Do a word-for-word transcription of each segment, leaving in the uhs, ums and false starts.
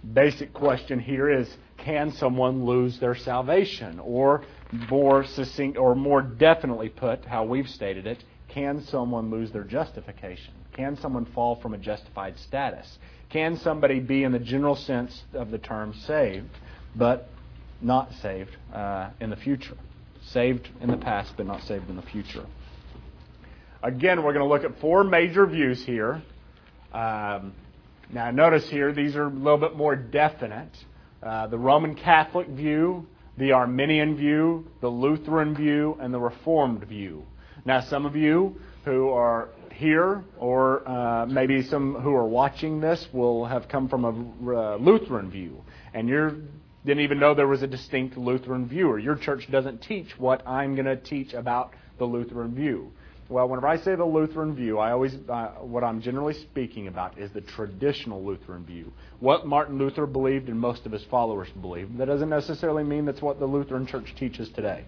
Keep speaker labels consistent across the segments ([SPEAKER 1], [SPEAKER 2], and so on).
[SPEAKER 1] basic question here is, can someone lose their salvation? Or more succinct, or more definitely put, how we've stated it, can someone lose their justification? Can someone fall from a justified status? Can somebody be, in the general sense of the term, saved, but not saved uh, in the future? Saved in the past, but not saved in the future. Again, we're going to look at four major views here. Um, now, notice here, these are a little bit more definite. Uh, the Roman Catholic view, the Arminian view, the Lutheran view, and the Reformed view. Now, some of you who are here, or uh, maybe some who are watching this, will have come from a uh, Lutheran view, and you didn't even know there was a distinct Lutheran view, or your church doesn't teach what I'm going to teach about the Lutheran view. Well, whenever I say the Lutheran view, I always uh, what I'm generally speaking about is the traditional Lutheran view. What Martin Luther believed and most of his followers believed. That doesn't necessarily mean that's what the Lutheran Church teaches today.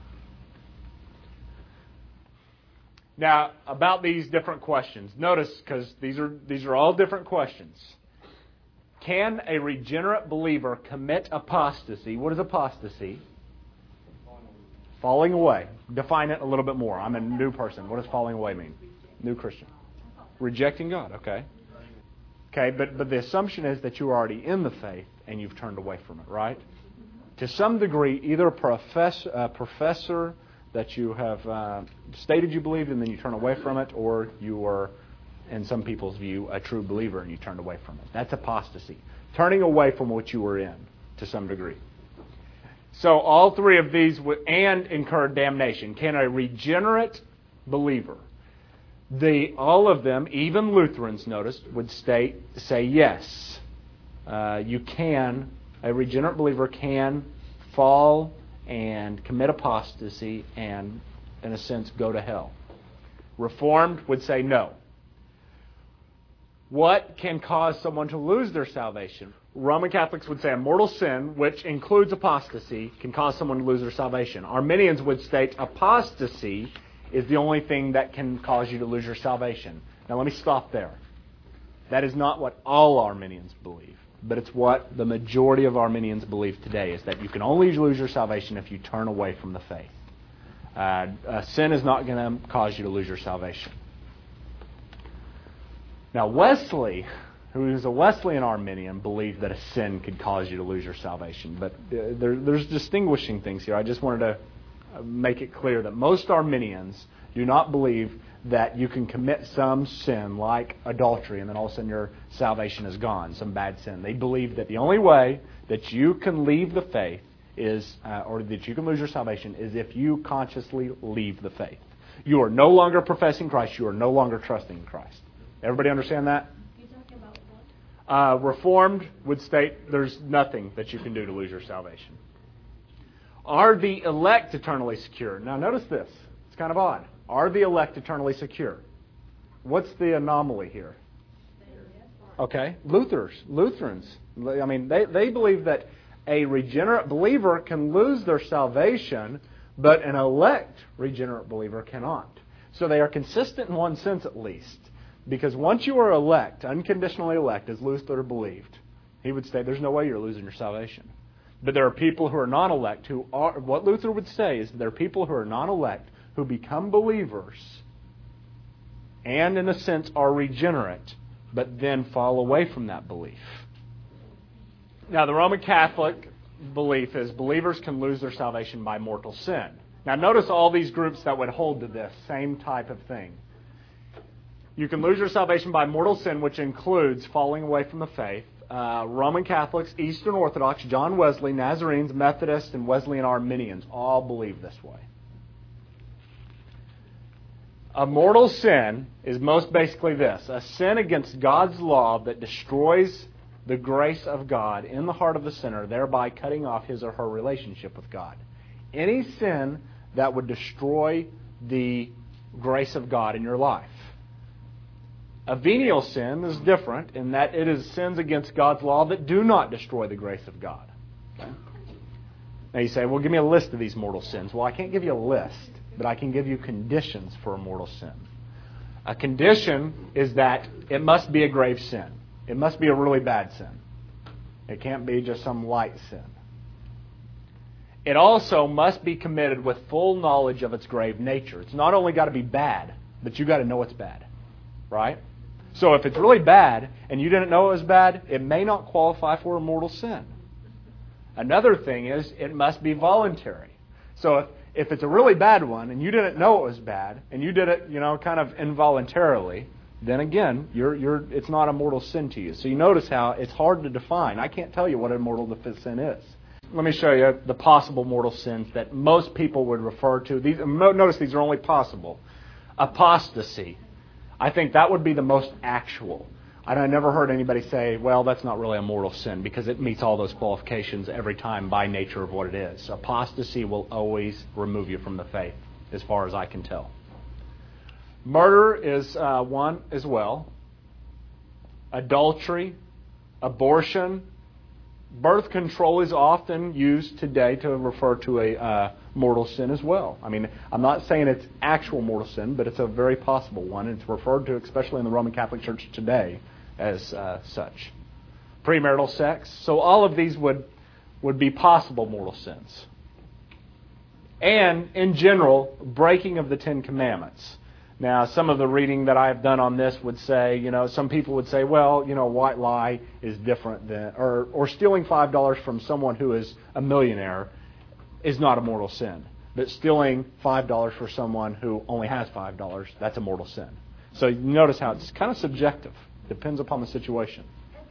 [SPEAKER 1] Now, about these different questions. Notice, because these are these are all different questions. Can a regenerate believer commit apostasy? What is apostasy? Falling away. Define it a little bit more. I'm a new person. What does falling away mean? New Christian. Rejecting God. Okay. Okay, but, but the assumption is that you're already in the faith and you've turned away from it, right? To some degree, either a profess, uh, professor that you have uh, stated you believed and then you turn away from it, or you are, in some people's view, a true believer and you turned away from it. That's apostasy. Turning away from what you were in to some degree. So all three of these would, and incur damnation. Can a regenerate believer, the all of them, even Lutherans, notice, would state say yes. Uh, you can, a regenerate believer can fall and commit apostasy and, in a sense, go to hell. Reformed would say no. What can cause someone to lose their salvation? Roman Catholics would say a mortal sin, which includes apostasy, can cause someone to lose their salvation. Arminians would state apostasy is the only thing that can cause you to lose your salvation. Now let me stop there. That is not what all Arminians believe, but it's what the majority of Arminians believe today, is that you can only lose your salvation if you turn away from the faith. Uh, a sin is not going to cause you to lose your salvation. Now Wesley, who is a Wesleyan Arminian, believed that a sin could cause you to lose your salvation. But there, there's distinguishing things here. I just wanted to make it clear that most Arminians do not believe that you can commit some sin like adultery and then all of a sudden your salvation is gone, some bad sin. They believe that the only way that you can leave the faith is, uh, or that you can lose your salvation, is if you consciously leave the faith. You are no longer professing Christ. You are no longer trusting in Christ. Everybody understand that? Uh, Reformed would state there's nothing that you can do to lose your salvation. Are the elect eternally secure? Now notice this. It's kind of odd. Are the elect eternally secure? What's the anomaly here? Okay. Lutherans. Lutherans. I mean, they, they believe that a regenerate believer can lose their salvation, but an elect regenerate believer cannot. So they are consistent in one sense at least. Because once you are elect, unconditionally elect, as Luther believed, he would say there's no way you're losing your salvation. But there are people who are non-elect who are, what Luther would say is there are people who are non-elect who become believers and in a sense are regenerate, but then fall away from that belief. Now the Roman Catholic belief is believers can lose their salvation by mortal sin. Now notice all these groups that would hold to this same type of thing. You can lose your salvation by mortal sin, which includes falling away from the faith. Uh, Roman Catholics, Eastern Orthodox, John Wesley, Nazarenes, Methodists, and Wesleyan Arminians all believe this way. A mortal sin is most basically this: a sin against God's law that destroys the grace of God in the heart of the sinner, thereby cutting off his or her relationship with God. Any sin that would destroy the grace of God in your life. A venial sin is different in that it is sins against God's law that do not destroy the grace of God. Okay? Now you say, well, give me a list of these mortal sins. Well, I can't give you a list, but I can give you conditions for a mortal sin. A condition is that it must be a grave sin. It must be a really bad sin. It can't be just some light sin. It also must be committed with full knowledge of its grave nature. It's not only got to be bad, but you got to know it's bad. Right? So if it's really bad and you didn't know it was bad, it may not qualify for a mortal sin. Another thing is it must be voluntary. So if, if it's a really bad one and you didn't know it was bad and you did it, you know, kind of involuntarily, then again, you're you're it's not a mortal sin to you. So you notice how it's hard to define. I can't tell you what a mortal sin is. Let me show you the possible mortal sins that most people would refer to. These notice these are only possible. Apostasy. I think that would be the most actual. I never heard anybody say, well, that's not really a mortal sin because it meets all those qualifications every time by nature of what it is. Apostasy will always remove you from the faith, as far as I can tell. Murder is uh, one as well. Adultery, abortion, birth control is often used today to refer to a uh, mortal sin as well. I mean, I'm not saying it's actual mortal sin, but it's a very possible one. And it's referred to, especially in the Roman Catholic Church today, as uh, such. Premarital sex. So all of these would, would be possible mortal sins. And, in general, breaking of the Ten Commandments. Now, some of the reading that I've done on this would say, you know, some people would say, well, you know, white lie is different than, or, or stealing five dollars from someone who is a millionaire is not a mortal sin. But stealing five dollars for someone who only has five dollars, that's a mortal sin. So you notice how it's kind of subjective. Depends upon the situation.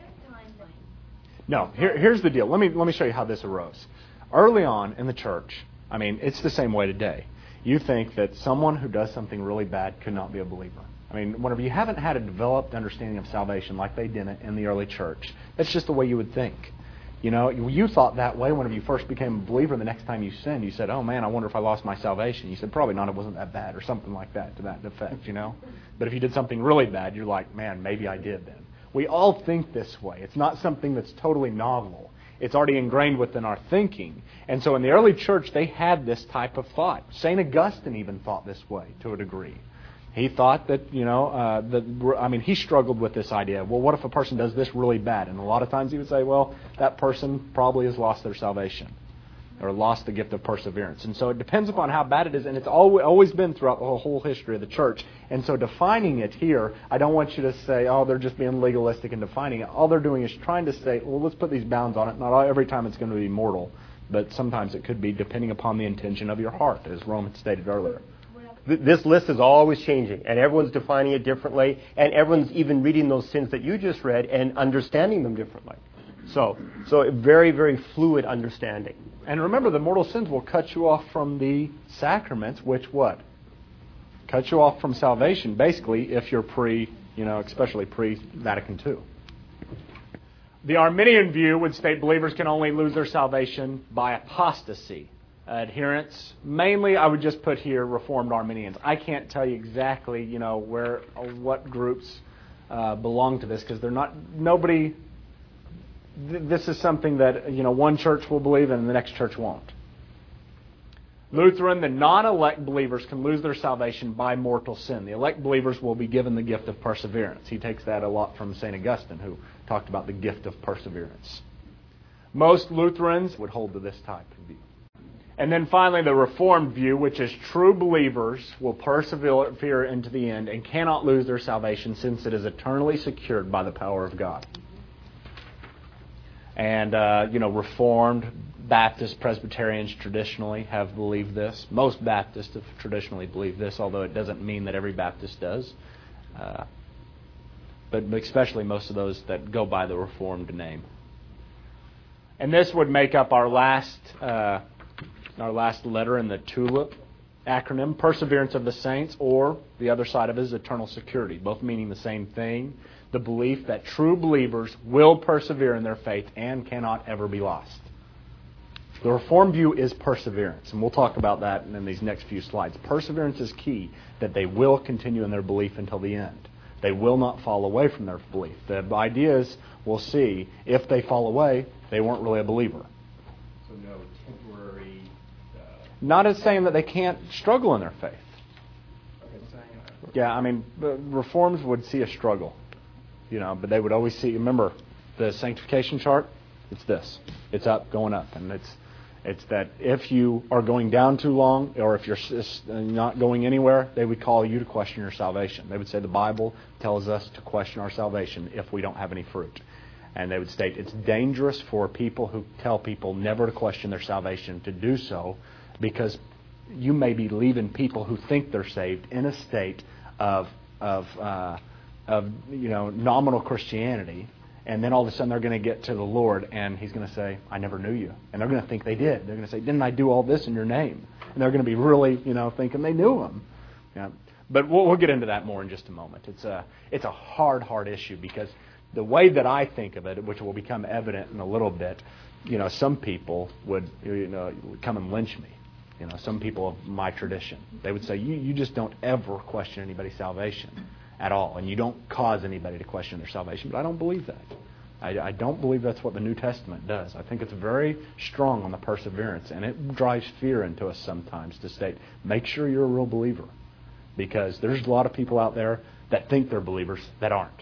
[SPEAKER 1] No, here, here's the deal. Let me let me show you how this arose. Early on in the church, I mean, it's the same way today. You think that someone who does something really bad could not be a believer. I mean, whenever you haven't had a developed understanding of salvation like they did in the early church, that's just the way you would think. You know, you thought that way whenever you first became a believer. The next time you sinned, you said, oh man, I wonder if I lost my salvation. You said, probably not, it wasn't that bad, or something like that to that effect, you know. But if you did something really bad, you're like, man, maybe I did then. We all think this way. It's not something that's totally novel. It's already ingrained within our thinking. And so in the early church, they had this type of thought. Saint Augustine even thought this way to a degree. He thought that, you know, uh, that, I mean, he struggled with this idea. Well, what if a person does this really bad? And a lot of times he would say, well, that person probably has lost their salvation or lost the gift of perseverance. And so it depends upon how bad it is, and it's always been throughout the whole history of the church. And so defining it here, I don't want you to say, oh, they're just being legalistic in defining it. All they're doing is trying to say, well, let's put these bounds on it. Not every time it's going to be mortal, but sometimes it could be depending upon the intention of your heart, as Roman stated earlier.
[SPEAKER 2] This list is always changing, and everyone's defining it differently, and everyone's even reading those sins that you just read and understanding them differently. So, so a very, very fluid understanding.
[SPEAKER 1] And remember, the mortal sins will cut you off from the sacraments, which what? Cut you off from salvation, basically, if you're pre, you know, especially pre-Vatican Two. The Arminian view would state believers can only lose their salvation by apostasy. Adherents, mainly I would just put here Reformed Arminians. I can't tell you exactly, you know, where, what groups uh, belong to this, because they're not, nobody, th- this is something that, you know, one church will believe and the next church won't. Lutheran, the non-elect believers can lose their salvation by mortal sin. The elect believers will be given the gift of perseverance. He takes that a lot from Saint Augustine, who talked about the gift of perseverance. Most Lutherans would hold to this type of view. And then finally, the Reformed view, which is true believers will persevere into the end and cannot lose their salvation since it is eternally secured by the power of God. And, uh, you know, Reformed, Baptist, Presbyterians traditionally have believed this. Most Baptists have traditionally believed this, although it doesn't mean that every Baptist does. Uh, but especially most of those that go by the Reformed name. And this would make up our last... Uh, Our last letter in the TULIP acronym, Perseverance of the Saints, or the other side of it is eternal security, both meaning the same thing, the belief that true believers will persevere in their faith and cannot ever be lost. The Reformed view is perseverance, and we'll talk about that in these next few slides. Perseverance is key, that they will continue in their belief until the end. They will not fall away from their belief. The idea is, we'll see, if they fall away, they weren't really a believer.
[SPEAKER 2] So no temporary...
[SPEAKER 1] Not as saying that they can't struggle in their faith. Yeah, I mean, Reforms would see a struggle, you know, but they would always see, remember, the sanctification chart, It's this. It's up, going up. And it's it's that if you are going down too long, or if you're not going anywhere, they would call you to question your salvation. They would say the Bible tells us to question our salvation if we don't have any fruit. And they would state it's dangerous for people who tell people never to question their salvation to do so, because you may be leaving people who think they're saved in a state of of uh, of you know nominal Christianity, and then all of a sudden they're going to get to the Lord, and He's going to say, "I never knew you," and they're going to think they did. They're going to say, "Didn't I do all this in your name?" And they're going to be really you know thinking they knew Him. Yeah. But we'll, we'll get into that more in just a moment. It's a it's a hard, hard issue, because the way that I think of it, which will become evident in a little bit, you know, some people would you know would come and lynch me. You know, some people of my tradition, they would say, you, you just don't ever question anybody's salvation at all, and you don't cause anybody to question their salvation. But I don't believe that. I, I don't believe that's what the New Testament does. I think it's very strong on the perseverance, and it drives fear into us sometimes to state, make sure you're a real believer, because there's a lot of people out there that think they're believers that aren't.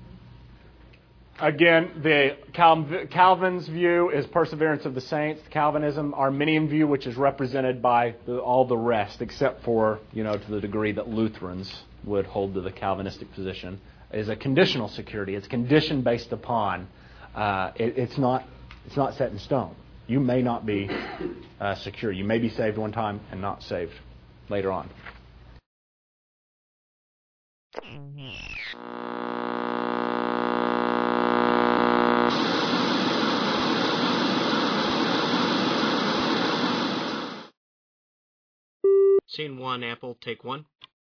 [SPEAKER 1] Again, the Cal- Calvin's view is perseverance of the saints. The Calvinism, Arminian view, which is represented by the, all the rest, except for, you know, to the degree that Lutherans would hold to the Calvinistic position, is a conditional security. It's conditioned based upon, uh, it, it's not it's not set in stone. You may not be uh, secure. You may be saved one time and not saved later on.
[SPEAKER 3] Scene one, Apple, take one.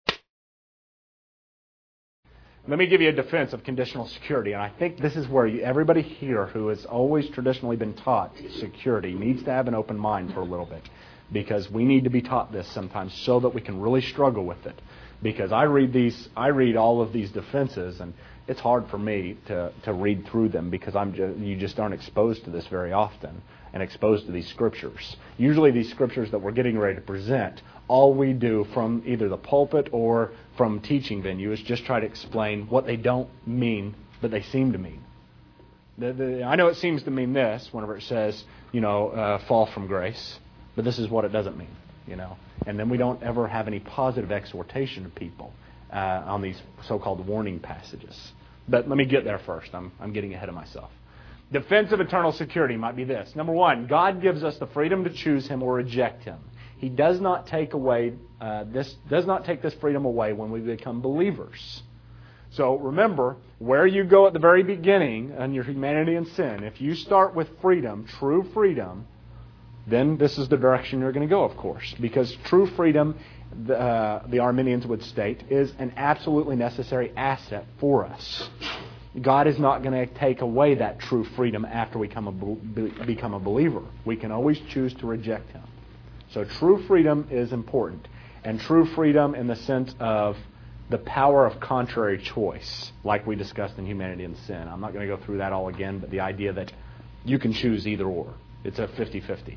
[SPEAKER 1] Let me give you a defense of conditional security, and I think this is where you, everybody here who has always traditionally been taught security needs to have an open mind for a little bit, because we need to be taught this sometimes so that we can really struggle with it. Because I read these, I read all of these defenses, and it's hard for me to, to read through them, because I'm just, you just aren't exposed to this very often and exposed to these scriptures. Usually these scriptures that we're getting ready to present, all we do from either the pulpit or from teaching venue is just try to explain what they don't mean, but they seem to mean. The, the, I know it seems to mean this whenever it says, you know, uh, fall from grace, but this is what it doesn't mean, you know. And then we don't ever have any positive exhortation of people uh, on these so-called warning passages. But let me get there first. I'm, I'm getting ahead of myself. Defense of eternal security might be this. Number one, God gives us the freedom to choose Him or reject Him. He does not take away uh, this. Does not take this freedom away when we become believers. So remember, where you go at the very beginning in your humanity and sin, if you start with freedom, true freedom, then this is the direction you're going to go, of course. Because true freedom, the, uh, the Arminians would state, is an absolutely necessary asset for us. God is not going to take away that true freedom after we become a, be, become a believer. We can always choose to reject Him. So true freedom is important. And true freedom in the sense of the power of contrary choice, like we discussed in Humanity and Sin. I'm not going to go through that all again, but the idea that you can choose either or. It's a fifty-fifty.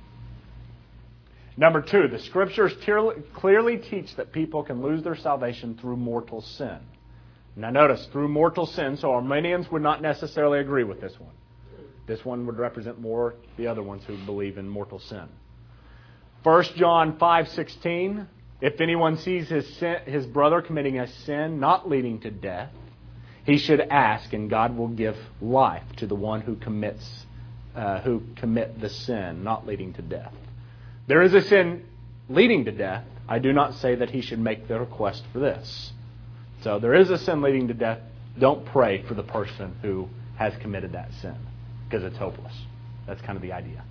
[SPEAKER 1] Number two, the Scriptures clearly teach that people can lose their salvation through mortal sin. Now notice, through mortal sin, so Arminians would not necessarily agree with this one. This one would represent more the other ones who believe in mortal sin. First John five sixteen, if anyone sees his sin, his brother committing a sin not leading to death, he should ask, and God will give life to the one who commits, uh, who commit the sin not leading to death. There is a sin leading to death. I do not say that he should make the request for this. So there is a sin leading to death. Don't pray for the person who has committed that sin, because it's hopeless. That's kind of the idea.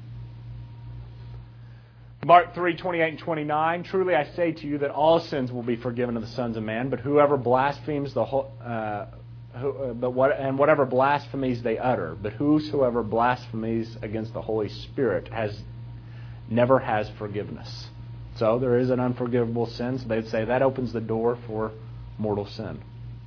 [SPEAKER 1] Mark three twenty-eight and twenty-nine. Truly I say to you that all sins will be forgiven to the sons of man, but whoever blasphemes the whole, uh, who, uh, but what and whatever blasphemies they utter, but whosoever blasphemies against the Holy Spirit has never has forgiveness. So there is an unforgivable sin. So they'd say that opens the door for mortal sin.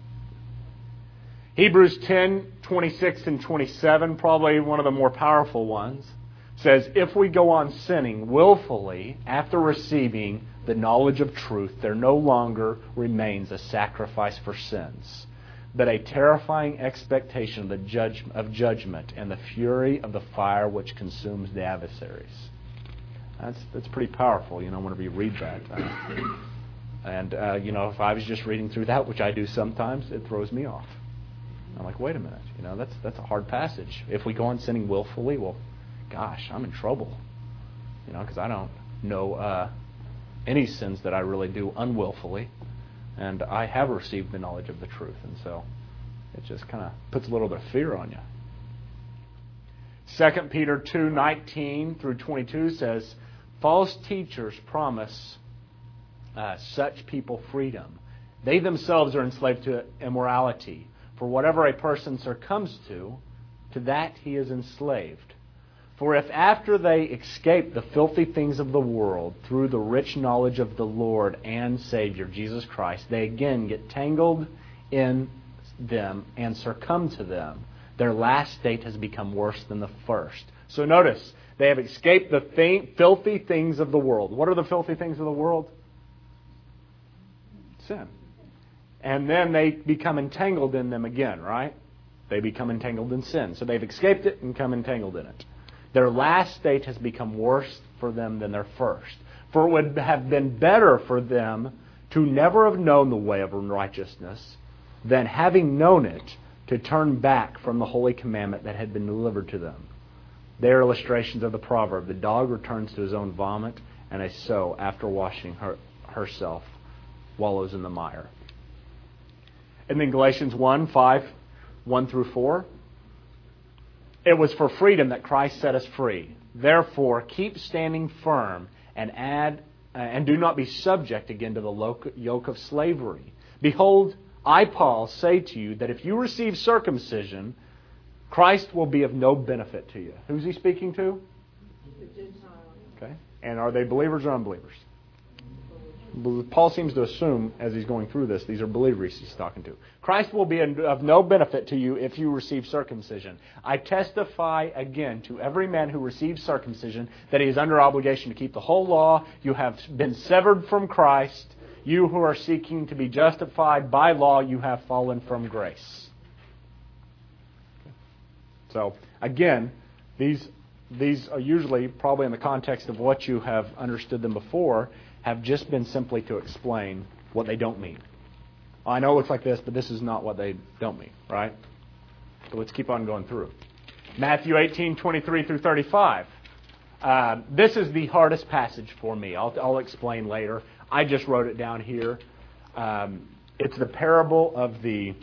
[SPEAKER 1] Hebrews ten twenty-six and twenty-seven, probably one of the more powerful ones, says, if we go on sinning willfully after receiving the knowledge of truth, there no longer remains a sacrifice for sins, but a terrifying expectation of the judge, of judgment and the fury of the fire which consumes the adversaries. That's that's pretty powerful, you know, whenever you read that. Uh, and, uh, you know, if I was just reading through that, which I do sometimes, it throws me off. I'm like, wait a minute, you know, that's that's a hard passage. If we go on sinning willfully, well, gosh, I'm in trouble. You know, because I don't know uh, any sins that I really do unwillfully. And I have received the knowledge of the truth. And so it just kind of puts a little bit of fear on you. Second Peter two nineteen through twenty-two says, false teachers promise uh, such people freedom. They themselves are enslaved to immorality. For whatever a person succumbs to, to that he is enslaved. For if after they escape the filthy things of the world through the rich knowledge of the Lord and Savior, Jesus Christ, they again get tangled in them and succumb to them, their last state has become worse than the first. So notice, they have escaped the thing, filthy things of the world. What are the filthy things of the world? Sin. And then they become entangled in them again, right? They become entangled in sin. So they've escaped it and become entangled in it. Their last state has become worse for them than their first. For it would have been better for them to never have known the way of righteousness than, having known it, to turn back from the holy commandment that had been delivered to them. They are illustrations of the proverb, the dog returns to his own vomit, and a sow, after washing her, herself, wallows in the mire. And then Galatians one, five, one through four. It was for freedom that Christ set us free. Therefore, keep standing firm and add uh, and do not be subject again to the yoke of slavery. Behold, I, Paul, say to you that if you receive circumcision, Christ will be of no benefit to you. Who's he speaking to? Okay. And are they believers or unbelievers? Paul seems to assume, as he's going through this, these are believers he's talking to. Christ will be of no benefit to you if you receive circumcision. I testify again to every man who receives circumcision that he is under obligation to keep the whole law. You have been severed from Christ. You who are seeking to be justified by law, you have fallen from grace. So, again, these these are usually, probably in the context of what you have understood them before, have just been simply to explain what they don't mean. I know it looks like this, but this is not what they don't mean, right? So let's keep on going through. Matthew eighteen, twenty-three through thirty-five. Uh, this is the hardest passage for me. I'll, I'll explain later. I just wrote it down here. Um, it's the parable of the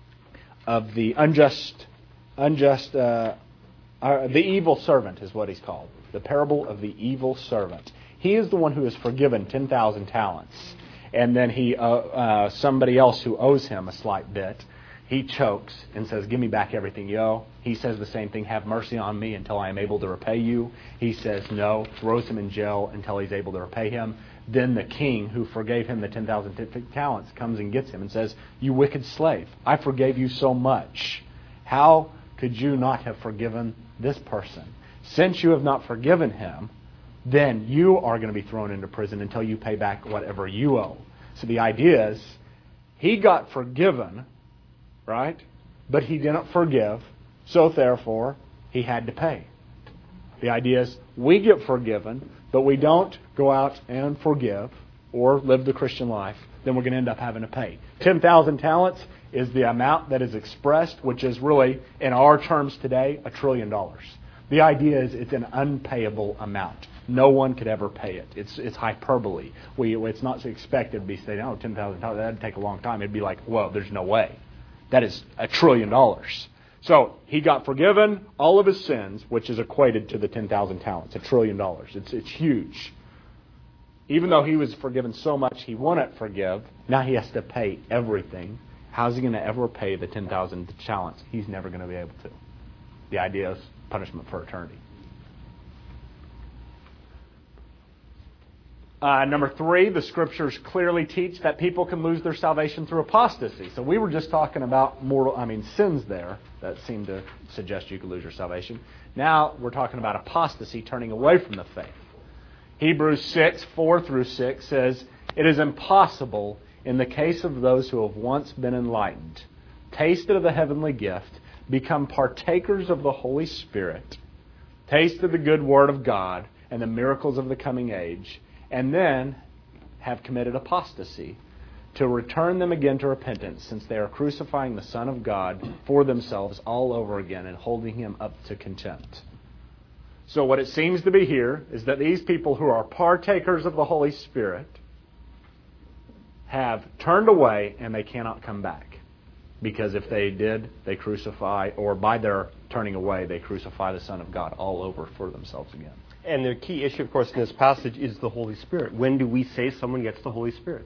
[SPEAKER 1] of the unjust, unjust, uh, uh, the evil servant is what he's called. The parable of the evil servant. He is the one who is forgiven ten thousand talents. And then he, uh, uh, somebody else who owes him a slight bit, he chokes and says, give me back everything you owe. He says the same thing, have mercy on me until I am able to repay you. He says no, throws him in jail until he's able to repay him. Then the king who forgave him the ten thousand talents comes and gets him and says, you wicked slave, I forgave you so much. How could you not have forgiven this person? Since you have not forgiven him, then you are going to be thrown into prison until you pay back whatever you owe. So the idea is, he got forgiven, right? But he didn't forgive, so therefore, he had to pay. The idea is, we get forgiven, but we don't go out and forgive or live the Christian life, then we're going to end up having to pay. ten thousand talents is the amount that is expressed, which is really, in our terms today, a trillion dollars. The idea is it's an unpayable amount. No one could ever pay it. It's it's hyperbole. We It's not expected to be saying, oh, ten thousand dollars, that would take a long time. It'd be like, well, there's no way. That is a trillion dollars. So he got forgiven all of his sins, which is equated to the ten thousand talents, a trillion dollars. It's it's huge. Even though he was forgiven so much he wouldn't forgive, now he has to pay everything. How's he going to ever pay the ten thousand talents? He's never going to be able to. The idea is punishment for eternity. Uh, number three, the Scriptures clearly teach that people can lose their salvation through apostasy. So we were just talking about mortal, I mean, sins there that seem to suggest you could lose your salvation. Now we're talking about apostasy, turning away from the faith. Hebrews six, four through six says, it is impossible in the case of those who have once been enlightened, tasted of the heavenly gift, become partakers of the Holy Spirit, tasted the good word of God and the miracles of the coming age, and then have committed apostasy, to return them again to repentance, since they are crucifying the Son of God for themselves all over again and holding Him up to contempt. So what it seems to be here is that these people who are partakers of the Holy Spirit have turned away and they cannot come back. Because if they did, they crucify, or by their turning away, they crucify the Son of God all over for themselves again.
[SPEAKER 2] And the key issue, of course, in this passage is the Holy Spirit. When do we say someone gets the Holy Spirit?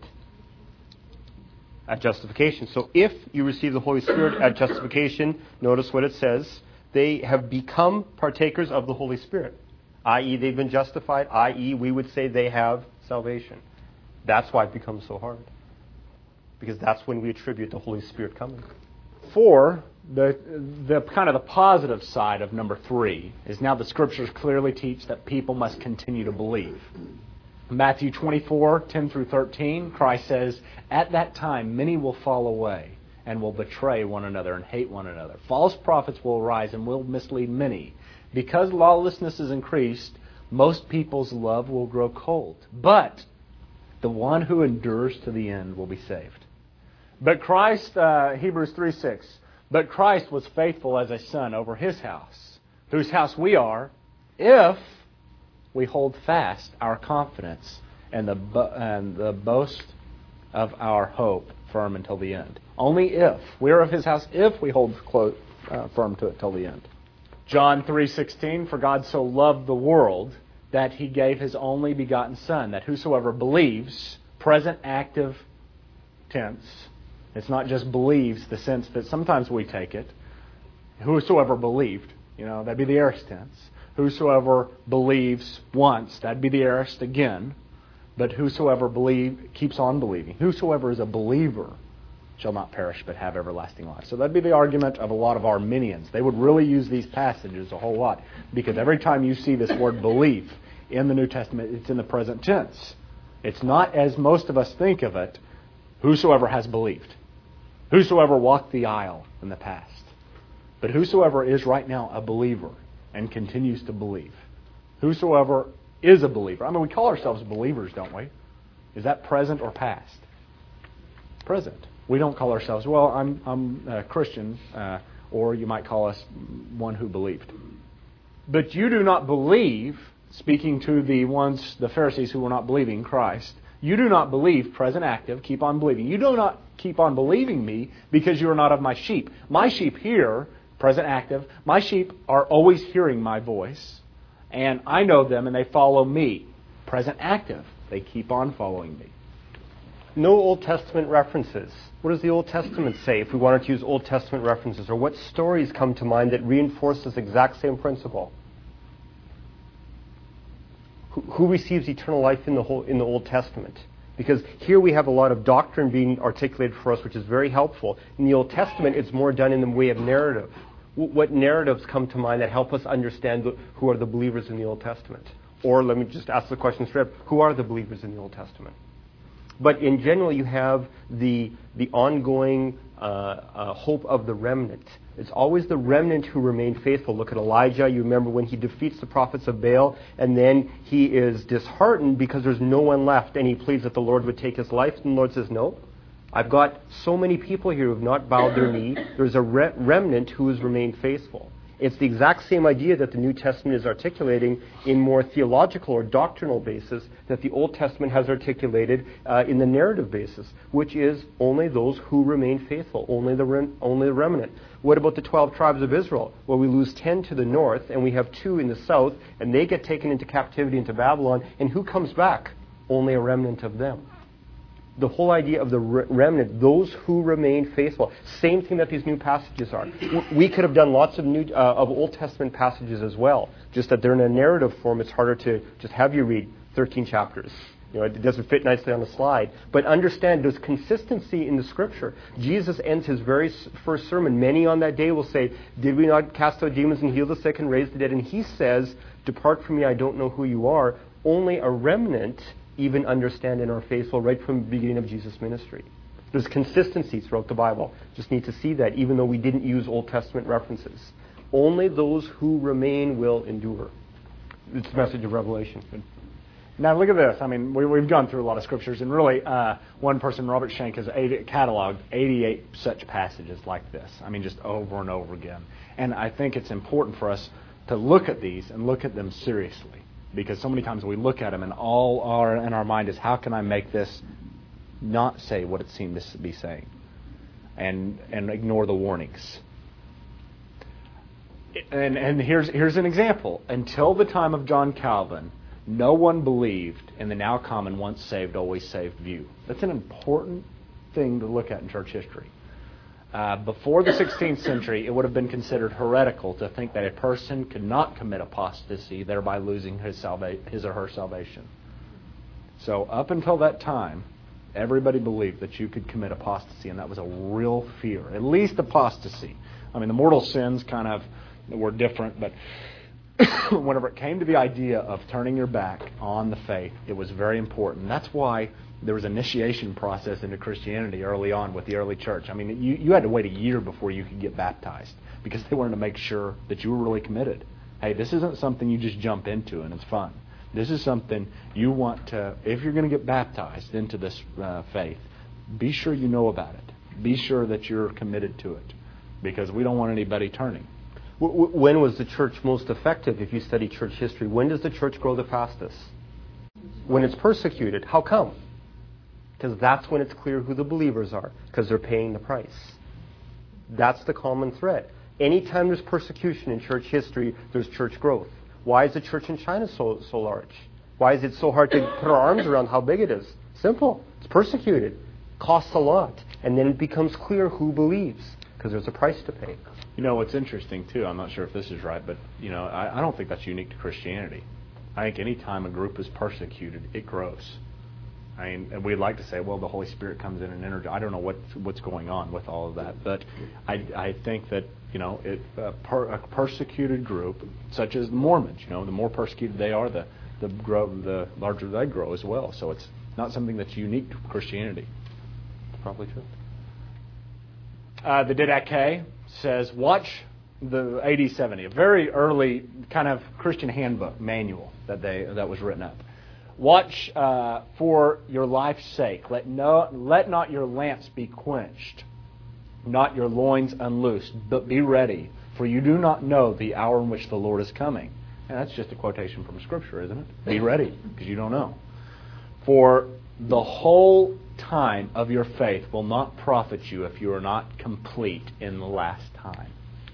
[SPEAKER 2] At justification. So if you receive the Holy Spirit at justification, notice what it says. They have become partakers of the Holy Spirit. that is, they've been justified. that is, we would say they have salvation. That's why it becomes so hard. Because that's when we attribute the Holy Spirit coming.
[SPEAKER 1] For the the kind of the positive side of number three is now the Scriptures clearly teach that people must continue to believe. Matthew twenty-four, ten through thirteen, Christ says, "At that time many will fall away and will betray one another and hate one another. False prophets will arise and will mislead many. Because lawlessness is increased, most people's love will grow cold. But the one who endures to the end will be saved." But Christ, uh, Hebrews three six, "But Christ was faithful as a son over His house, whose house we are, if we hold fast our confidence and the bo- and the boast of our hope firm until the end." Only if. We are of His house if we hold close, uh, firm to it till the end. John three sixteen, "For God so loved the world that He gave His only begotten Son, that whosoever believes," present active tense, it's not just believes, the sense that sometimes we take it. Whosoever believed, you know, that'd be the aorist tense. Whosoever believes once, that'd be the aorist again. But whosoever believe keeps on believing. Whosoever is a believer shall not perish but have everlasting life. So that'd be the argument of a lot of Arminians. They would really use these passages a whole lot, because every time you see this word belief in the New Testament, it's in the present tense. It's not as most of us think of it, whosoever has believed. Whosoever walked the aisle in the past. But whosoever is right now a believer and continues to believe. Whosoever is a believer. I mean, we call ourselves believers, don't we? Is that present or past? Present. We don't call ourselves, well, I'm I'm a Christian, uh, or you might call us one who believed. But you do not believe, speaking to the ones, the Pharisees who were not believing Christ, you do not believe, present active, keep on believing. You do not keep on believing me because you are not of my sheep. My sheep hear, present active, my sheep are always hearing my voice, and I know them and they follow me. Present active, they keep on following me.
[SPEAKER 2] No Old Testament references. What does the Old Testament say if we wanted to use Old Testament references? Or what stories come to mind that reinforce this exact same principle? Who, who receives eternal life in the whole, in the Old Testament? Because here we have a lot of doctrine being articulated for us, which is very helpful. In the Old Testament, it's more done in the way of narrative. What narratives come to mind that help us understand the, who are the believers in the Old Testament? Or let me just ask the question straight up, who are the believers in the Old Testament? But in general, you have the the ongoing uh, uh, hope of the remnant. It's always the remnant who remain faithful. Look at Elijah. You remember when he defeats the prophets of Baal, and then he is disheartened because there's no one left, and he pleads that the Lord would take his life. And the Lord says, no, I've got so many people here who have not bowed their knee. There's a re- remnant who has remained faithful. It's the exact same idea that the New Testament is articulating in more theological or doctrinal basis that the Old Testament has articulated uh, in the narrative basis, which is only those who remain faithful, only the rem- only the remnant. What about the twelve tribes of Israel? Well, we lose ten to the north, and we have two in the south, and they get taken into captivity into Babylon, and who comes back? Only a remnant of them. The whole idea of the remnant, those who remain faithful. Same thing that these new passages are. We could have done lots of new uh, of Old Testament passages as well, just that they're in a narrative form. It's harder to just have you read thirteen chapters. You know, it doesn't fit nicely on the slide. But understand, there's consistency in the Scripture. Jesus ends his very first sermon. Many on that day will say, did we not cast out demons and heal the sick and raise the dead? And he says, depart from me, I don't know who you are. Only a remnant even understand and are faithful right from the beginning of Jesus' ministry. There's consistency throughout the Bible. Just need to see that, even though we didn't use Old Testament references. Only those who remain will endure. It's the message of Revelation.
[SPEAKER 1] Now look at this. I mean, we, we've gone through a lot of scriptures, and really, uh, one person, Robert Schenck, has eighty, cataloged eighty-eight such passages like this. I mean, just over and over again. And I think it's important for us to look at these and look at them seriously, because so many times we look at them and all our in our mind is, how can I make this not say what it seems to be saying, and and ignore the warnings. And and here's here's an example. Until the time of John Calvin, no one believed in the now common once saved, always saved view. That's an important thing to look at in church history. Uh, before the sixteenth century, it would have been considered heretical to think that a person could not commit apostasy, thereby losing his, salva- his or her salvation. So up until that time, everybody believed that you could commit apostasy, and that was a real fear, at least apostasy. I mean, the mortal sins kind of were different, but whenever it came to the idea of turning your back on the faith, it was very important. That's why there was an initiation process into Christianity early on with the early church. I mean, you, you had to wait a year before you could get baptized, because they wanted to make sure that you were really committed. Hey, this isn't something you just jump into and it's fun. This is something you want to, if you're going to get baptized into this uh, faith, be sure you know about it. Be sure that you're committed to it, because we don't want anybody turning.
[SPEAKER 2] When was the church most effective if you study church history? When does the church grow the fastest? When it's persecuted. How come? Because that's when it's clear who the believers are, because they're paying the price. That's the common thread. Anytime there's persecution in church history, there's church growth. Why is the church in China so, so large? Why is it so hard to put our arms around how big it is? Simple. It's persecuted. Costs a lot. And then it becomes clear who believes, because there's a price to pay.
[SPEAKER 1] You know, what's interesting, too, I'm not sure if this is right, but, you know, I, I don't think that's unique to Christianity. I think any time a group is persecuted, it grows. I mean, we'd like to say, well, the Holy Spirit comes in and energizes. I don't know what, what's going on with all of that, but I, I think that, you know, it, a, per, a persecuted group, such as the Mormons, you know, the more persecuted they are, the, the, grow, the larger they grow as well. So it's not something that's unique to Christianity.
[SPEAKER 2] Probably true.
[SPEAKER 1] Uh, the Didache says, watch the A D seventy, a very early kind of Christian handbook manual that they that was written up. Watch uh, for your life's sake. Let no let not your lamps be quenched, not your loins unloosed, but be ready, for you do not know the hour in which the Lord is coming. And that's just a quotation from Scripture, isn't it? Be ready, because you don't know. For the whole time of your faith will not profit you if you are not complete in the last time.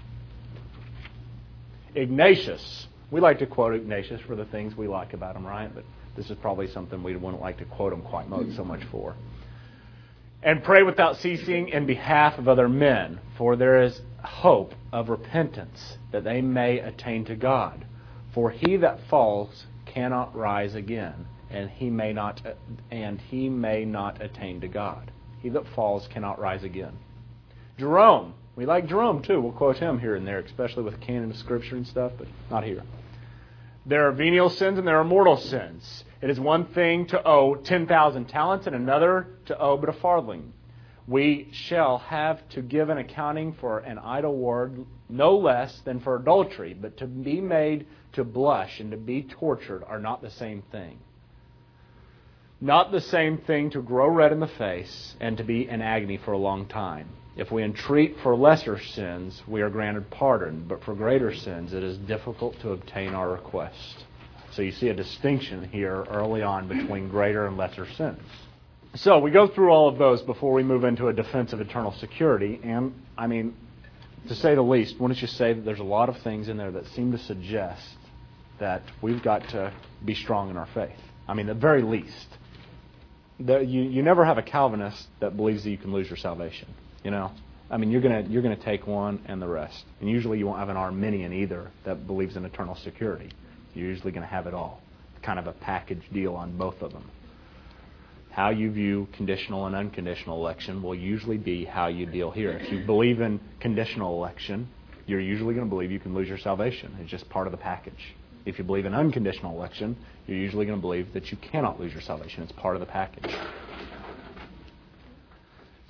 [SPEAKER 1] Ignatius. We like to quote Ignatius for the things we like about him, right? But this is probably something we wouldn't like to quote him quite so much for. And pray without ceasing in behalf of other men, for there is hope of repentance, that they may attain to God. For he that falls cannot rise again, and he may not and he may not attain to God. He that falls cannot rise again. Jerome. We like Jerome too. We'll quote him here and there, especially with canon of Scripture and stuff, but not here. There are venial sins and there are mortal sins. It is one thing to owe ten thousand talents and another to owe but a farthing. We shall have to give an accounting for an idle word no less than for adultery, but to be made to blush and to be tortured are not the same thing. Not the same thing to grow red in the face and to be in agony for a long time. If we entreat for lesser sins, we are granted pardon, but for greater sins it is difficult to obtain our request. So you see a distinction here early on between greater and lesser sins. So we go through all of those before we move into a defense of eternal security, and I mean, to say the least, wouldn't you say that there's a lot of things in there that seem to suggest that we've got to be strong in our faith? I mean, at the very least. The, you, you never have a Calvinist that believes that you can lose your salvation. You know, I mean, you're gonna you're gonna take one and the rest, and usually you won't have an Arminian either that believes in eternal security. You're usually going to have it all, kind of a package deal on both of them. How you view conditional and unconditional election will usually be how you deal here. If you believe in conditional election, you're usually going to believe you can lose your salvation. It's just part of the package. If you believe in unconditional election, you're usually going to believe that you cannot lose your salvation. It's part of the package.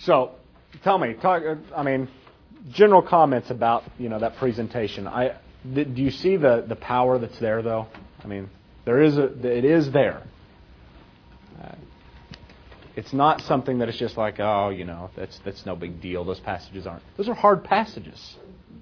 [SPEAKER 1] So, tell me, talk. I mean, general comments about you know that presentation. I do you see the the power that's there though? I mean, there is a it is there. Uh, it's not something that is just like oh you know that's that's no big deal. Those passages aren't. Those are hard passages.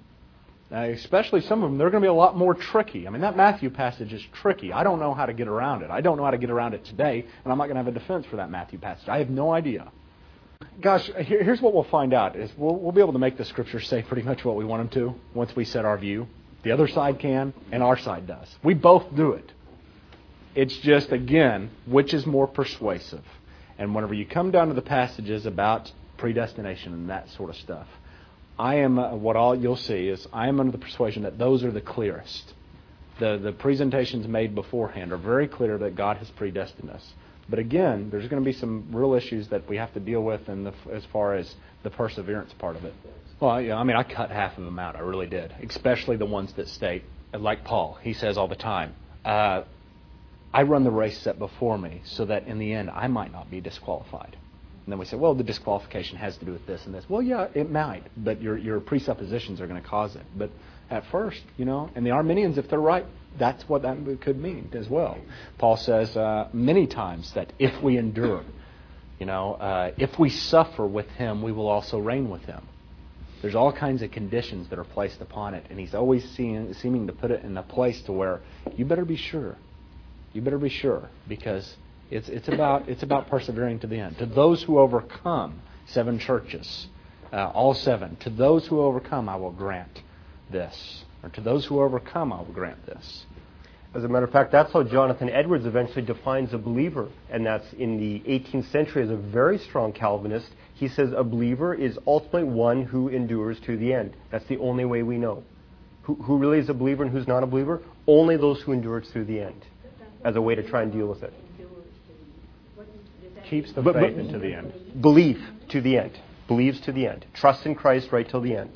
[SPEAKER 1] Uh, especially some of them, they're going to be a lot more tricky. I mean, that Matthew passage is tricky. I don't know how to get around it. I don't know how to get around it today, and I'm not going to have a defense for that Matthew passage. I have no idea. Gosh, here, here's what we'll find out. is we'll, we'll be able to make the Scriptures say pretty much what we want them to once we set our view. The other side can, and our side does. We both do it. It's just, again, which is more persuasive. And whenever you come down to the passages about predestination and that sort of stuff, I am, uh, what all you'll see is, I am under the persuasion that those are the clearest. The the presentations made beforehand are very clear that God has predestined us. But again, there's going to be some real issues that we have to deal with in the, as far as the perseverance part of it. Well, yeah, I mean, I cut half of them out. I really did. Especially the ones that state, like Paul, he says all the time, uh, I run the race set before me so that in the end I might not be disqualified. And then we say, well, the disqualification has to do with this and this. Well, yeah, it might, but your your presuppositions are going to cause it. But at first, you know, and the Arminians, if they're right, that's what that could mean as well. Paul says uh, many times that if we endure, you know, uh, if we suffer with him, we will also reign with him. There's all kinds of conditions that are placed upon it, and he's always seeing, seeming to put it in a place to where you better be sure. You better be sure, because it's it's about it's about persevering to the end. To those who overcome, seven churches, uh, all seven. To those who overcome, I will grant this. Or to those who overcome, I will grant this.
[SPEAKER 2] As a matter of fact, that's how Jonathan Edwards eventually defines a believer, and that's in the eighteenth century as a very strong Calvinist. He says a believer is ultimately one who endures to the end. That's the only way we know. Who, who really is a believer and who's not a believer? Only those who endure to the end, as a way to try and deal with it.
[SPEAKER 1] Keeps the
[SPEAKER 2] but,
[SPEAKER 1] faith
[SPEAKER 2] but,
[SPEAKER 1] into the end.
[SPEAKER 2] Belief to the end. Believes to the end. Trust in Christ right till the end.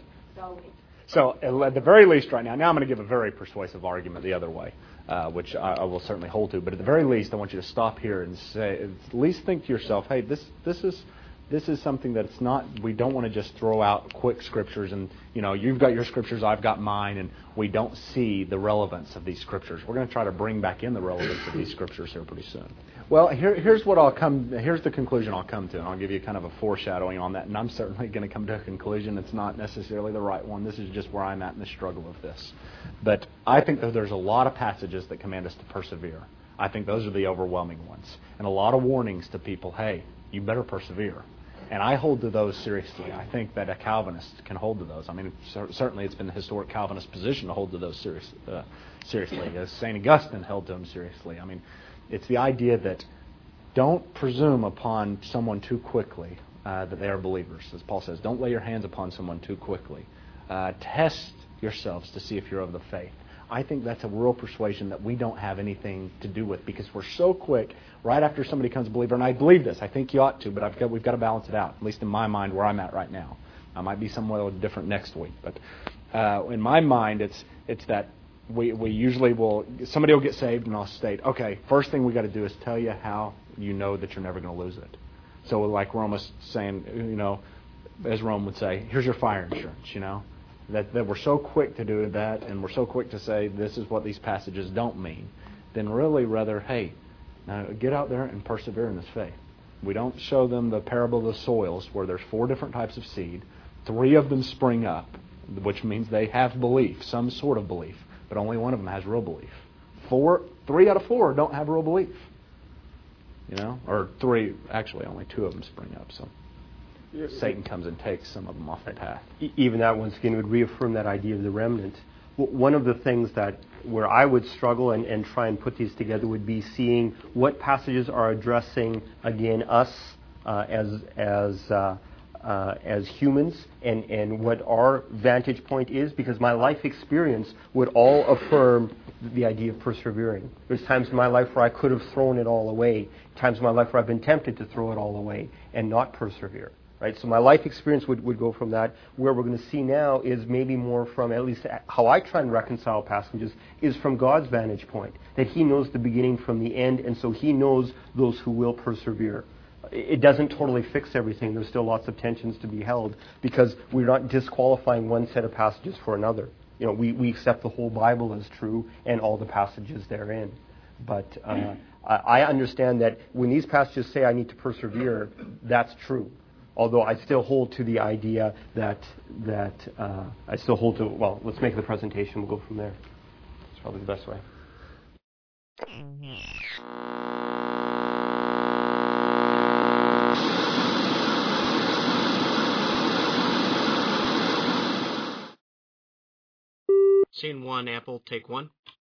[SPEAKER 1] So at the very least right now, now I'm going to give a very persuasive argument the other way, uh, which I, I will certainly hold to. But at the very least, I want you to stop here and say, at least think to yourself, hey, this this is this is something that it's not, we don't want to just throw out quick scriptures and, you know, you've got your scriptures, I've got mine, and we don't see the relevance of these scriptures. We're going to try to bring back in the relevance of these scriptures here pretty soon. Well, here, here's what I'll come, here's the conclusion I'll come to, and I'll give you kind of a foreshadowing on that, and I'm certainly going to come to a conclusion. It's not necessarily the right one. This is just where I'm at in the struggle of this. But I think that there's a lot of passages that command us to persevere. I think those are the overwhelming ones. And a lot of warnings to people, hey, you better persevere. And I hold to those seriously. I think that a Calvinist can hold to those. I mean, cer- certainly it's been the historic Calvinist position to hold to those serious, uh, seriously. As Saint Augustine held to them seriously. I mean, it's the idea that don't presume upon someone too quickly uh, that they are believers. As Paul says, don't lay your hands upon someone too quickly. Uh, test yourselves to see if you're of the faith. I think that's a real persuasion that we don't have anything to do with because we're so quick right after somebody becomes a believer. And I believe this. I think you ought to, but I've got, we've got to balance it out, at least in my mind where I'm at right now. I might be somewhat different next week. But uh, in my mind, it's it's that we, we usually will, somebody will get saved and I'll state, okay, first thing we got to do is tell you how you know that you're never going to lose it. So like we're almost saying, you know, as Rome would say, here's your fire insurance, you know. That, that we're so quick to do that and we're so quick to say this is what these passages don't mean, then really rather, hey, now get out there and persevere in this faith. We don't show them the parable of the soils where there's four different types of seed. Three of them spring up, which means they have belief, some sort of belief, but only one of them has real belief. Four, three out of four don't have real belief. You know, or three, actually only two of them spring up, so Satan comes and takes some of them off the path.
[SPEAKER 2] Even that, once again, would reaffirm that idea of the remnant. One of the things that where I would struggle and, and try and put these together would be seeing what passages are addressing, again, us uh, as as uh, uh, as humans and, and what our vantage point is, because my life experience would all affirm the idea of persevering. There's times in my life where I could have thrown it all away, times in my life where I've been tempted to throw it all away and not persevere. Right? So my life experience would, would go from that. Where we're going to see now is maybe more from, at least how I try and reconcile passages, is from God's vantage point. That He knows the beginning from the end, and so He knows those who will persevere. it doesn't totally fix everything. There's still lots of tensions to be held because we're not disqualifying one set of passages for another. You know, we, we accept the whole Bible as true and all the passages therein. But uh, I, I understand that when these passages say I need to persevere, that's true. Although I still hold to the idea that that uh, I still hold to, well, let's make the presentation. We'll go from there. It's probably the best way.
[SPEAKER 3] Scene one, Apple, take one.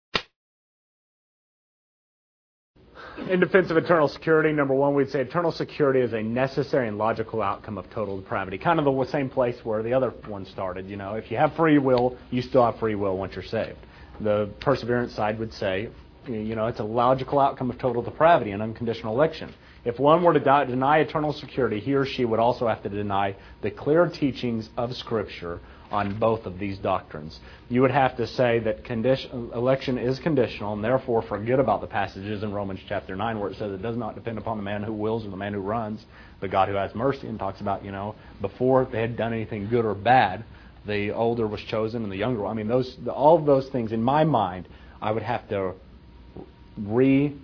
[SPEAKER 1] In defense of eternal security, number one, we'd say eternal security is a necessary and logical outcome of total depravity. Kind of the same place where the other one started. You know, if you have free will, you still have free will once you're saved. The perseverance side would say, you know, it's a logical outcome of total depravity and unconditional election. If one were to die, deny eternal security, he or she would also have to deny the clear teachings of Scripture on both of these doctrines. You would have to say that condition, election is conditional, and therefore forget about the passages in Romans chapter nine where it says it does not depend upon the man who wills or the man who runs, but God who has mercy, and talks about, you know, before they had done anything good or bad, the older was chosen and the younger. I mean, those all of those things, in my mind, I would have to rethink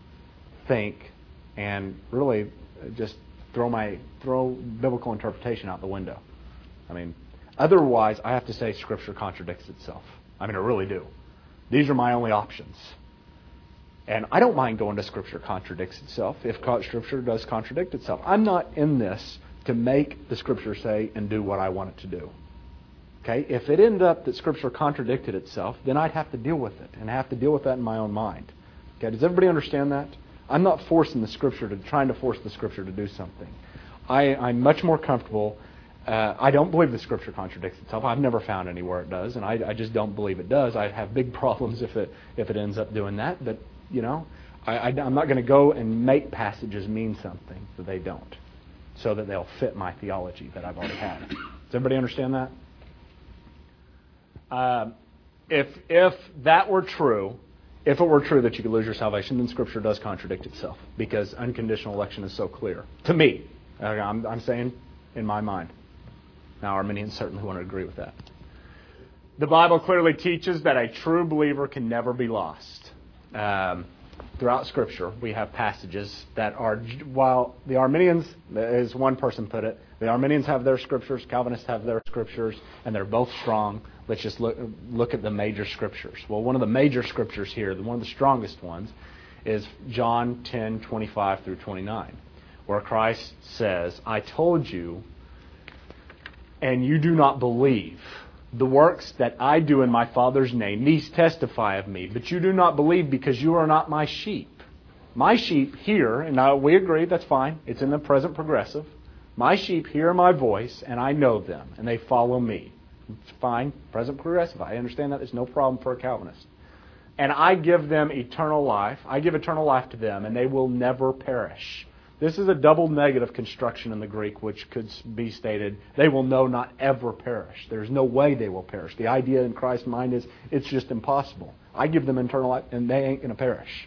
[SPEAKER 1] and really just throw my throw biblical interpretation out the window. I mean, otherwise, I have to say Scripture contradicts itself. I mean, I really do. These are my only options. And I don't mind going to Scripture contradicts itself if Scripture does contradict itself. I'm not in this to make the Scripture say and do what I want it to do. Okay? If it ended up that Scripture contradicted itself, then I'd have to deal with it and have to deal with that in my own mind. Okay? Does everybody understand that? I'm not forcing the Scripture to trying to force the Scripture to do something. I, I'm much more comfortable. Uh, I don't believe the Scripture contradicts itself. I've never found anywhere it does, and I, I just don't believe it does. I'd have big problems if it if it ends up doing that. But you know, I, I, I'm not going to go and make passages mean something that they don't, so that they'll fit my theology that I've already had. Does everybody understand that? Uh, if if that were true. If it were true that you could lose your salvation, then Scripture does contradict itself because unconditional election is so clear. To me. I'm, I'm saying in my mind. Now, Arminians certainly want to agree with that. The Bible clearly teaches that a true believer can never be lost. Um, throughout Scripture, we have passages that are, while the Arminians, as one person put it, the Arminians have their Scriptures, Calvinists have their Scriptures, and they're both strong. Let's just look, look at the major Scriptures. Well, one of the major Scriptures here, one of the strongest ones, is John ten, twenty-five through twenty-nine, where Christ says, I told you, and you do not believe. The works that I do in my Father's name, these testify of me, but you do not believe because you are not my sheep. My sheep hear, and now we agree, that's fine. It's in the present progressive. My sheep hear my voice, and I know them, and they follow me. It's fine, present progressive. I understand that. There's no problem for a Calvinist. And I give them eternal life. I give eternal life to them, and they will never perish. This is a double negative construction in the Greek, which could be stated, they will know not ever perish. There's no way they will perish. The idea in Christ's mind is, it's just impossible. I give them eternal life, and they ain't going to perish.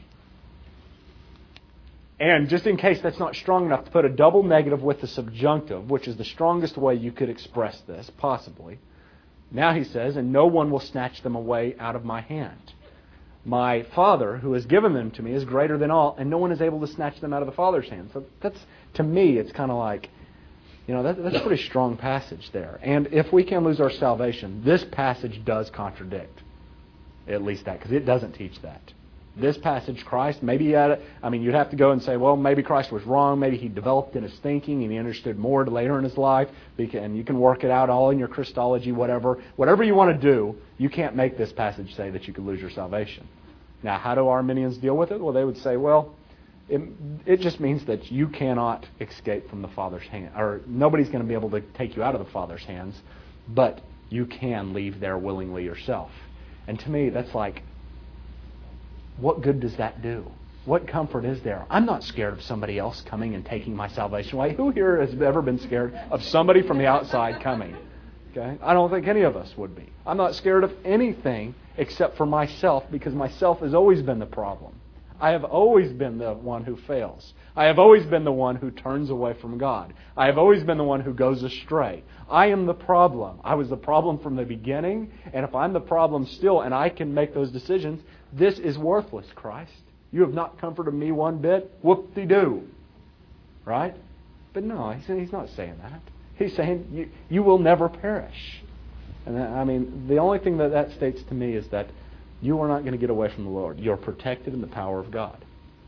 [SPEAKER 1] And just in case that's not strong enough to put a double negative with the subjunctive, which is the strongest way you could express this, possibly, now he says, and no one will snatch them away out of my hand. My Father, who has given them to me, is greater than all, and no one is able to snatch them out of the Father's hand. So that's, to me, it's kind of like, you know, that, that's a pretty strong passage there. And if we can lose our salvation, this passage does contradict at least that, because it doesn't teach that. This passage, Christ, maybe he had, I mean, you'd have to go and say, well, maybe Christ was wrong. Maybe he developed in his thinking and he understood more later in his life. And you can work it out all in your Christology, whatever. Whatever you want to do, you can't make this passage say that you could lose your salvation. Now, how do Arminians deal with it? Well, they would say, well, it, it just means that you cannot escape from the Father's hand. Or nobody's going to be able to take you out of the Father's hands, but you can leave there willingly yourself. And to me, that's like, what good does that do? What comfort is there? I'm not scared of somebody else coming and taking my salvation away. Who here has ever been scared of somebody from the outside coming? Okay? I don't think any of us would be. I'm not scared of anything except for myself, because myself has always been the problem. I have always been the one who fails. I have always been the one who turns away from God. I have always been the one who goes astray. I am the problem. I was the problem from the beginning, and if I'm the problem still and I can make those decisions, this is worthless, Christ. You have not comforted me one bit. Whoop-de-doo. Right? But no, he's, he's not saying that. He's saying you, you will never perish. And that, I mean, the only thing that that states to me is that you are not going to get away from the Lord. You're protected in the power of God.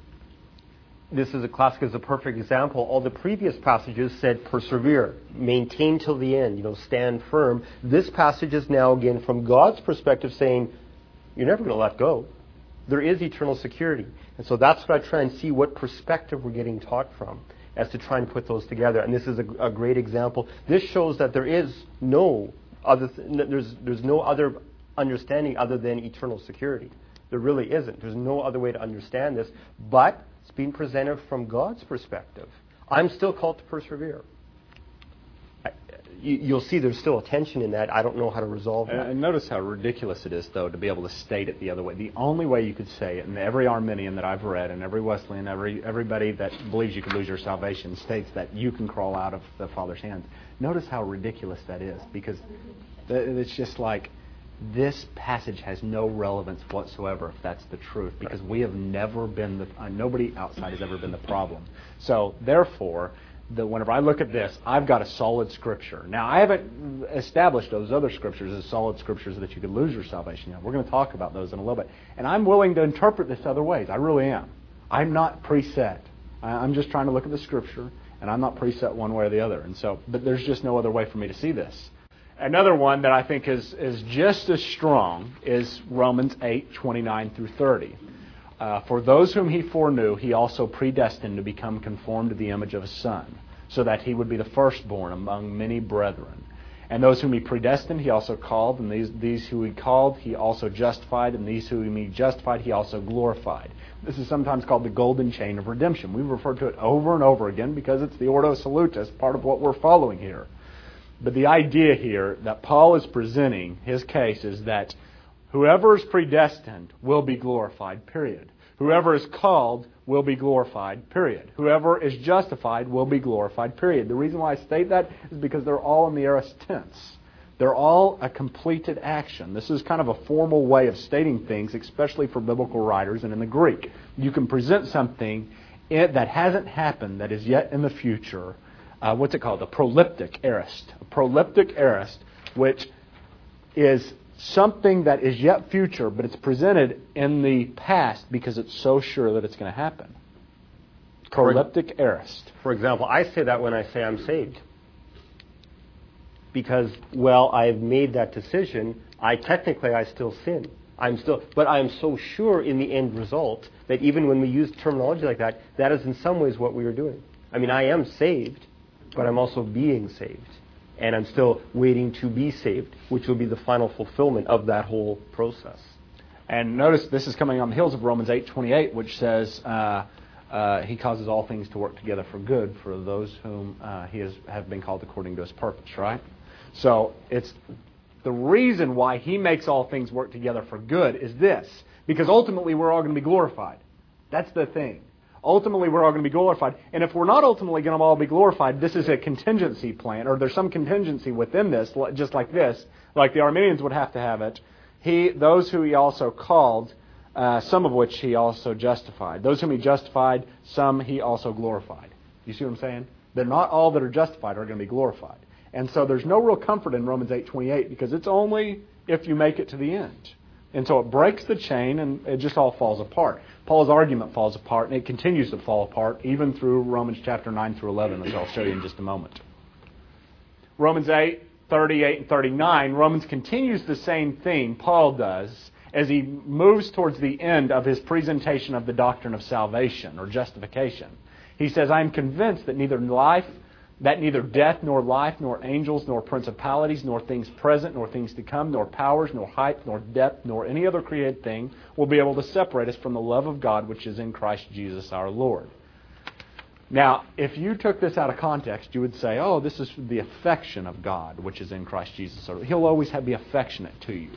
[SPEAKER 2] This is a classic, is a perfect example. All the previous passages said persevere, maintain till the end, you know, stand firm. This passage is now again from God's perspective saying, you're never going to let go. There is eternal security. And so that's what I try and see what perspective we're getting taught from as to try and put those together. And this is a, a great example. This shows that there is no other, th- there's, there's no other understanding other than eternal security. There really isn't. There's no other way to understand this. But it's being presented from God's perspective. I'm still called to persevere. I, you, you'll see there's still a tension in that. I don't know how to resolve that.
[SPEAKER 1] And notice how ridiculous it is, though, to be able to state it the other way. The only way you could say it, and every Arminian that I've read, and every Wesleyan, every everybody that believes you can lose your salvation, states that you can crawl out of the Father's hands. Notice how ridiculous that is, because it's just like, this passage has no relevance whatsoever if that's the truth, because we have never been the uh, nobody outside has ever been the problem. So therefore, the, whenever I look at this, I've got a solid scripture. Now, I haven't established those other scriptures as solid scriptures that you could lose your salvation. Now, we're going to talk about those in a little bit, and I'm willing to interpret this other ways. I really am. I'm not preset. I, I'm just trying to look at the scripture, and I'm not preset one way or the other. And so, but there's just no other way for me to see this. Another one that I think is, is just as strong is Romans eight, twenty-nine through thirty. Uh, For those whom he foreknew, he also predestined to become conformed to the image of his Son, so that he would be the firstborn among many brethren. And those whom he predestined, he also called, and these, these who he called, he also justified, and these whom he justified, he also glorified. This is sometimes called the golden chain of redemption. We've referred to it over and over again because it's the Ordo Salutis, part of what we're following here. But the idea here that Paul is presenting, his case, is that whoever is predestined will be glorified, period. Whoever is called will be glorified, period. Whoever is justified will be glorified, period. The reason why I state that is because they're all in the aorist tense. They're all a completed action. This is kind of a formal way of stating things, especially for biblical writers and in the Greek. You can present something that hasn't happened, that is yet in the future. Uh, what's it called? A proleptic aorist. A proleptic aorist, which is something that is yet future, but it's presented in the past because it's so sure that it's going to happen. Proleptic aorist.
[SPEAKER 2] For example, I say that when I say I'm saved. Because, well, I've made that decision. I technically, I still sin. I'm still, but I'm so sure in the end result that even when we use terminology like that, that is in some ways what we are doing. I mean, I am saved, but I'm also being saved. And I'm still waiting to be saved, which will be the final fulfillment of that whole process.
[SPEAKER 1] And notice this is coming on the heels of Romans eight twenty-eight, which says uh, uh, he causes all things to work together for good for those whom uh, he has have been called according to his purpose, right? So it's the reason why he makes all things work together for good is this, because ultimately we're all going to be glorified. That's the thing. Ultimately, we're all going to be glorified. And if we're not ultimately going to all be glorified, this is a contingency plan, or there's some contingency within this, just like this, like the Arminians would have to have it. He, those who he also called, uh, some of which he also justified. Those whom he justified, some he also glorified. You see what I'm saying? They're not all that are justified are going to be glorified. And so there's no real comfort in Romans eight twenty-eight because it's only if you make it to the end. And so it breaks the chain and it just all falls apart. Paul's argument falls apart and it continues to fall apart even through Romans chapter nine through eleven, which I'll show you in just a moment. Romans eight, thirty-eight and thirty-nine, Romans continues the same thing Paul does as he moves towards the end of his presentation of the doctrine of salvation or justification. He says, I am convinced that neither life, that neither death, nor life, nor angels, nor principalities, nor things present, nor things to come, nor powers, nor height, nor depth, nor any other created thing will be able to separate us from the love of God which is in Christ Jesus our Lord. Now, if you took this out of context, you would say, oh, this is the affection of God which is in Christ Jesus. He'll always have, be affectionate to you.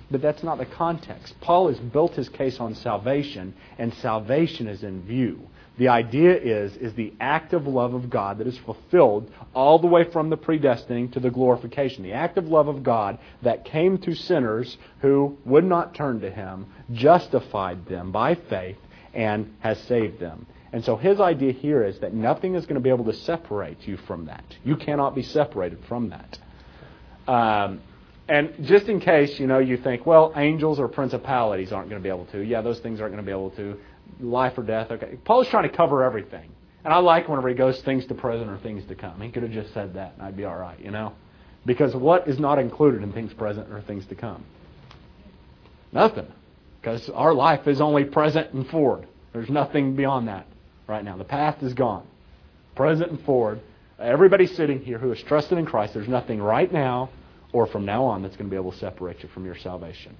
[SPEAKER 1] But that's not the context. Paul has built his case on salvation, and salvation is in view. The idea is, is the active love of God that is fulfilled all the way from the predestining to the glorification. The active love of God that came to sinners who would not turn to Him, justified them by faith, and has saved them. And so his idea here is that nothing is going to be able to separate you from that. You cannot be separated from that. Um, and just in case, you know, you think, well, angels or principalities aren't going to be able to. Yeah, those things aren't going to be able to. Life or death. Okay. Paul's trying to cover everything. And I like whenever he goes things to present or things to come. He could have just said that and I'd be all right, you know. Because what is not included in things present or things to come? Nothing. Because our life is only present and forward. There's nothing beyond that right now. The past is gone. Present and forward. Everybody sitting here who is trusted in Christ, there's nothing right now or from now on that's going to be able to separate you from your salvation.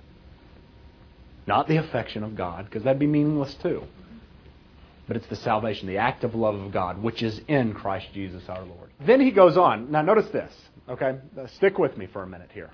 [SPEAKER 1] Not the affection of God, because that'd be meaningless too. But it's the salvation, the active love of God, which is in Christ Jesus our Lord. Then he goes on. Now notice this. Okay? Stick with me for a minute here.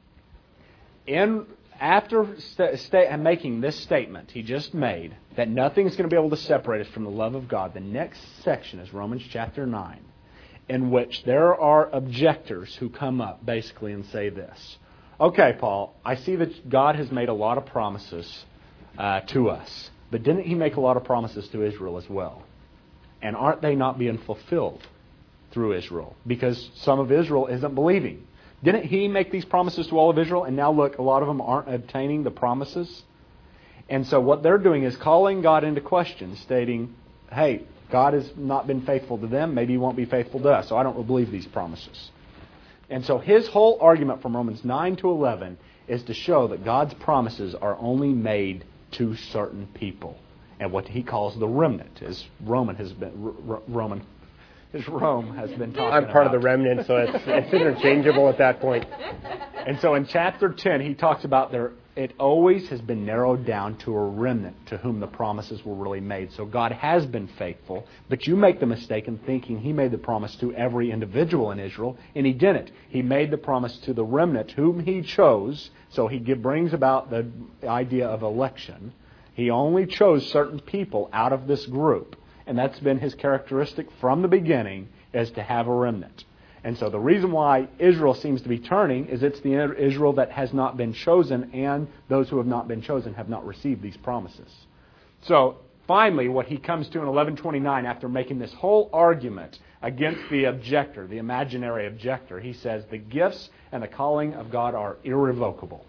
[SPEAKER 1] In After st- st- making this statement he just made, that nothing is going to be able to separate us from the love of God, the next section is Romans chapter nine, in which there are objectors who come up basically and say this. Okay, Paul, I see that God has made a lot of promises uh, to us, but didn't He make a lot of promises to Israel as well? And aren't they not being fulfilled through Israel? Because some of Israel isn't believing. Didn't He make these promises to all of Israel? And now look, a lot of them aren't obtaining the promises. And so what they're doing is calling God into question, stating, hey, God has not been faithful to them. Maybe He won't be faithful to us. So I don't believe these promises. And so his whole argument from Romans nine to eleven is to show that God's promises are only made to certain people. And what he calls the remnant, as Roman has been, R- Roman, as Rome has been talking about.
[SPEAKER 2] I'm part of the remnant, so it's, it's interchangeable at that point.
[SPEAKER 1] And so in chapter ten, he talks about there, it always has been narrowed down to a remnant to whom the promises were really made. So God has been faithful, but you make the mistake in thinking He made the promise to every individual in Israel, and He didn't. He made the promise to the remnant whom He chose, so He brings about the idea of election. He only chose certain people out of this group, and that's been His characteristic from the beginning, is to have a remnant. And so the reason why Israel seems to be turning is it's the Israel that has not been chosen, and those who have not been chosen have not received these promises. So finally, what he comes to in eleven twenty-nine, after making this whole argument against the objector, the imaginary objector, he says the gifts and the calling of God are irrevocable.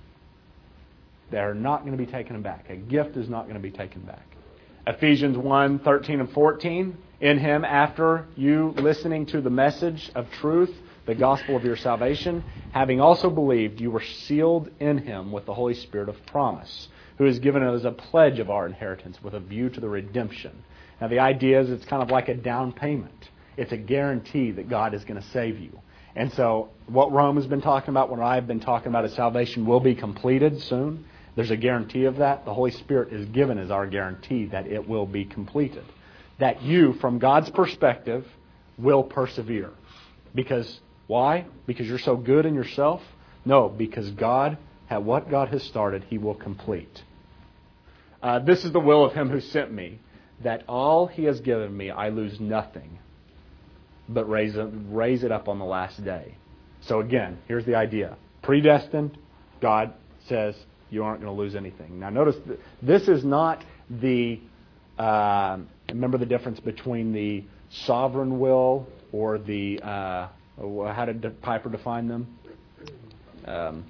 [SPEAKER 1] They're not going to be taken back. A gift is not going to be taken back. Ephesians one, thirteen and fourteen. In Him, after you listening to the message of truth, the gospel of your salvation, having also believed, you were sealed in Him with the Holy Spirit of promise, who is given as a pledge of our inheritance with a view to the redemption. Now the idea is it's kind of like a down payment. It's a guarantee that God is going to save you. And so what Rome has been talking about, what I've been talking about, is salvation will be completed soon. There's a guarantee of that. The Holy Spirit is given as our guarantee that it will be completed. That you, from God's perspective, will persevere. Because, why? Because you're so good in yourself? No, because God, what God has started, He will complete. Uh, this is the will of Him who sent me, that all He has given me, I lose nothing, but raise it, raise it up on the last day. So again, here's the idea. Predestined, God says you aren't going to lose anything. Now notice, th- this is not the... Uh, remember the difference between the sovereign will or the, uh, how did Piper define them? Um,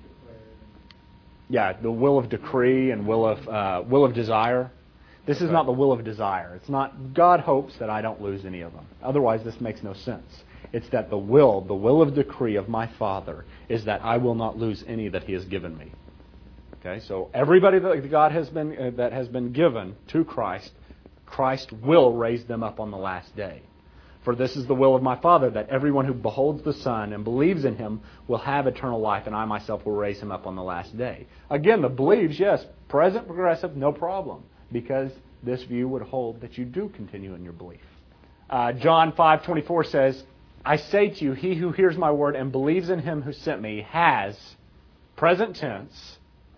[SPEAKER 1] yeah, the will of decree and will of uh, will of desire. This is not the will of desire. It's not, God hopes that I don't lose any of them. Otherwise, this makes no sense. It's that the will, the will of decree of my Father is that I will not lose any that He has given me. Okay, so everybody that God has been uh, that has been given to Christ, Christ will raise them up on the last day. For this is the will of my Father, that everyone who beholds the Son and believes in Him will have eternal life, and I myself will raise him up on the last day. Again, the believes, yes, present progressive, no problem, because this view would hold that you do continue in your belief. Uh, John five twenty-four says, I say to you, he who hears my word and believes in Him who sent me has, present tense,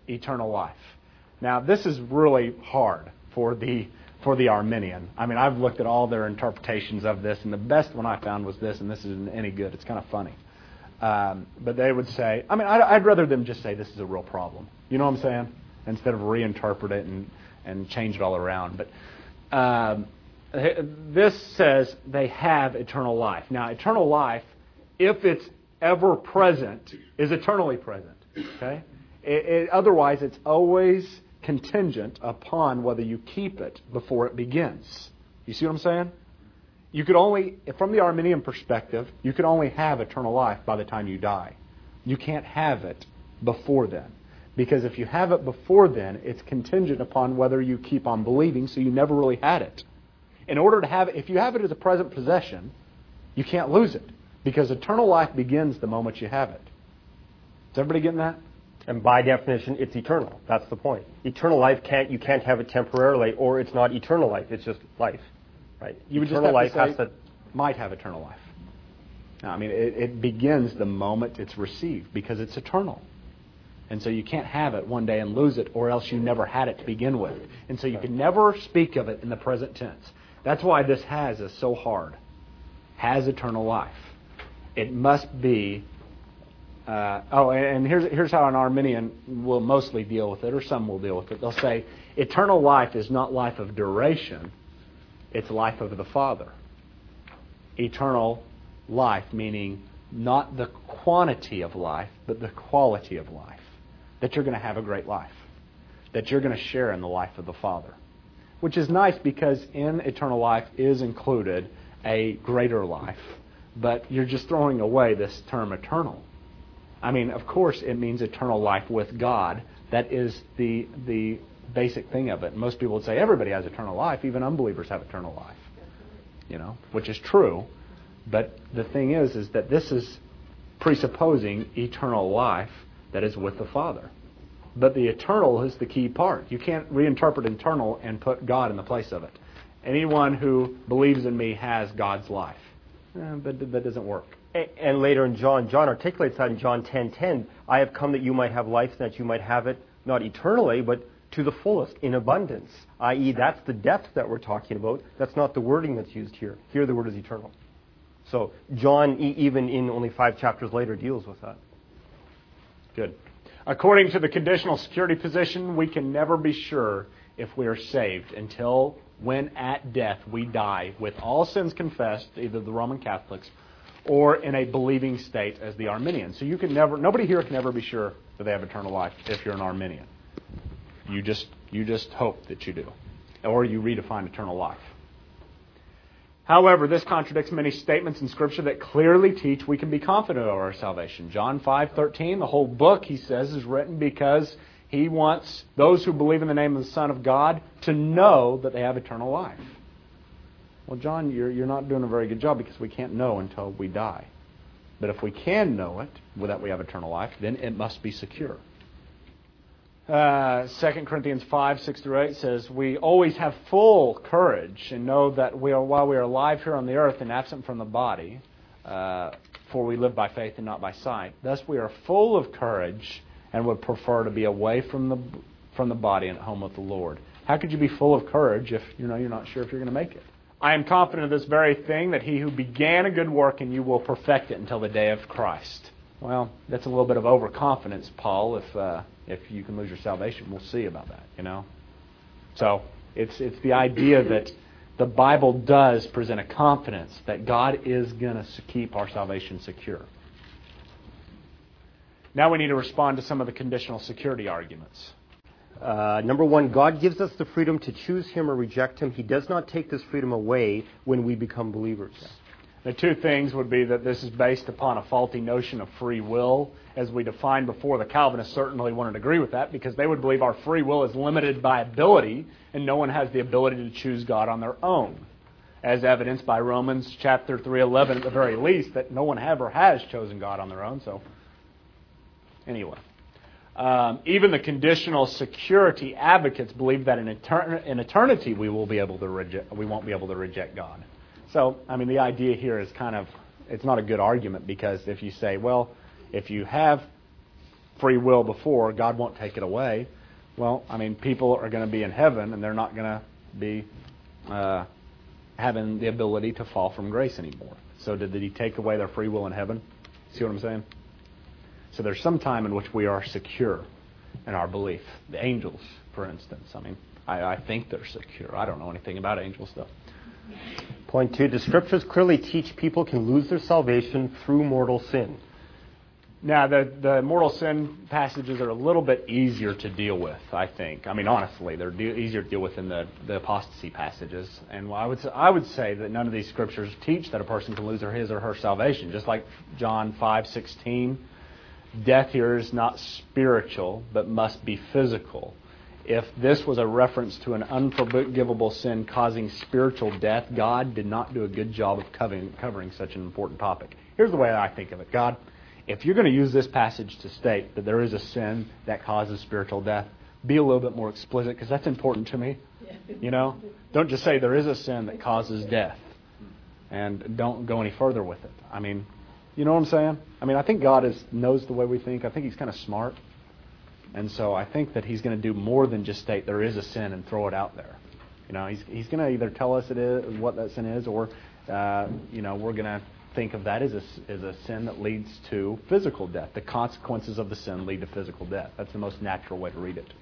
[SPEAKER 1] eternal life. Now, this is really hard for the for the Arminian. I mean, I've looked at all their interpretations of this, and the best one I found was this, and this isn't any good. It's kind of funny. Um, but they would say, I mean, I'd, I'd rather them just say this is a real problem. You know what I'm saying? Instead of reinterpret it and, and change it all around. But um, this says they have eternal life. Now, eternal life, if it's ever present, is eternally present. Okay? It, it, otherwise, it's always contingent upon whether you keep it before it begins. You see what I'm saying? You could only, from the Arminian perspective, you could only have eternal life by the time you die. You can't have it before then. Because if you have it before then, it's contingent upon whether you keep on believing, so you never really had it. In order to have it, if you have it as a present possession, you can't lose it. Because eternal life begins the moment you have it. Is everybody getting that?
[SPEAKER 2] And by definition, it's eternal. That's the point. Eternal life can't you can't have it temporarily, or it's not eternal life. It's just life, right?
[SPEAKER 1] You would
[SPEAKER 2] eternal
[SPEAKER 1] just have
[SPEAKER 2] life
[SPEAKER 1] to say,
[SPEAKER 2] has to
[SPEAKER 1] might have eternal life. Now, I mean, it, it begins the moment it's received because it's eternal, and so you can't have it one day and lose it, or else you never had it to begin with, and so you can never speak of it in the present tense. That's why this has is so hard. Has eternal life. It must be. Uh, oh, and here's here's how an Arminian will mostly deal with it, or some will deal with it. They'll say, eternal life is not life of duration, it's life of the Father. Eternal life, meaning not the quantity of life, but the quality of life. That you're going to have a great life. That you're going to share in the life of the Father. Which is nice because in eternal life is included a greater life. But you're just throwing away this term eternal. I mean, of course, it means eternal life with God. That is the the basic thing of it. Most people would say everybody has eternal life. Even unbelievers have eternal life. You know, which is true. But the thing is, is that this is presupposing eternal life that is with the Father. But the eternal is the key part. You can't reinterpret eternal and put God in the place of it. Anyone who believes in me has God's life. Eh, but that doesn't work.
[SPEAKER 2] And later in John, John articulates that in John ten ten, I have come that you might have life, that you might have it not eternally, but to the fullest, in abundance. that is, that's the depth that we're talking about. That's not the wording that's used here. Here the word is eternal. So John, e- even in only five chapters later, deals with that.
[SPEAKER 1] Good. According to the conditional security position, we can never be sure if we are saved until when at death we die with all sins confessed, either the Roman Catholics or in a believing state as the Arminian. So you can never, nobody here can ever be sure that they have eternal life if you're an Arminian. You just, you just hope that you do. Or you redefine eternal life. However, this contradicts many statements in Scripture that clearly teach we can be confident of our salvation. John five thirteen, the whole book, he says, is written because he wants those who believe in the name of the Son of God to know that they have eternal life. Well, John, you're, you're not doing a very good job because we can't know until we die. But if we can know it, that we have eternal life, then it must be secure. Uh, Second Corinthians five, six through eight says, we always have full courage and know that we are, while we are alive here on the earth and absent from the body, uh, for we live by faith and not by sight. Thus we are full of courage and would prefer to be away from the from the body and at home with the Lord. How could you be full of courage if you know you're not sure if you're going to make it? I am confident of this very thing, that he who began a good work in you will perfect it until the day of Christ. Well, that's a little bit of overconfidence, Paul, if uh, if you can lose your salvation. We'll see about that, you know. So it's it's the idea that the Bible does present a confidence that God is going to keep our salvation secure. Now we need to respond to some of the conditional security arguments.
[SPEAKER 2] Uh, number one, God gives us the freedom to choose Him or reject Him. He does not take this freedom away when we become believers.
[SPEAKER 1] The two things would be that this is based upon a faulty notion of free will. As we defined before, the Calvinists certainly wouldn't agree with that because they would believe our free will is limited by ability and no one has the ability to choose God on their own. As evidenced by Romans chapter three eleven at the very least, that no one ever has chosen God on their own. So, anyway. Um, even the conditional security advocates believe that in, etern- in eternity we will be able to reject, we won't be able to reject God. So, I mean, the idea here is kind of, it's not a good argument because if you say, well, if you have free will before, God won't take it away. Well, I mean, people are going to be in heaven, and they're not going to be uh, having the ability to fall from grace anymore. So did He take away their free will in heaven? See what I'm saying? So there's some time in which we are secure in our belief. The angels, for instance. I mean, I, I think they're secure. I don't know anything about angel stuff.
[SPEAKER 2] Point two, the Scriptures clearly teach people can lose their salvation through mortal sin.
[SPEAKER 1] Now, the, the mortal sin passages are a little bit easier to deal with, I think. I mean, honestly, they're de- easier to deal with than the, the apostasy passages. And I would, I would say that none of these scriptures teach that a person can lose her, his or her salvation. Just like John five sixteen, death here is not spiritual, but must be physical. If this was a reference to an unforgivable sin causing spiritual death, God did not do a good job of covering, covering such an important topic. Here's the way I think of it. God, if you're going to use this passage to state that there is a sin that causes spiritual death, be a little bit more explicit, because that's important to me. You know? Don't just say there is a sin that causes death, and don't go any further with it. I mean, you know what I'm saying? I mean, I think God is knows the way we think. I think He's kind of smart. And so I think that He's going to do more than just state there is a sin and throw it out there. You know, He's He's going to either tell us it is what that sin is, or uh, you know, we're going to think of that as a, as a sin that leads to physical death. The consequences of the sin lead to physical death. That's the most natural way to read it.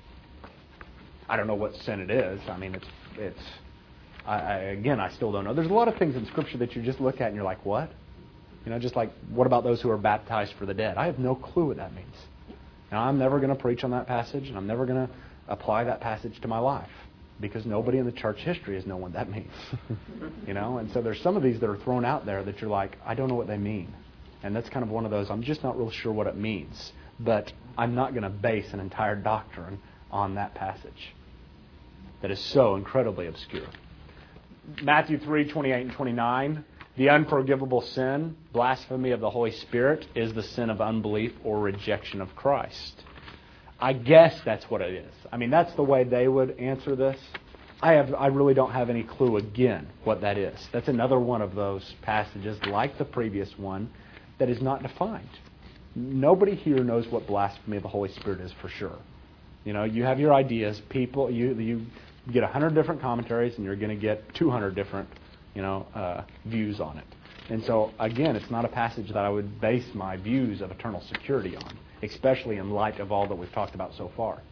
[SPEAKER 1] I don't know what sin it is. I mean, it's it's. I, I, again, I still don't know. There's a lot of things in Scripture that you just look at and you're like, what? You know, just like, what about those who are baptized for the dead? I have no clue what that means. Now, I'm never going to preach on that passage, and I'm never going to apply that passage to my life, because nobody in the church history has known what that means. You know, and so there's some of these that are thrown out there that you're like, I don't know what they mean. And that's kind of one of those, I'm just not real sure what it means. But I'm not going to base an entire doctrine on that passage that is so incredibly obscure. Matthew three, twenty-eight and twenty-nine, the unforgivable sin, blasphemy of the Holy Spirit, is the sin of unbelief or rejection of Christ. I guess that's what it is. I mean, that's the way they would answer this. I have, I really don't have any clue, again, what that is. That's another one of those passages, like the previous one, that is not defined. Nobody here knows what blasphemy of the Holy Spirit is for sure. You know, you have your ideas. People, you you get one hundred different commentaries, and you're going to get two hundred different, you know, uh, views on it. And so, again, it's not a passage that I would base my views of eternal security on, especially in light of all that we've talked about so far.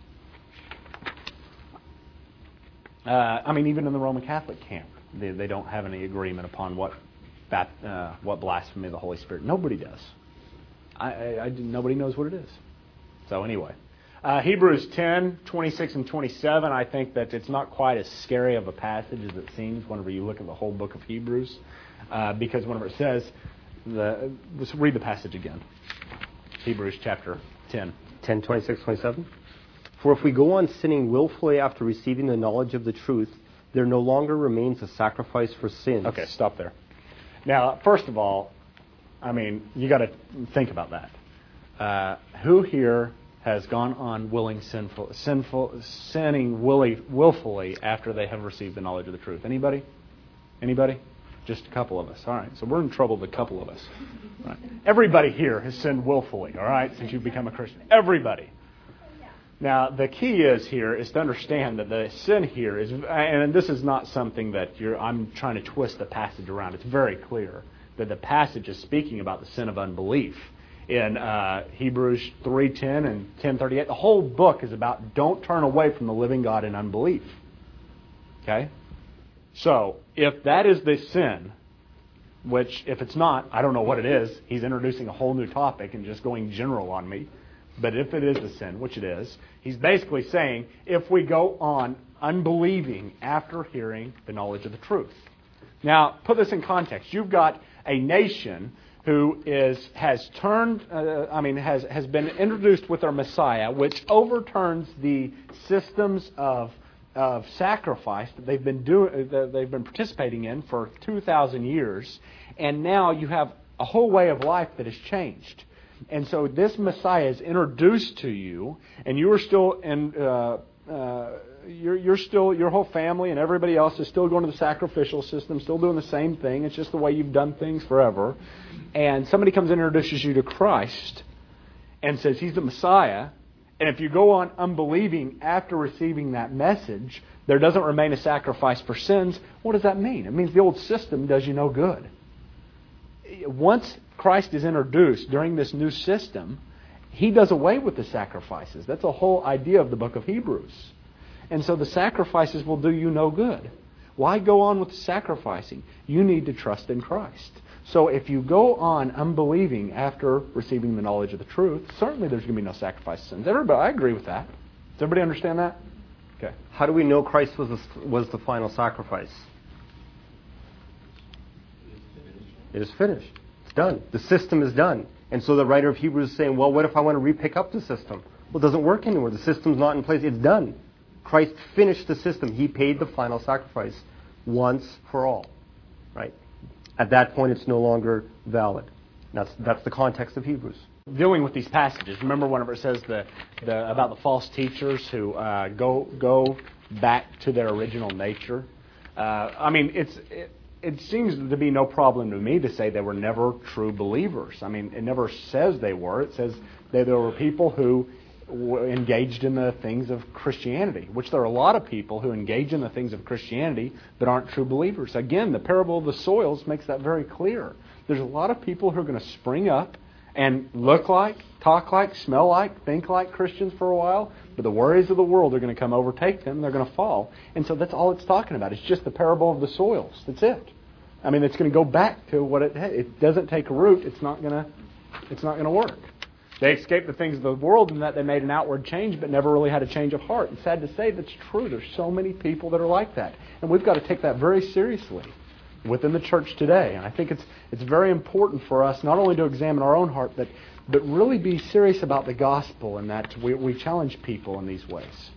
[SPEAKER 1] Uh, I mean, even in the Roman Catholic camp, they, they don't have any agreement upon what uh, what blasphemy of the Holy Spirit. Nobody does. I, I, I, nobody knows what it is. So anyway, uh, Hebrews ten, twenty-six and twenty-seven, I think that it's not quite as scary of a passage as it seems whenever you look at the whole book of Hebrews, uh, because whenever it says, the, let's read the passage again. Hebrews chapter ten.
[SPEAKER 2] ten, twenty-six, twenty-seven. For if we go on sinning willfully after receiving the knowledge of the truth, there no longer remains a sacrifice for sins.
[SPEAKER 1] Okay, stop there. Now, first of all, I mean, you got to think about that. Uh, who here has gone on willing sinful, sinful, sinning willy, willfully after they have received the knowledge of the truth? Anybody? Anybody? Just a couple of us. All right, so we're in trouble with a couple of us. All right. Everybody here has sinned willfully, all right, since you've become a Christian. Everybody. Now, the key is here is to understand that the sin here is, and this is not something that you're, I'm trying to twist the passage around. It's very clear that the passage is speaking about the sin of unbelief. In uh, Hebrews three ten and ten thirty-eight, the whole book is about don't turn away from the living God in unbelief. Okay? So, if that is the sin, which if it's not, I don't know what it is. He's introducing a whole new topic and just going general on me. But if it is a sin, which it is, he's basically saying if we go on unbelieving after hearing the knowledge of the truth. Now, put this in context. You've got a nation who is has turned, uh, I mean, has, has been introduced with their Messiah, which overturns the systems of of sacrifice that they've been doing, that they've been participating in for two thousand years, and now you have a whole way of life that has changed. And so this Messiah is introduced to you, and you are still in. Uh, uh, you're, you're still your whole family and everybody else is still going to the sacrificial system, still doing the same thing. It's just the way you've done things forever. And somebody comes and introduces you to Christ, and says He's the Messiah, and if you go on unbelieving after receiving that message, there doesn't remain a sacrifice for sins, what does that mean? It means the old system does you no good. Once Christ is introduced during this new system, He does away with the sacrifices. That's the whole idea of the book of Hebrews. And so the sacrifices will do you no good. Why go on with the sacrificing? You need to trust in Christ. So if you go on unbelieving after receiving the knowledge of the truth, certainly there's going to be no sacrifice of sins. Everybody, I agree with that. Does everybody understand that? Okay.
[SPEAKER 2] How do we know Christ was the, was the final sacrifice? It is finished. It's done. The system is done. And so the writer of Hebrews is saying, well, what if I want to re-pick up the system? Well, it doesn't work anymore. The system's not in place. It's done. Christ finished the system. He paid the final sacrifice once for all. Right? At that point, it's no longer valid. That's that's the context of Hebrews.
[SPEAKER 1] Dealing with these passages, remember whenever it says the, the about the false teachers who uh, go go back to their original nature? Uh, I mean, it's it, it seems to be no problem to me to say they were never true believers. I mean, it never says they were. It says that there were people who were engaged in the things of Christianity, which there are a lot of people who engage in the things of Christianity that aren't true believers. Again, the parable of the soils makes that very clear. There's a lot of people who are going to spring up and look like, talk like, smell like, think like Christians for a while, but the worries of the world are going to come overtake them. They're going to fall. And so that's all it's talking about. It's just the parable of the soils. That's it. I mean, it's going to go back to what it it doesn't take root. It's not going to it's not going to work. They escaped the things of the world in that they made an outward change but never really had a change of heart. It's sad to say that's true. There's so many people that are like that. And we've got to take that very seriously within the church today. And I think it's it's very important for us not only to examine our own heart, but, but really be serious about the gospel and that we, we challenge people in these ways.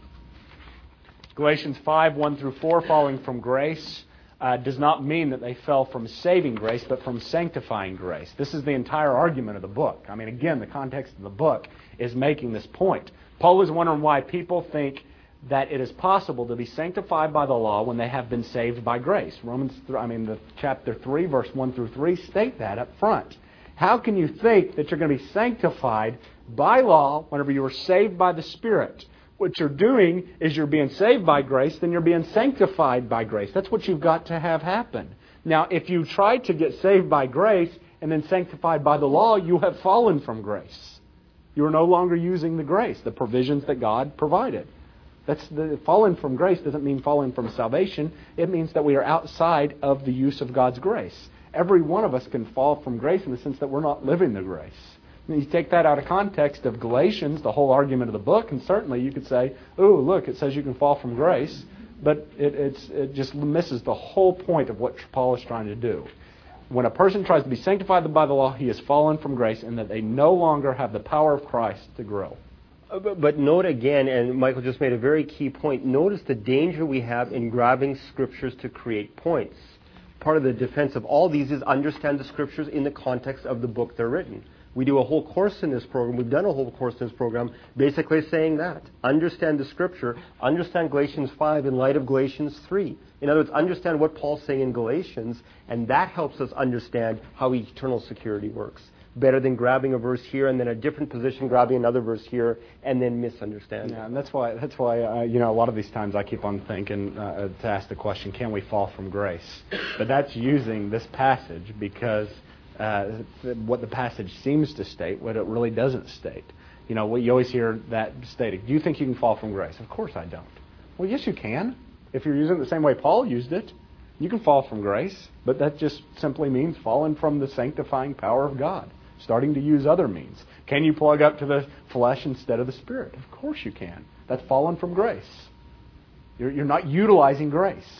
[SPEAKER 1] Galatians five, one through four, following from grace, Uh, does not mean that they fell from saving grace, but from sanctifying grace. This is the entire argument of the book. I mean, again, the context of the book is making this point. Paul is wondering why people think that it is possible to be sanctified by the law when they have been saved by grace. Romans, I mean, the chapter three, verse one through three state that up front. How can you think that you're going to be sanctified by law whenever you were saved by the Spirit? What you're doing is you're being saved by grace, then you're being sanctified by grace. That's what you've got to have happen. Now, if you try to get saved by grace and then sanctified by the law, you have fallen from grace. You are no longer using the grace, the provisions that God provided. That's the fallen from grace doesn't mean falling from salvation. It means that we are outside of the use of God's grace. Every one of us can fall from grace in the sense that we're not living the grace. You take that out of context of Galatians, the whole argument of the book, and certainly you could say, oh, look, it says you can fall from grace, but it, it's, it just misses the whole point of what Paul is trying to do. When a person tries to be sanctified by the law, he has fallen from grace, and that they no longer have the power of Christ to grow.
[SPEAKER 2] But, but note again, and Michael just made a very key point, notice the danger we have in grabbing Scriptures to create points. Part of the defense of all these is understand the Scriptures in the context of the book they're written. We do a whole course in this program. We've done a whole course in this program basically saying that. Understand the Scripture. Understand Galatians five in light of Galatians three. In other words, understand what Paul's saying in Galatians, and that helps us understand how eternal security works. Better than grabbing a verse here and then a different position, grabbing another verse here, and then misunderstanding.
[SPEAKER 1] Yeah, and that's why, that's why uh, you know, a lot of these times I keep on thinking uh, to ask the question, can we fall from grace? But that's using this passage because Uh, what the passage seems to state, what it really doesn't state. You know, you always hear that stated. Do you think you can fall from grace? Of course I don't. Well, yes, you can. If you're using it the same way Paul used it, you can fall from grace, but that just simply means falling from the sanctifying power of God, starting to use other means. Can you plug up to the flesh instead of the Spirit? Of course you can. That's fallen from grace. You're, you're not utilizing grace.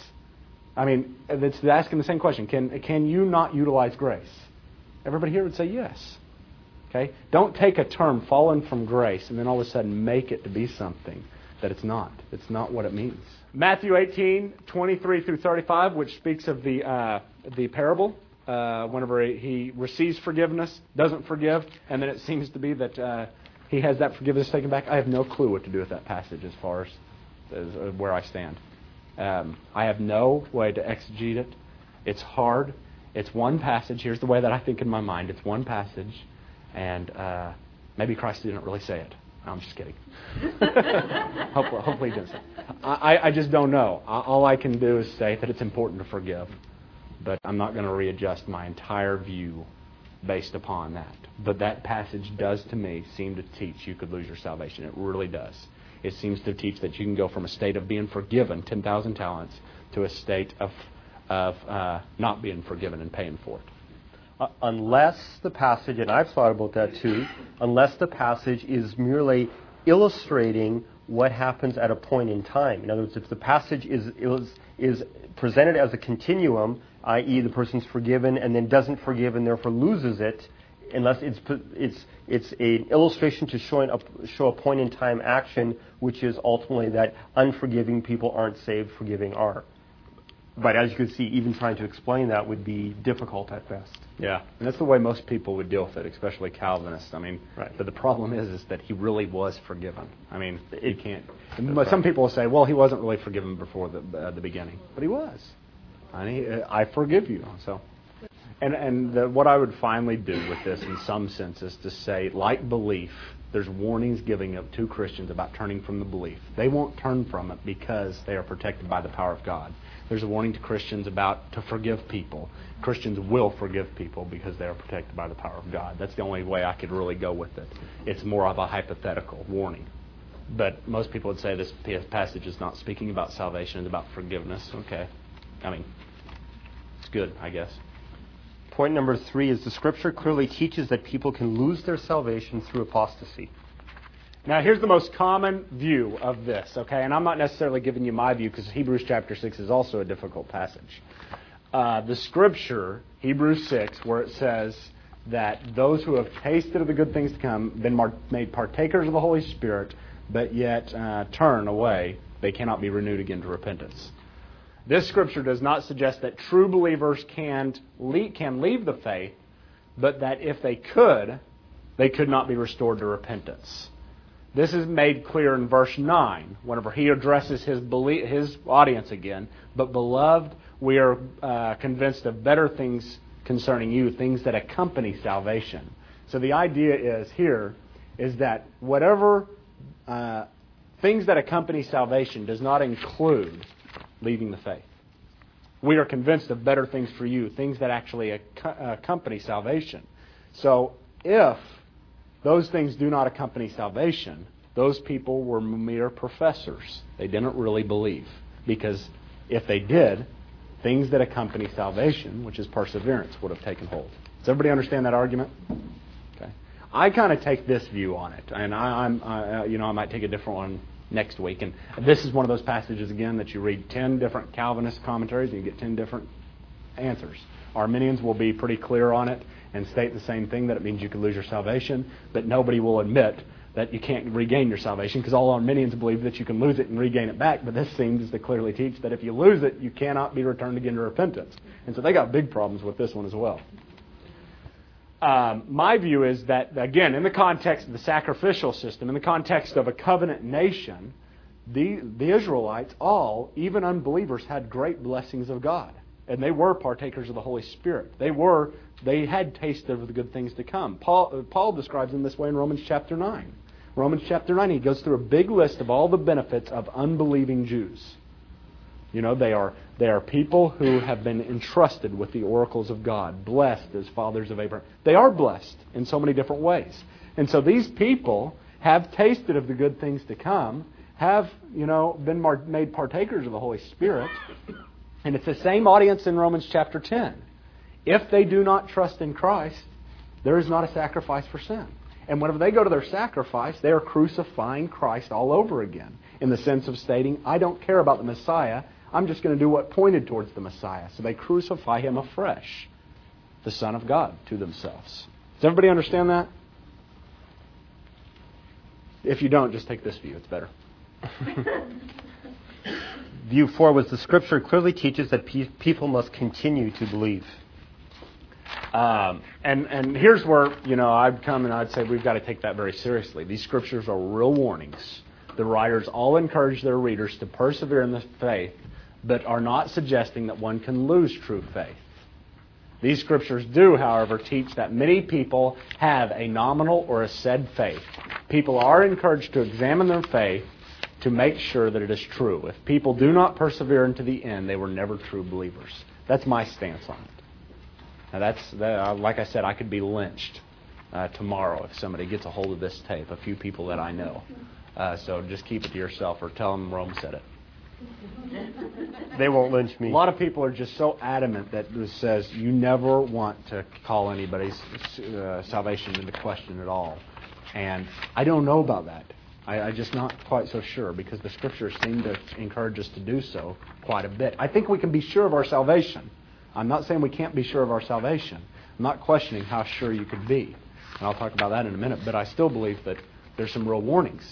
[SPEAKER 1] I mean, it's asking the same question. Can, can you not utilize grace? Everybody here would say yes. Okay? Don't take a term, fallen from grace, and then all of a sudden make it to be something that it's not. It's not what it means. Matthew eighteen, twenty-three through thirty-five, which speaks of the uh, the parable, uh, whenever he receives forgiveness, doesn't forgive, and then it seems to be that uh, he has that forgiveness taken back. I have no clue what to do with that passage as far as, as uh, where I stand. Um, I have no way to exegete it. It's hard. It's one passage. Here's the way that I think in my mind. It's one passage, and uh, Maybe Christ didn't really say it. No, I'm just kidding. hopefully, hopefully he didn't say it. I, I just don't know. All I can do is say that it's important to forgive. But I'm not going to readjust my entire view based upon that. But that passage does, to me, seem to teach you could lose your salvation. It really does. It seems to teach that you can go from a state of being forgiven, ten thousand talents, to a state of of uh, not being forgiven and paying for it.
[SPEAKER 2] Uh, unless the passage, and I've thought about that too, unless the passage is merely illustrating what happens at a point in time. In other words, if the passage is is, is presented as a continuum, that is the person's forgiven and then doesn't forgive and therefore loses it, unless it's it's it's an illustration to showing a, show a point in time action, which is ultimately that unforgiving people aren't saved, forgiving are. But as you can see, even trying to explain that would be difficult at best.
[SPEAKER 1] Yeah, and that's the way most people would deal with it, especially Calvinists. I mean,
[SPEAKER 2] right.
[SPEAKER 1] But the problem is, is that he really was forgiven. I mean, you can't. But
[SPEAKER 2] right.
[SPEAKER 1] Some people will say, well, he wasn't really forgiven before the uh, the beginning, but he was. I mean, I forgive you. So, and and the, what I would finally do with this, in some sense, is to say, like belief, there's warnings giving up to Christians about turning from the belief. They won't turn from it because they are protected by the power of God. There's a warning to Christians about to forgive people. Christians will forgive people because they are protected by the power of God. That's the only way I could really go with it. It's more of a hypothetical warning. But most people would say this passage is not speaking about salvation, it's about forgiveness. Okay. I mean, it's good, I guess.
[SPEAKER 2] Point number three is the Scripture clearly teaches that people can lose their salvation through apostasy.
[SPEAKER 1] Now, here's the most common view of this, okay? And I'm not necessarily giving you my view because Hebrews chapter six is also a difficult passage. Uh, the Scripture, Hebrews six, where it says that those who have tasted of the good things to come, been mar- made partakers of the Holy Spirit, but yet uh, turn away, they cannot be renewed again to repentance. This Scripture does not suggest that true believers can leave, can leave the faith, but that if they could, they could not be restored to repentance. This is made clear in verse nine, whenever he addresses his belie- his audience again. But, beloved, we are uh, convinced of better things concerning you, things that accompany salvation. So the idea is here is that whatever uh, things that accompany salvation does not include leaving the faith. We are convinced of better things for you, things that actually ac- accompany salvation. So if those things do not accompany salvation, those people were mere professors. They didn't really believe. Because if they did, things that accompany salvation, which is perseverance, would have taken hold. Does everybody understand that argument? Okay. I kind of take this view on it, and I, I'm, I, you know, I might take a different one next week. And this is one of those passages again that you read ten different Calvinist commentaries and you get ten different answers. Arminians will be pretty clear on it and state the same thing, that it means you can lose your salvation, but nobody will admit that you can't regain your salvation, because all Arminians believe that you can lose it and regain it back, but this seems to clearly teach that if you lose it, you cannot be returned again to repentance. And so they got big problems with this one as well. Um, my view is that, again, in the context of the sacrificial system, in the context of a covenant nation, the, the Israelites, all, even unbelievers, had great blessings of God. And they were partakers of the Holy Spirit. They were, they had tasted of the good things to come. Paul, Paul describes them this way in Romans chapter nine. Romans chapter nine, he goes through a big list of all the benefits of unbelieving Jews. You know, they are they are people who have been entrusted with the oracles of God, blessed as fathers of Abraham. They are blessed in so many different ways. And so these people have tasted of the good things to come, have, you know, been mar- made partakers of the Holy Spirit. And it's the same audience in Romans chapter ten. If they do not trust in Christ, there is not a sacrifice for sin. And whenever they go to their sacrifice, they are crucifying Christ all over again, in the sense of stating, I don't care about the Messiah, I'm just going to do what pointed towards the Messiah. So they crucify Him afresh, the Son of God, to themselves. Does everybody understand that? If you don't, just take this view. It's better.
[SPEAKER 2] View four was the Scripture clearly teaches that pe- people must continue to believe.
[SPEAKER 1] Um, and, and here's where, you know, I'd come and I'd say we've got to take that very seriously. These Scriptures are real warnings. The writers all encourage their readers to persevere in the faith, but are not suggesting that one can lose true faith. These scriptures do, however, teach that many people have a nominal or a said faith. People are encouraged to examine their faith to make sure that it is true. If people do not persevere into the end, they were never true believers. That's my stance on it. Now that's, that, like I said, I could be lynched uh, tomorrow if somebody gets a hold of this tape, a few people that I know. Uh, so just keep it to yourself or tell them Rome said it.
[SPEAKER 2] They won't lynch me.
[SPEAKER 1] A lot of people are just so adamant that it says you never want to call anybody's uh, salvation into question at all. And I don't know about that. I, I'm just not quite so sure because the Scriptures seem to encourage us to do so quite a bit. I think we can be sure of our salvation. I'm not saying we can't be sure of our salvation. I'm not questioning how sure you could be. And I'll talk about that in a minute. But I still believe that there's some real warnings.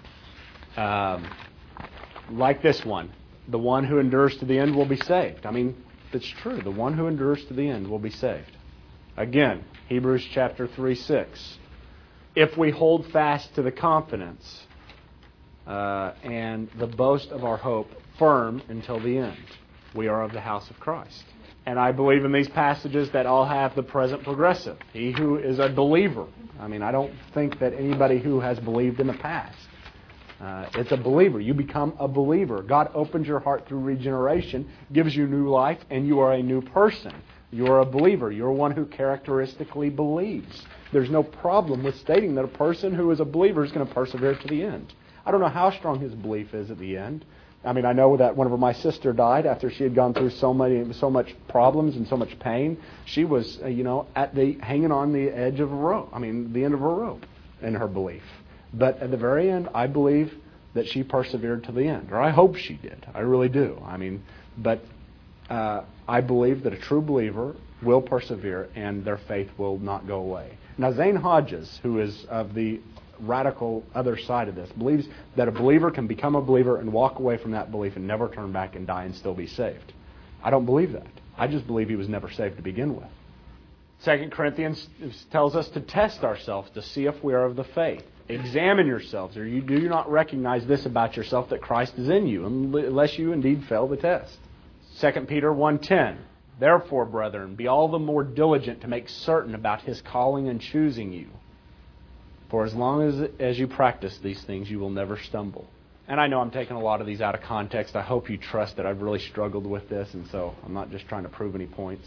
[SPEAKER 1] Um, like this one. The one who endures to the end will be saved. I mean, it's true. The one who endures to the end will be saved. Again, Hebrews chapter three, six. If we hold fast to the confidence uh, and the boast of our hope firm until the end, we are of the house of Christ. And I believe in these passages that all have the present progressive. He who is a believer. I mean, I don't think that anybody who has believed in the past. Uh, it's a believer. You become a believer. God opens your heart through regeneration, gives you new life, and you are a new person. You're a believer. You're one who characteristically believes. There's no problem with stating that a person who is a believer is going to persevere to the end. I don't know how strong his belief is at the end. I mean, I know that whenever my sister died, after she had gone through so many, so much problems and so much pain, she was, uh, you know, at the hanging on the edge of a rope. I mean, the end of a rope in her belief. But at the very end, I believe that she persevered to the end, or I hope she did. I really do. I mean, but uh, I believe that a true believer will persevere and their faith will not go away. Now, Zane Hodges, who is of the radical other side of this, believes that a believer can become a believer and walk away from that belief and never turn back and die and still be saved. I don't believe that. I just believe he was never saved to begin with. Second Corinthians tells us to test ourselves to see if we are of the faith. Examine yourselves, or you do not recognize this about yourself, that Christ is in you, unless you indeed fail the test. Second Peter one ten. Therefore, brethren, be all the more diligent to make certain about His calling and choosing you. For as long as, as you practice these things, you will never stumble. And I know I'm taking a lot of these out of context. I hope you trust that I've really struggled with this, and so I'm not just trying to prove any points.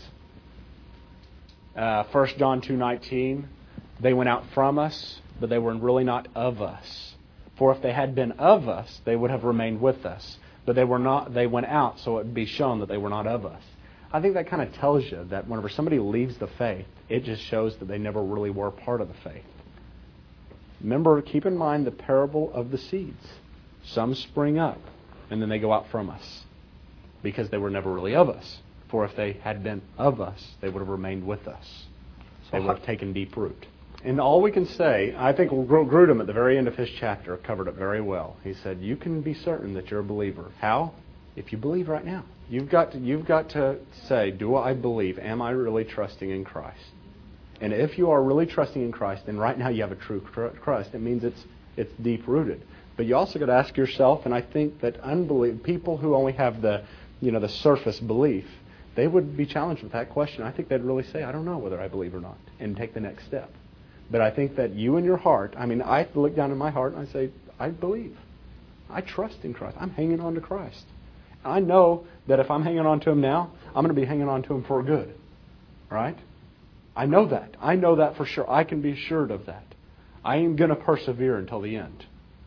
[SPEAKER 1] Uh, First John two nineteen. They went out from us, but they were really not of us. For if they had been of us, they would have remained with us. But they were not. They went out, so it would be shown that they were not of us. I think that kind of tells you that whenever somebody leaves the faith, it just shows that they never really were part of the faith. Remember, keep in mind the parable of the seeds. Some spring up, and then they go out from us, because they were never really of us. For if they had been of us, they would have remained with us. They would have taken deep root. And all we can say, I think Grudem at the very end of his chapter covered it very well. He said, you can be certain that you're a believer. How? If you believe right now. You've got to, you've got to say, do I believe? Am I really trusting in Christ? And if you are really trusting in Christ, then right now you have a true trust. It means it's it's deep-rooted. But you also got to ask yourself, and I think that unbelief, people who only have the, you know, the surface belief, they would be challenged with that question. I think they'd really say, I don't know whether I believe or not, and take the next step. But I think that you in your heart, I mean, I look down in my heart and I say, I believe. I trust in Christ. I'm hanging on to Christ. I know that if I'm hanging on to Him now, I'm going to be hanging on to Him for good. Right? I know that. I know that for sure. I can be assured of that. I am going to persevere until the end.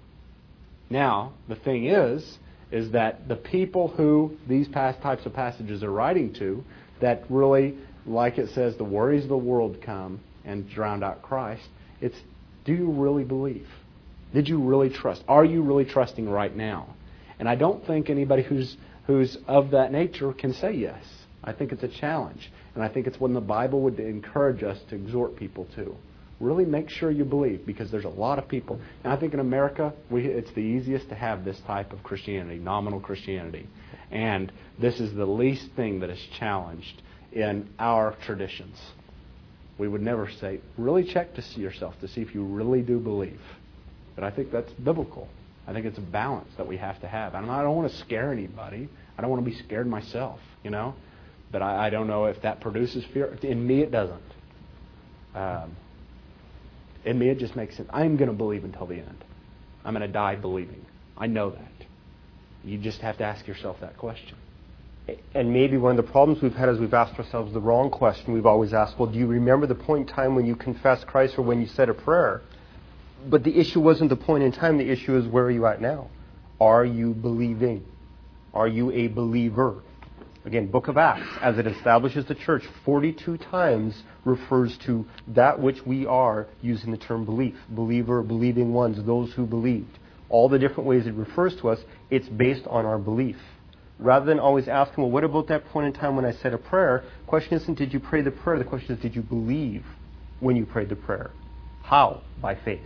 [SPEAKER 1] Now, the thing is, is that the people who these past types of passages are writing to, that really, like it says, the worries of the world come and drown out Christ, it's, do you really believe? Did you really trust? Are you really trusting right now? And I don't think anybody who's who's of that nature can say yes. I think it's a challenge. And I think it's when the Bible would encourage us to exhort people to. Really make sure you believe, because there's a lot of people. And I think in America, we, it's the easiest to have this type of Christianity, nominal Christianity. And this is the least thing that is challenged in our traditions. We would never say, really check to see yourself, to see if you really do believe. But I think that's biblical. I think it's a balance that we have to have. And I don't want to scare anybody. I don't want to be scared myself, you know. But I, I don't know if that produces fear. In me, it doesn't. Um, in me, it just makes sense. I'm going to believe until the end. I'm going to die believing. I know that. You just have to ask yourself that question.
[SPEAKER 2] And maybe one of the problems we've had is we've asked ourselves the wrong question. We've always asked, well, do you remember the point in time when you confessed Christ or when you said a prayer? But the issue wasn't the point in time. The issue is, where are you at now? Are you believing? Are you a believer? Again, Book of Acts, as it establishes the church, forty-two times refers to that which we are, using the term belief. Believer, believing ones, those who believed. All the different ways it refers to us, it's based on our belief. Rather than always asking, well, what about that point in time when I said a prayer? The question isn't, did you pray the prayer? The question is, did you believe when you prayed the prayer? How? By faith.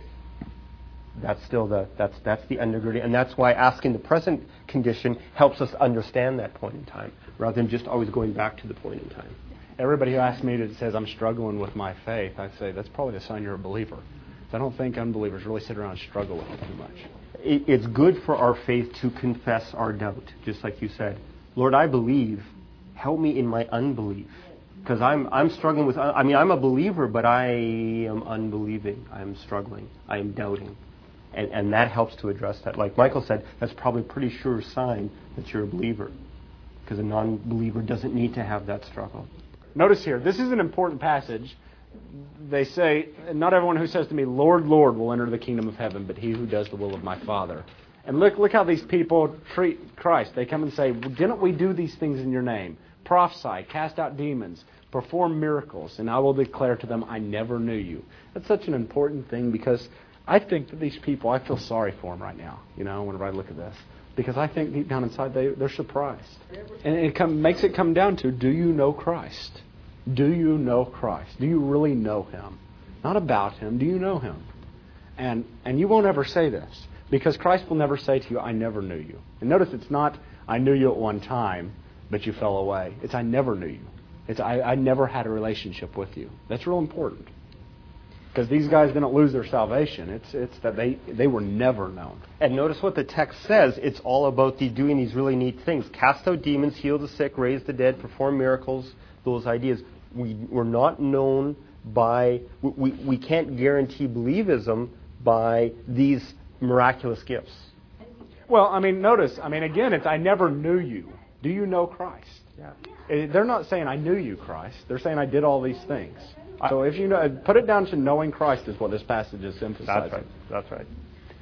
[SPEAKER 2] That's still the that's that's the undergirding, and that's why asking the present condition helps us understand that point in time, rather than just always going back to the point in time.
[SPEAKER 1] Everybody who asks me that says I'm struggling with my faith, I say that's probably the sign you're a believer. So I don't think unbelievers really sit around and struggle with it too much.
[SPEAKER 2] It, it's good for our faith to confess our doubt, just like you said. Lord, I believe. Help me in my unbelief, because I'm I'm struggling with. I mean, I'm a believer, but I am unbelieving. I'm struggling. I am doubting. And, and that helps to address that. Like Michael said, that's probably a pretty sure sign that you're a believer, because a non-believer doesn't need to have that struggle.
[SPEAKER 1] Notice here, this is an important passage. They say, not everyone who says to me, Lord, Lord, will enter the kingdom of heaven, but he who does the will of my Father. And look, look how these people treat Christ. They come and say, well, didn't we do these things in your name? Prophesy, cast out demons, perform miracles, and I will declare to them, I never knew you. That's such an important thing, because I think that these people, I feel sorry for them right now, you know, whenever I look at this. Because I think deep down inside they, they're surprised. And it come, makes it come down to, do you know Christ? Do you know Christ? Do you really know Him? Not about Him. Do you know Him? And and you won't ever say this, because Christ will never say to you, I never knew you. And notice it's not, I knew you at one time, but you fell away. It's, I never knew you. It's, I, I never had a relationship with you. That's real important. Because these guys didn't lose their salvation. It's it's that they, they were never known.
[SPEAKER 2] And notice what the text says. It's all about the doing these really neat things. Cast out demons, heal the sick, raise the dead, perform miracles, those ideas. We, we're not known by... We, we can't guarantee believism by these miraculous gifts.
[SPEAKER 1] Well, I mean, notice, I mean, again, it's I never knew you. Do you know Christ?
[SPEAKER 2] Yeah.
[SPEAKER 1] They're not saying I knew you, Christ. They're saying I did all these things. So if you know, put it down to knowing Christ is what this passage is emphasizing.
[SPEAKER 2] That's right. That's right.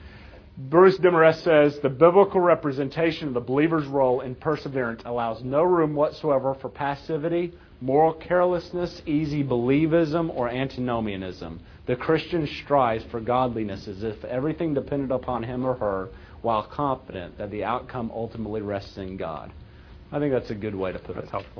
[SPEAKER 1] Bruce Demarest says, the biblical representation of the believer's role in perseverance allows no room whatsoever for passivity, moral carelessness, easy believism, or antinomianism. The Christian strives for godliness as if everything depended upon him or her, while confident that the outcome ultimately rests in God. I think that's a good way to put it.
[SPEAKER 2] That's helpful.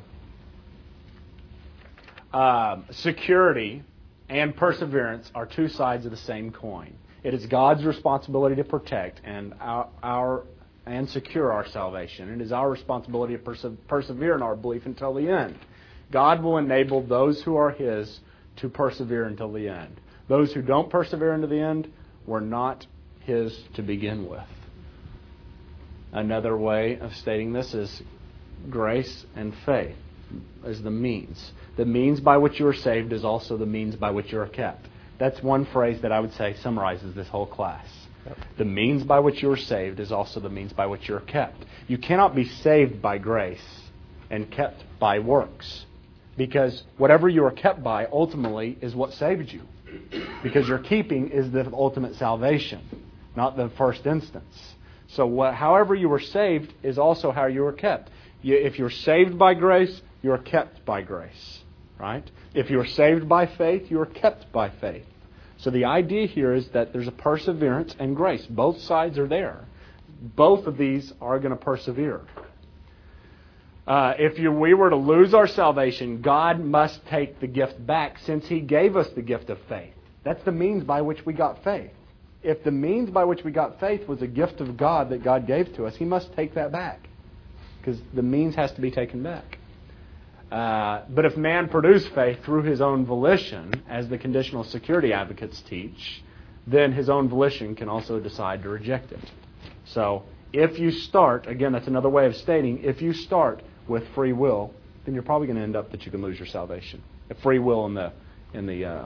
[SPEAKER 1] Um, security and perseverance are two sides of the same coin. It is God's responsibility to protect and our, our and secure our salvation. It is our responsibility to perse- persevere in our belief until the end. God will enable those who are His to persevere until the end. Those who don't persevere until the end were not His to begin with. Another way of stating this is grace and faith as the means. The means by which you are saved is also the means by which you are kept. That's one phrase that I would say summarizes this whole class. Yep. The means by which you are saved is also the means by which you are kept. You cannot be saved by grace and kept by works, because whatever you are kept by ultimately is what saved you. Because your keeping is the ultimate salvation, not the first instance. So what, however you were saved is also how you were kept. You, if you're saved by grace, you are kept by grace. Right? If you are saved by faith, you are kept by faith. So the idea here is that there's a perseverance and grace. Both sides are there. Both of these are going to persevere. Uh, if you, we were to lose our salvation, God must take the gift back, since He gave us the gift of faith. That's the means by which we got faith. If the means by which we got faith was a gift of God that God gave to us, He must take that back, because the means has to be taken back. Uh, but if man produced faith through his own volition, as the conditional security advocates teach, then his own volition can also decide to reject it. So if you start, again, that's another way of stating, if you start with free will, then you're probably going to end up that you can lose your salvation. Free will in the in the uh,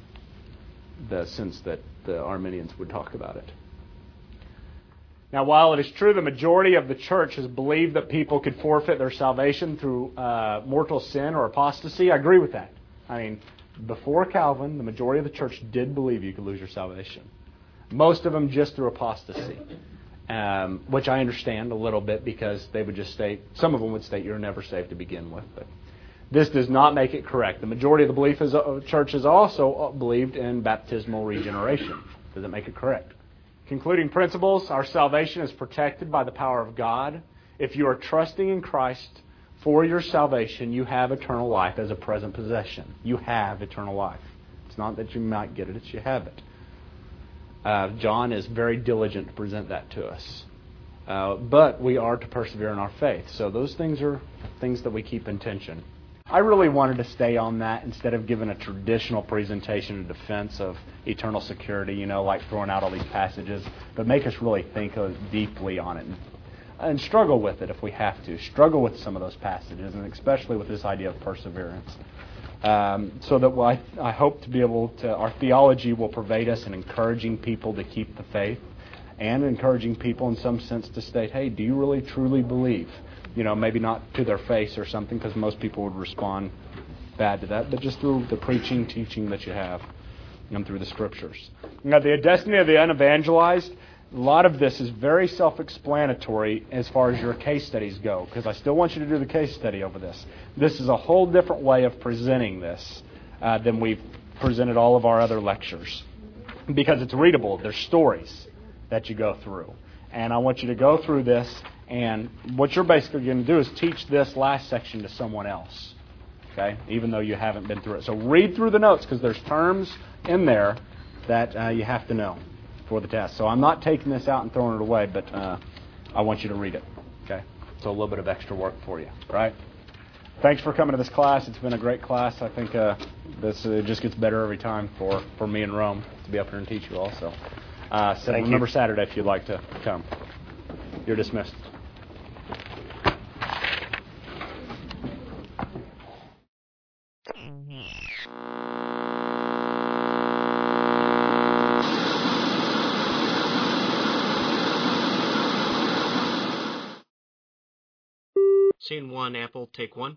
[SPEAKER 1] the sense that the Arminians would talk about it. Now, while it is true the majority of the church has believed that people could forfeit their salvation through uh, mortal sin or apostasy, I agree with that. I mean, before Calvin, the majority of the church did believe you could lose your salvation. Most of them just through apostasy, um, which I understand a little bit because they would just state, some of them would state you're never saved to begin with. But this does not make it correct. The majority of the belief is, uh, church has also believed in baptismal regeneration. Does it make it correct? Concluding principles, our salvation is protected by the power of God. If you are trusting in Christ for your salvation, you have eternal life as a present possession. You have eternal life. It's not that you might get it, it's you have it. Uh, John is very diligent to present that to us. Uh, but we are to persevere in our faith. So those things are things that we keep in tension. I really wanted to stay on that instead of giving a traditional presentation in defense of eternal security, you know, like throwing out all these passages, but make us really think deeply on it and, and struggle with it if we have to. Struggle with some of those passages, and especially with this idea of perseverance. Um, so that I, I hope to be able to, our theology will pervade us in encouraging people to keep the faith and encouraging people in some sense to state, hey, do you really truly believe? You know, maybe not to their face or something, because most people would respond bad to that, but just through the preaching, teaching that you have and through the Scriptures. Now, the destiny of the unevangelized, a lot of this is very self-explanatory as far as your case studies go, because I still want you to do the case study over this. This is a whole different way of presenting this uh, than we've presented all of our other lectures, because it's readable. There's stories that you go through. And I want you to go through this, and what you're basically going to do is teach this last section to someone else, okay, even though you haven't been through it. So read through the notes, because there's terms in there that uh, you have to know for the test. So I'm not taking this out and throwing it away, but uh, I want you to read it, okay? So a little bit of extra work for you, right? Thanks for coming to this class. It's been a great class. I think uh, this uh, just gets better every time for, for me and Rome to be up here and teach you also. Uh, so remember you. Saturday if you'd like to come. You're dismissed.
[SPEAKER 3] Scene one, Apple, take one.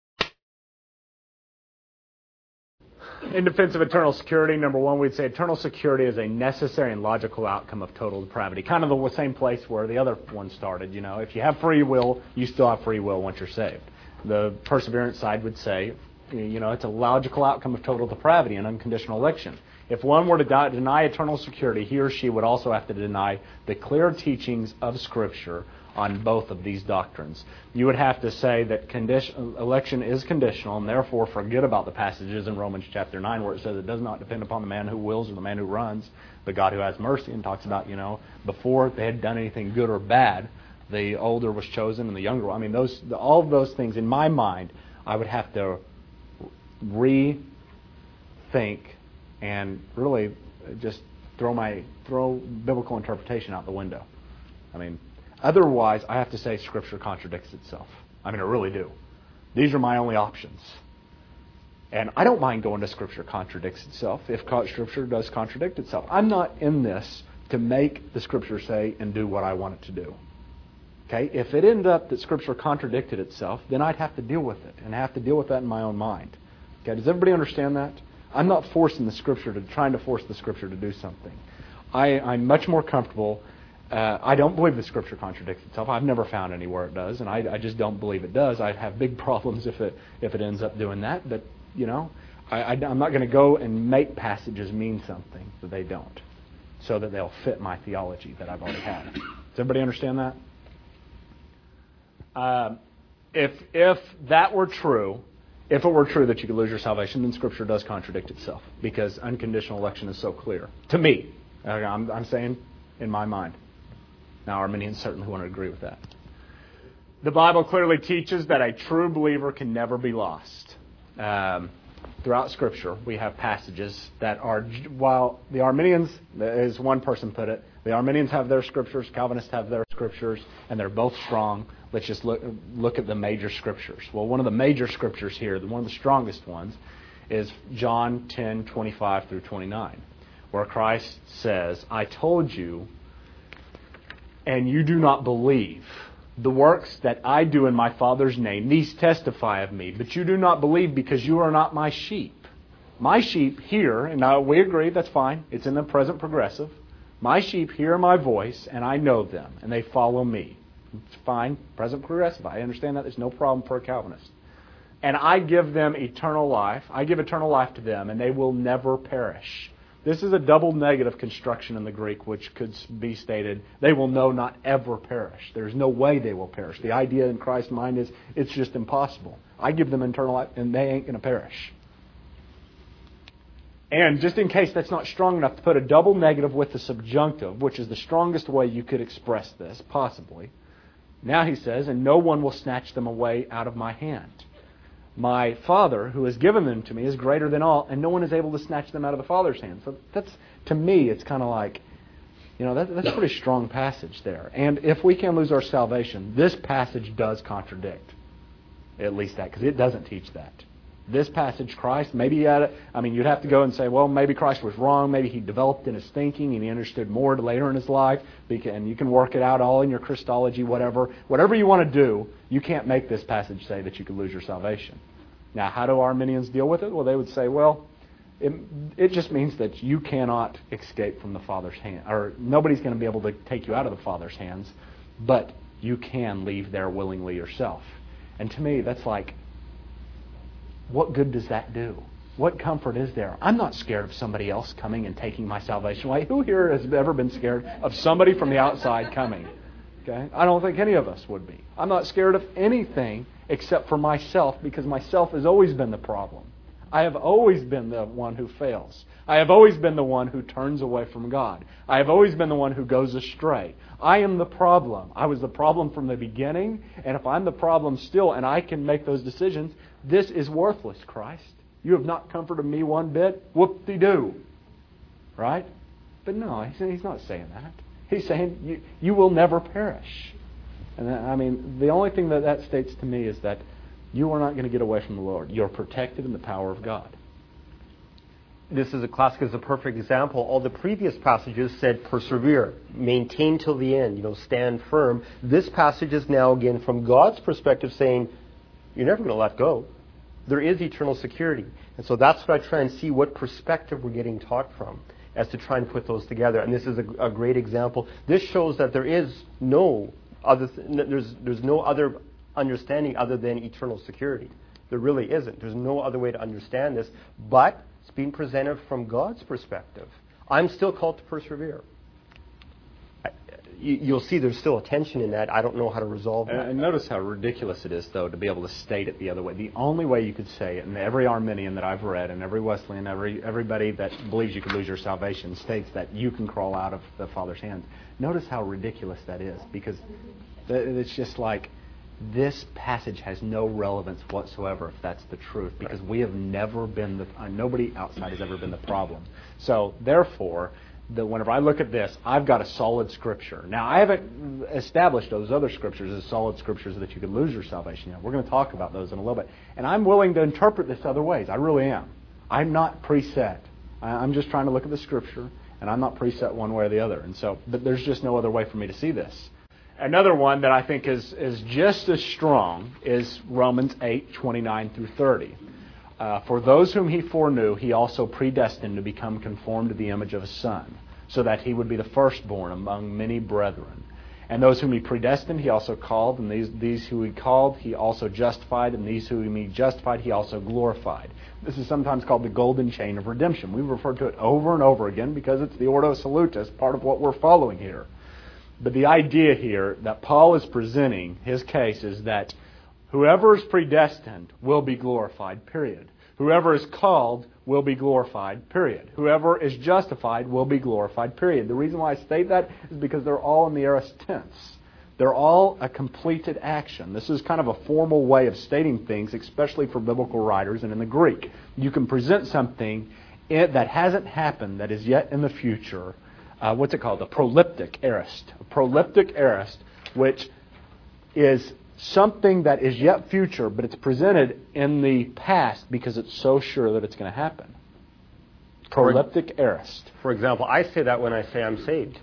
[SPEAKER 1] In defense of eternal security, number one, we'd say eternal security is a necessary and logical outcome of total depravity. Kind of the same place where the other one started. You know, if you have free will, you still have free will once you're saved. The perseverance side would say, you know, it's a logical outcome of total depravity and unconditional election. If one were to die, deny eternal security, he or she would also have to deny the clear teachings of Scripture on both of these doctrines. You would have to say that condition, election is conditional, and therefore forget about the passages in Romans chapter nine where it says it does not depend upon the man who wills or the man who runs, but God who has mercy, and talks about, you know, before they had done anything good or bad, the older was chosen and the younger. I mean, those all of those things, in my mind, I would have to rethink and really just throw my throw biblical interpretation out the window. I mean, otherwise, I have to say Scripture contradicts itself. I mean, I really do. These are my only options. And I don't mind going to Scripture contradicts itself if Scripture does contradict itself. I'm not in this to make the Scripture say and do what I want it to do. Okay? If it ended up that Scripture contradicted itself, then I'd have to deal with it and have to deal with that in my own mind. Okay? Does everybody understand that? I'm not forcing the Scripture to trying to force the Scripture to do something. I, I'm much more comfortable. Uh, I don't believe the Scripture contradicts itself. I've never found anywhere it does, and I, I just don't believe it does. I'd have big problems if it if it ends up doing that. But you know, I, I, I'm not going to go and make passages mean something that they don't, so that they'll fit my theology that I've already had. Does everybody understand that? Uh, if if that were true, if it were true that you could lose your salvation, then Scripture does contradict itself because unconditional election is so clear to me. I'm, I'm saying in my mind. Now, Arminians certainly want to agree with that. The Bible clearly teaches that a true believer can never be lost. Um, throughout Scripture, we have passages that are, while the Arminians, as one person put it, the Arminians have their Scriptures, Calvinists have their Scriptures, and they're both strong. let's just look, look at the major scriptures. Well, one of the major scriptures here, one of the strongest ones, is John ten, twenty-five through twenty-nine, where Christ says, I told you, and you do not believe. The works that I do in my Father's name, these testify of me, but you do not believe because you are not my sheep. My sheep hear, and now we agree, that's fine. It's in the present progressive. My sheep hear my voice, and I know them, and they follow me. It's fine, present progressive. I understand that. There's no problem for a Calvinist. And I give them eternal life. I give eternal life to them, and they will never perish. This is a double negative construction in the Greek, which could be stated, they will know not ever perish. There's no way they will perish. The idea in Christ's mind is, it's just impossible. I give them eternal life, and they ain't going to perish. And just in case that's not strong enough to put a double negative with the subjunctive, which is the strongest way you could express this, possibly, now he says, and no one will snatch them away out of my hand. My Father, who has given them to me, is greater than all, and no one is able to snatch them out of the Father's hand. So that's, to me, it's kind of like, you know, that, that's a pretty strong passage there. And if we can lose our salvation, this passage does contradict at least that, because it doesn't teach that. This passage, Christ, maybe he had a, I mean, you'd have to go and say, well, maybe Christ was wrong. Maybe he developed in his thinking and he understood more later in his life. And you can work it out all in your Christology, whatever. Whatever you want to do, you can't make this passage say that you could lose your salvation. Now, how do Arminians deal with it? Well, they would say, well, it, it just means that you cannot escape from the Father's hand, or nobody's going to be able to take you out of the Father's hands, but you can leave there willingly yourself. And to me, that's like, what good does that do? What comfort is there? I'm not scared of somebody else coming and taking my salvation away. Who here has ever been scared of somebody from the outside coming? Okay? I don't think any of us would be. I'm not scared of anything except for myself, because myself has always been the problem. I have always been the one who fails. I have always been the one who turns away from God. I have always been the one who goes astray. I am the problem. I was the problem from the beginning, and if I'm the problem still and I can make those decisions, this is worthless, Christ. You have not comforted me one bit. Whoop-de-doo. Right? But no, he's not saying that. He's saying you, you will never perish. And that, I mean, the only thing that that states to me is that you are not going to get away from the Lord. You're protected in the power of God.
[SPEAKER 2] This is a classic, is a perfect example. All the previous passages said persevere, maintain till the end, you know, stand firm. This passage is now, again, from God's perspective, saying you're never going to let go. There is eternal security. And so that's what I try and see what perspective we're getting taught from, as to try and put those together. And this is a, a great example. This shows that there is no other, th- there's there's no other understanding other than eternal security. There really isn't. There's no other way to understand this, but it's being presented from God's perspective. I'm still called to persevere. I, you, you'll see there's still a tension in that. I don't know how to resolve that.
[SPEAKER 1] And notice how ridiculous it is, though, to be able to state it the other way. The only way you could say it, and every Arminian that I've read, and every Wesleyan, every everybody that believes you could lose your salvation, states that you can crawl out of the Father's hands. Notice how ridiculous that is, because it's just like, this passage has no relevance whatsoever if that's the truth, because we have never been the uh, nobody outside has ever been the problem. So therefore, the, whenever I look at this, I've got a solid scripture. Now, I haven't established those other scriptures as solid scriptures that you could lose your salvation yet. We're going to talk about those in a little bit, and I'm willing to interpret this other ways. I really am. I'm not preset. I, I'm just trying to look at the scripture, and I'm not preset one way or the other. And so, but there's just no other way for me to see this. Another one that I think is, is just as strong is Romans eight, twenty-nine through thirty. Uh, For those whom he foreknew, he also predestined to become conformed to the image of his Son, so that he would be the firstborn among many brethren. And those whom he predestined, he also called, and these, these who he called, he also justified, and these whom he justified, he also glorified. This is sometimes called the golden chain of redemption. We've referred to it over and over again because it's the Ordo Salutis, part of what we're following here. But the idea here that Paul is presenting, his case, is that whoever is predestined will be glorified, period. Whoever is called will be glorified, period. Whoever is justified will be glorified, period. The reason why I state that is because they're all in the aorist tense. They're all a completed action. This is kind of a formal way of stating things, especially for biblical writers and in the Greek. You can present something that hasn't happened, that is yet in the future. Uh, what's it called? A proleptic aorist. A proleptic aorist, which is something that is yet future, but it's presented in the past because it's so sure that it's going to happen. Proleptic aorist.
[SPEAKER 2] For example, I say that when I say I'm saved.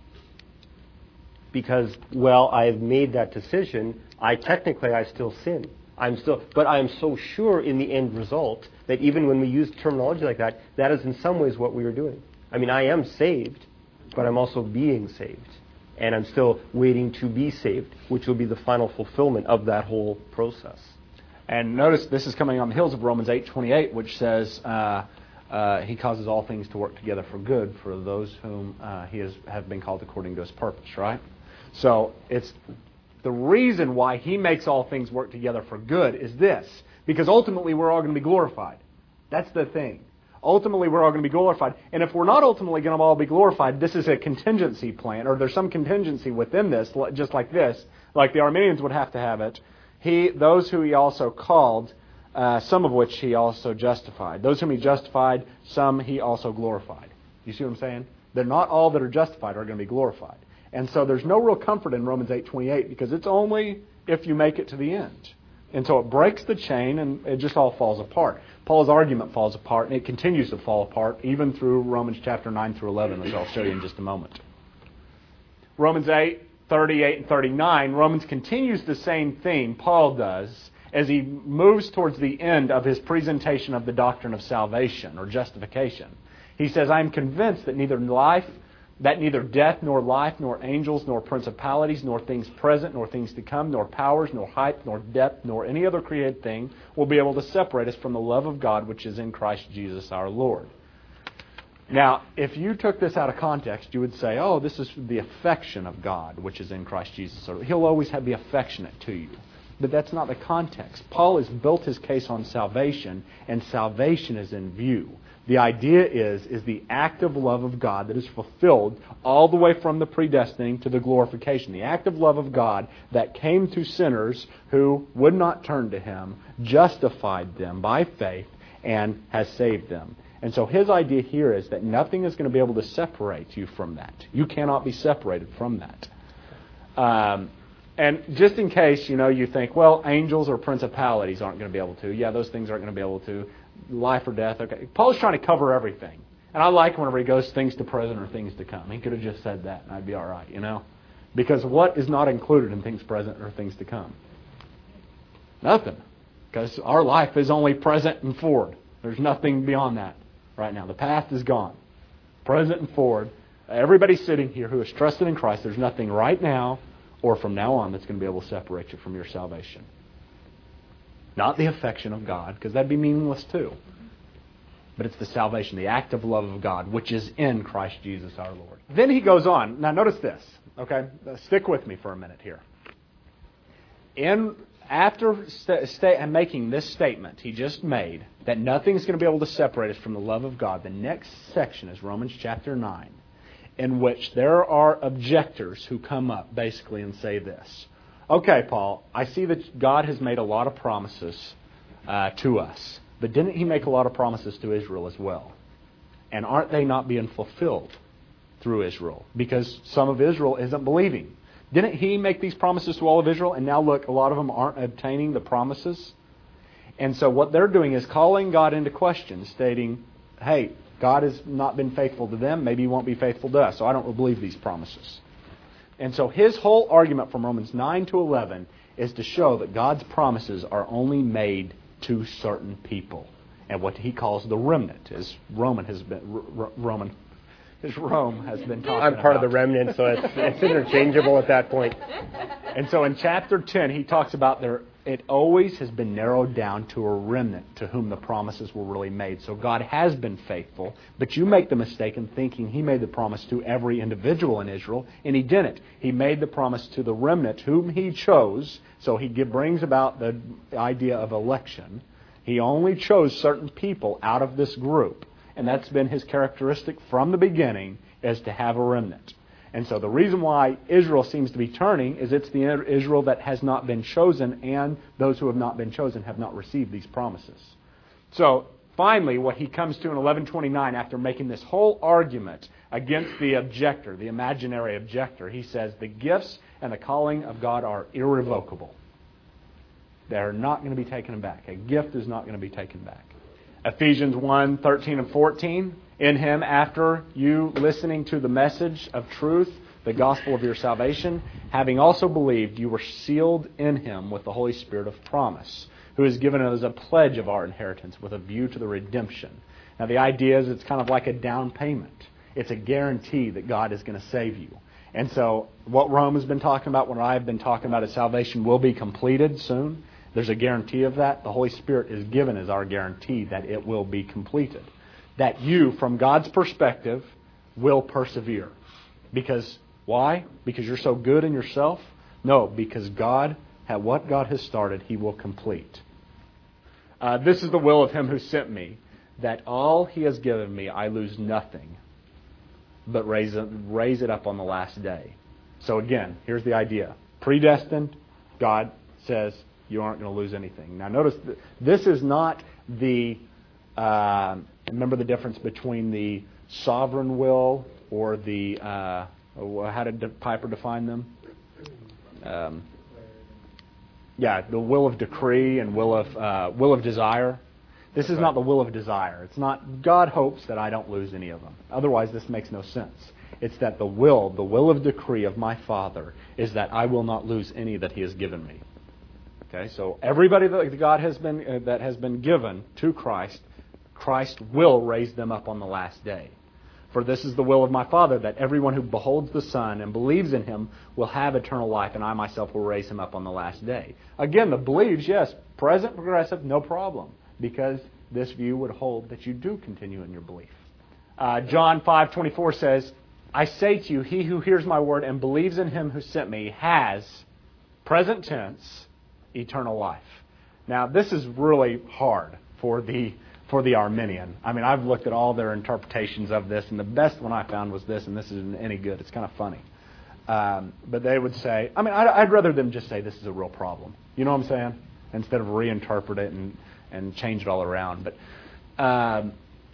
[SPEAKER 2] Because, well, I've made that decision. I technically, I still sin. I'm still, but I'm so sure in the end result that even when we use terminology like that, that is in some ways what we are doing. I mean, I am saved, but I'm also being saved. And I'm still waiting to be saved, which will be the final fulfillment of that whole process.
[SPEAKER 1] And notice this is coming on the heels of Romans eight twenty-eight, which says uh, uh, He causes all things to work together for good for those whom uh, He has have been called according to His purpose, right? So it's the reason why He makes all things work together for good is this, because ultimately we're all going to be glorified. That's the thing. Ultimately, we're all going to be glorified. And if we're not ultimately going to all be glorified, this is a contingency plan, or there's some contingency within this, just like this, like the Arminians would have to have it. He, those who He also called, uh, some of which He also justified. Those whom He justified, some He also glorified. You see what I'm saying? They're not all that are justified are going to be glorified. And so there's no real comfort in Romans eight twenty-eight because it's only if you make it to the end. And so it breaks the chain and it just all falls apart. Paul's argument falls apart, and it continues to fall apart even through Romans chapter nine through eleven, as I'll show you in just a moment. Romans eight, thirty-eight, and thirty-nine, Romans continues the same theme Paul does as he moves towards the end of his presentation of the doctrine of salvation or justification. He says, I am convinced that neither life, that neither death, nor life, nor angels, nor principalities, nor things present, nor things to come, nor powers, nor height, nor depth, nor any other created thing will be able to separate us from the love of God which is in Christ Jesus our Lord. Now, if you took this out of context, you would say, oh, this is the affection of God which is in Christ Jesus. He'll always have be affectionate to you. But that's not the context. Paul has built his case on salvation, and salvation is in view. The idea is, is the active love of God that is fulfilled all the way from the predestining to the glorification. The active love of God that came to sinners who would not turn to Him, justified them by faith, and has saved them. And so his idea here is that nothing is going to be able to separate you from that. You cannot be separated from that. Um, and just in case, you know, you think, well, angels or principalities aren't going to be able to. Yeah, those things aren't going to be able to. Life or death. Okay, Paul's trying to cover everything. And I like whenever he goes things to present or things to come. He could have just said that and I'd be all right, you know. Because what is not included in things present or things to come? Nothing. Because our life is only present and forward. There's nothing beyond that right now. The past is gone. Present and forward. Everybody sitting here who is trusted in Christ, there's nothing right now or from now on that's going to be able to separate you from your salvation. Not the affection of God, because that'd be meaningless too. But it's the salvation, the active love of God, which is in Christ Jesus our Lord. Then he goes on. Now notice this. Okay, stick with me for a minute here. In after st- st- making this statement he just made, that nothing's going to be able to separate us from the love of God, the next section is Romans chapter nine, in which there are objectors who come up basically and say this. Okay, Paul, I see that God has made a lot of promises uh, to us, but didn't He make a lot of promises to Israel as well? And aren't they not being fulfilled through Israel? Because some of Israel isn't believing. Didn't He make these promises to all of Israel? And now look, a lot of them aren't obtaining the promises. And so what they're doing is calling God into question, stating, hey, God has not been faithful to them, maybe He won't be faithful to us, so I don't believe these promises. And so his whole argument from Romans nine to eleven is to show that God's promises are only made to certain people. And what he calls the remnant, as Roman has been R- Roman, as Rome has been talking about.
[SPEAKER 2] I'm part of the remnant, so it's, it's interchangeable at that point.
[SPEAKER 1] And so in chapter ten, he talks about there. It always has been narrowed down to a remnant to whom the promises were really made. So God has been faithful, but you make the mistake in thinking He made the promise to every individual in Israel, and He didn't. He made the promise to the remnant whom He chose, so He brings about the idea of election. He only chose certain people out of this group, and that's been His characteristic from the beginning, is to have a remnant. And so the reason why Israel seems to be turning is it's the Israel that has not been chosen, and those who have not been chosen have not received these promises. So finally, what he comes to in eleven twenty-nine, after making this whole argument against the objector, the imaginary objector, he says, the gifts and the calling of God are irrevocable. They're not going to be taken back. A gift is not going to be taken back. Ephesians one, thirteen and fourteen, in Him, after you listening to the message of truth, the gospel of your salvation, having also believed, you were sealed in Him with the Holy Spirit of promise, who is given as a pledge of our inheritance with a view to the redemption. Now the idea is it's kind of like a down payment. It's a guarantee that God is going to save you. And so what Rome has been talking about, what I've been talking about, is salvation will be completed soon. There's a guarantee of that. The Holy Spirit is given as our guarantee that it will be completed. That you, from God's perspective, will persevere. Because, why? Because you're so good in yourself? No, because God, at what God has started, He will complete. Uh, this is the will of Him who sent me, that all He has given me, I lose nothing, but raise it, raise it up on the last day. So again, here's the idea. Predestined, God says you aren't going to lose anything. Now notice, th- this is not the, uh, remember the difference between the sovereign will or the, uh, how did Piper define them? Um, yeah, the will of decree and will of uh, will of desire. This is not the will of desire. It's not, God hopes that I don't lose any of them. Otherwise, this makes no sense. It's that the will, the will of decree of my Father is that I will not lose any that He has given me. Okay, so everybody that God has been uh, that has been given to Christ, Christ will raise them up on the last day. For this is the will of my Father, that everyone who beholds the Son and believes in Him will have eternal life, and I myself will raise him up on the last day. Again, the believes, yes, present progressive, no problem, because this view would hold that you do continue in your belief. Uh, John five twenty-four says, I say to you, he who hears my word and believes in Him who sent me has, present tense, eternal life. Now, this is really hard for the for the Arminian. I mean, I've looked at all their interpretations of this, and the best one I found was this, and this isn't any good. It's kind of funny. Um, but they would say, I mean, I'd, I'd rather them just say this is a real problem. You know what I'm saying? Instead of reinterpret it and, and change it all around. But um,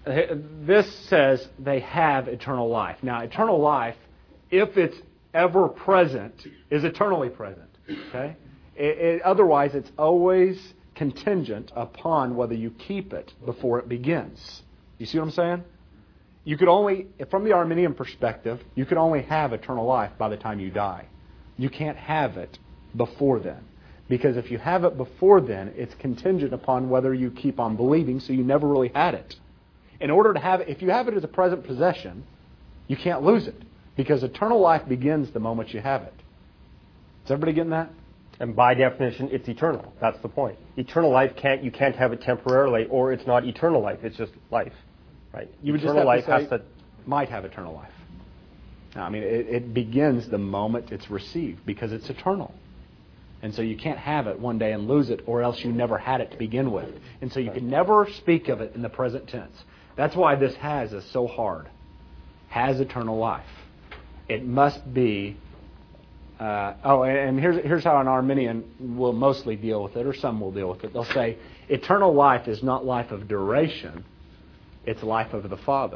[SPEAKER 1] this says they have eternal life. Now, eternal life, if it's ever present, is eternally present. Okay? It, it, otherwise, it's always contingent upon whether you keep it before it begins. You see what I'm saying? You could only, from the Arminian perspective, you could only have eternal life by the time you die. You can't have it before then. Because if you have it before then, it's contingent upon whether you keep on believing, so you never really had it. In order to have it, if you have it as a present possession, you can't lose it. Because eternal life begins the moment you have it. Is everybody getting that?
[SPEAKER 2] And by definition, it's eternal. That's the point. Eternal life can't you can't have it temporarily, or it's not eternal life. It's just life, right?
[SPEAKER 1] You would
[SPEAKER 2] eternal
[SPEAKER 1] just have
[SPEAKER 2] life
[SPEAKER 1] to say,
[SPEAKER 2] has to
[SPEAKER 1] might have eternal life. Now, I mean, it, it begins the moment it's received because it's eternal, and so you can't have it one day and lose it, or else you never had it to begin with, and so you can never speak of it in the present tense. That's why this has is so hard. Has eternal life. It must be. Uh, oh, and here's here's how an Arminian will mostly deal with it, or some will deal with it. They'll say, eternal life is not life of duration, it's life of the Father.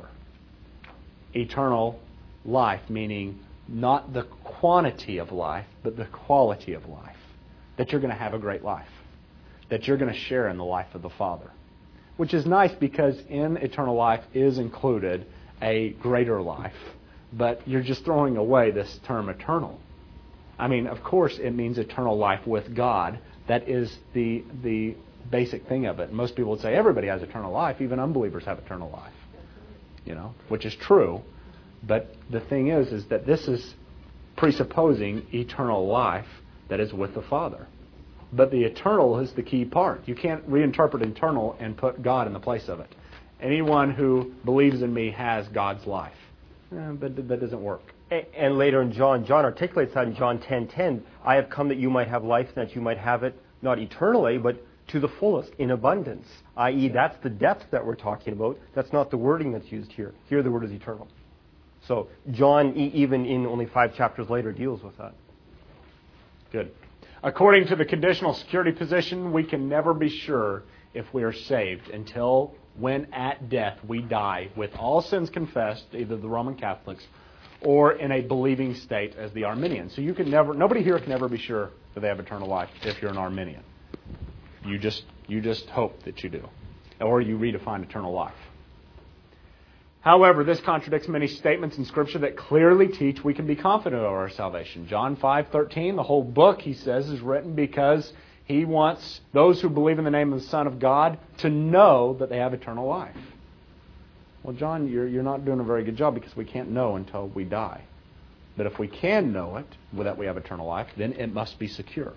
[SPEAKER 1] Eternal life, meaning not the quantity of life, but the quality of life. That you're going to have a great life. That you're going to share in the life of the Father. Which is nice because in eternal life is included a greater life. But you're just throwing away this term eternal. I mean, of course, it means eternal life with God. That is the the basic thing of it. Most people would say everybody has eternal life. Even unbelievers have eternal life. You know, which is true. But the thing is, is that this is presupposing eternal life that is with the Father. But the eternal is the key part. You can't reinterpret eternal and put God in the place of it. Anyone who believes in me has God's life. Eh, but that doesn't work.
[SPEAKER 2] And later in John, John articulates that in John ten ten. I have come that you might have life, and that you might have it not eternally, but to the fullest, in abundance. that is, that's the depth that we're talking about. That's not the wording that's used here. Here the word is eternal. So John, e- even in only five chapters later, deals with that.
[SPEAKER 1] Good. According to the conditional security position, we can never be sure if we are saved until when at death we die with all sins confessed, either the Roman Catholics or in a believing state as the Arminians. So you can never, nobody here can ever be sure that they have eternal life if you're an Arminian. You just, you just hope that you do, or you redefine eternal life. However, this contradicts many statements in Scripture that clearly teach we can be confident of our salvation. John five thirteen, the whole book, he says, is written because he wants those who believe in the name of the Son of God to know that they have eternal life. Well, John, you're, you're not doing a very good job because we can't know until we die. But if we can know it, that we have eternal life, then it must be secure.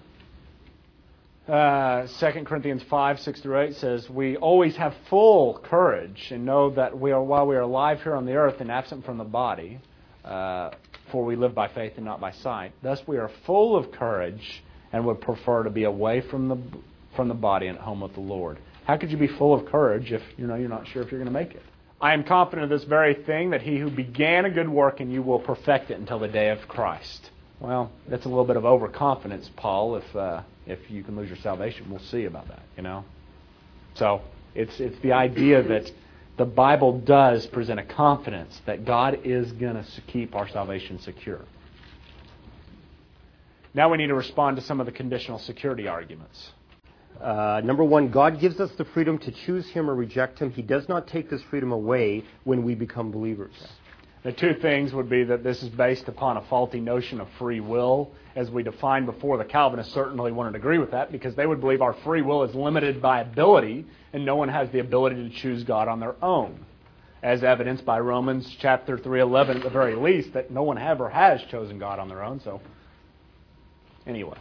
[SPEAKER 1] Uh, Second Corinthians five, six through eight says, we always have full courage and know that we are, while we are alive here on the earth and absent from the body, uh, for we live by faith and not by sight. Thus we are full of courage and would prefer to be away from the from the body and at home with the Lord. How could you be full of courage if you know you're not sure if you're going to make it? I am confident of this very thing, that he who began a good work in you will perfect it until the day of Christ. Well, that's a little bit of overconfidence, Paul. If uh, if you can lose your salvation, we'll see about that. You know, so it's it's the idea that the Bible does present a confidence that God is going to keep our salvation secure. Now we need to respond to some of the conditional security arguments.
[SPEAKER 2] Uh, number one, God gives us the freedom to choose Him or reject Him. He does not take this freedom away when we become believers.
[SPEAKER 1] The two things would be that this is based upon a faulty notion of free will. As we defined before, the Calvinists certainly wouldn't agree with that because they would believe our free will is limited by ability and no one has the ability to choose God on their own. As evidenced by Romans chapter three eleven at the very least, that no one ever has chosen God on their own. So, anyway.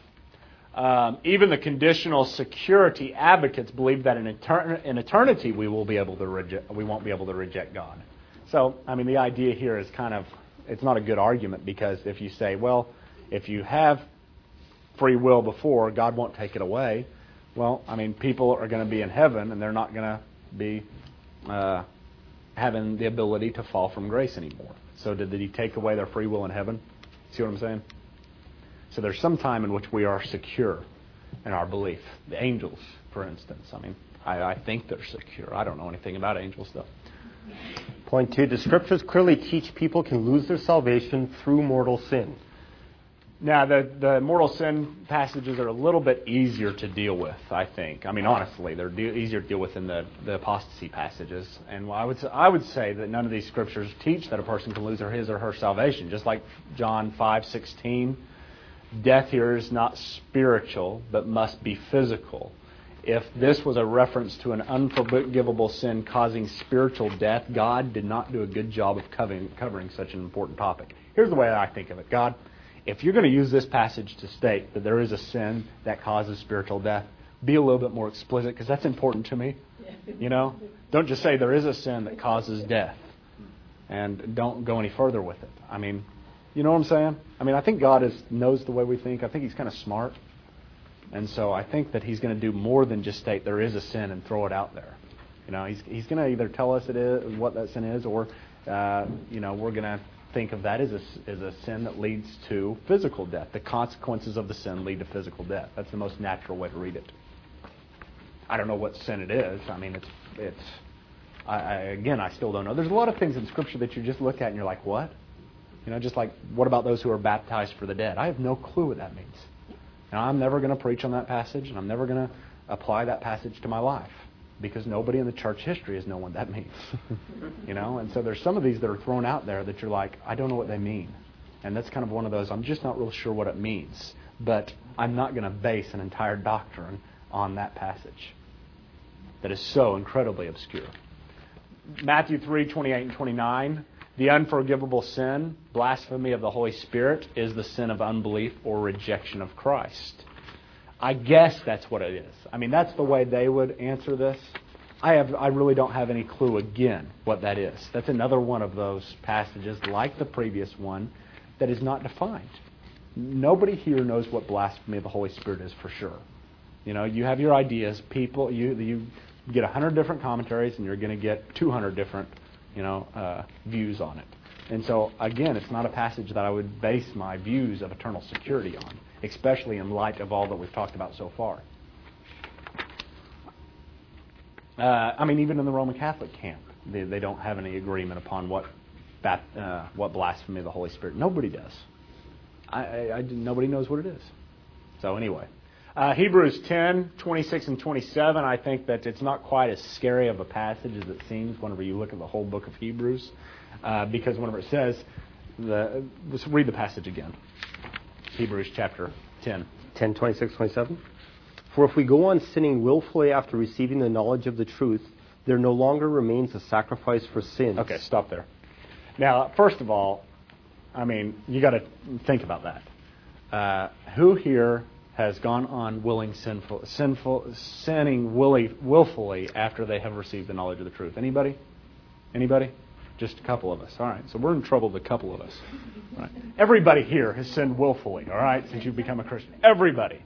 [SPEAKER 1] Um, even the conditional security advocates believe that in, etern- in eternity we will be able to reject, we won't be able to reject God. So, I mean, the idea here is kind of, it's not a good argument because if you say, well, if you have free will before, God won't take it away. Well, I mean, people are going to be in heaven and they're not going to be uh, having the ability to fall from grace anymore. So did He take away their free will in heaven? See what I'm saying? So there's some time in which we are secure in our belief. The angels, for instance. I mean, I, I think they're secure. I don't know anything about angels, though.
[SPEAKER 2] Point two, the Scriptures clearly teach people can lose their salvation through mortal sin.
[SPEAKER 1] Now, the, the mortal sin passages are a little bit easier to deal with, I think. I mean, honestly, they're de- easier to deal with than the, the apostasy passages. And I would, I would say that none of these Scriptures teach that a person can lose his or her salvation. Just like John five sixteen, death here is not spiritual, but must be physical. If this was a reference to an unforgivable sin causing spiritual death, God did not do a good job of covering, covering such an important topic. Here's the way I think of it. God, if you're going to use this passage to state that there is a sin that causes spiritual death, be a little bit more explicit because that's important to me. You know, don't just say there is a sin that causes death and don't go any further with it. I mean, you know what I'm saying? I mean, I think God is knows the way we think. I think He's kind of smart. And so I think that He's going to do more than just state there is a sin and throw it out there. You know, He's He's going to either tell us it is what that sin is, or uh, you know, we're going to think of that as a, as a sin that leads to physical death. The consequences of the sin lead to physical death. That's the most natural way to read it. I don't know what sin it is. I mean, it's it's. I, I, again, I still don't know. There's a lot of things in Scripture that you just look at and you're like, what? You know, just like, what about those who are baptized for the dead? I have no clue what that means. Now, I'm never going to preach on that passage, and I'm never going to apply that passage to my life because nobody in the church history has known what that means. You know, and so there's some of these that are thrown out there that you're like, I don't know what they mean. And that's kind of one of those, I'm just not real sure what it means. But I'm not going to base an entire doctrine on that passage that is so incredibly obscure. Matthew three, twenty-eight and twenty-nine, the unforgivable sin, blasphemy of the Holy Spirit, is the sin of unbelief or rejection of Christ. I guess that's what it is. I mean, that's the way they would answer this. I have, I really don't have any clue, again, what that is. That's another one of those passages, like the previous one, that is not defined. Nobody here knows what blasphemy of the Holy Spirit is for sure. You know, you have your ideas. People, you you get one hundred different commentaries, and you're going to get two hundred different you know, uh, views on it. And so, again, it's not a passage that I would base my views of eternal security on, especially in light of all that we've talked about so far. Uh, I mean, even in the Roman Catholic camp, they, they don't have any agreement upon what bat, uh, what blasphemy of the Holy Spirit. Nobody does. I, I, I, nobody knows what it is. So anyway, uh, Hebrews ten, twenty-six and twenty-seven, I think that it's not quite as scary of a passage as it seems whenever you look at the whole book of Hebrews, uh, because whenever it says, the, let's read the passage again. Hebrews chapter ten.
[SPEAKER 2] ten, twenty-six, twenty-seven. For if we go on sinning willfully after receiving the knowledge of the truth, there no longer remains a sacrifice for sins.
[SPEAKER 1] Okay, stop there. Now, first of all, I mean, you got to think about that. Uh, who here has gone on willing sinful, sinful, sinning willy, willfully after they have received the knowledge of the truth? Anybody? Anybody? Just a couple of us. All right, so we're in trouble with a couple of us. All right. Everybody here has sinned willfully, all right, since you've become a Christian. Everybody.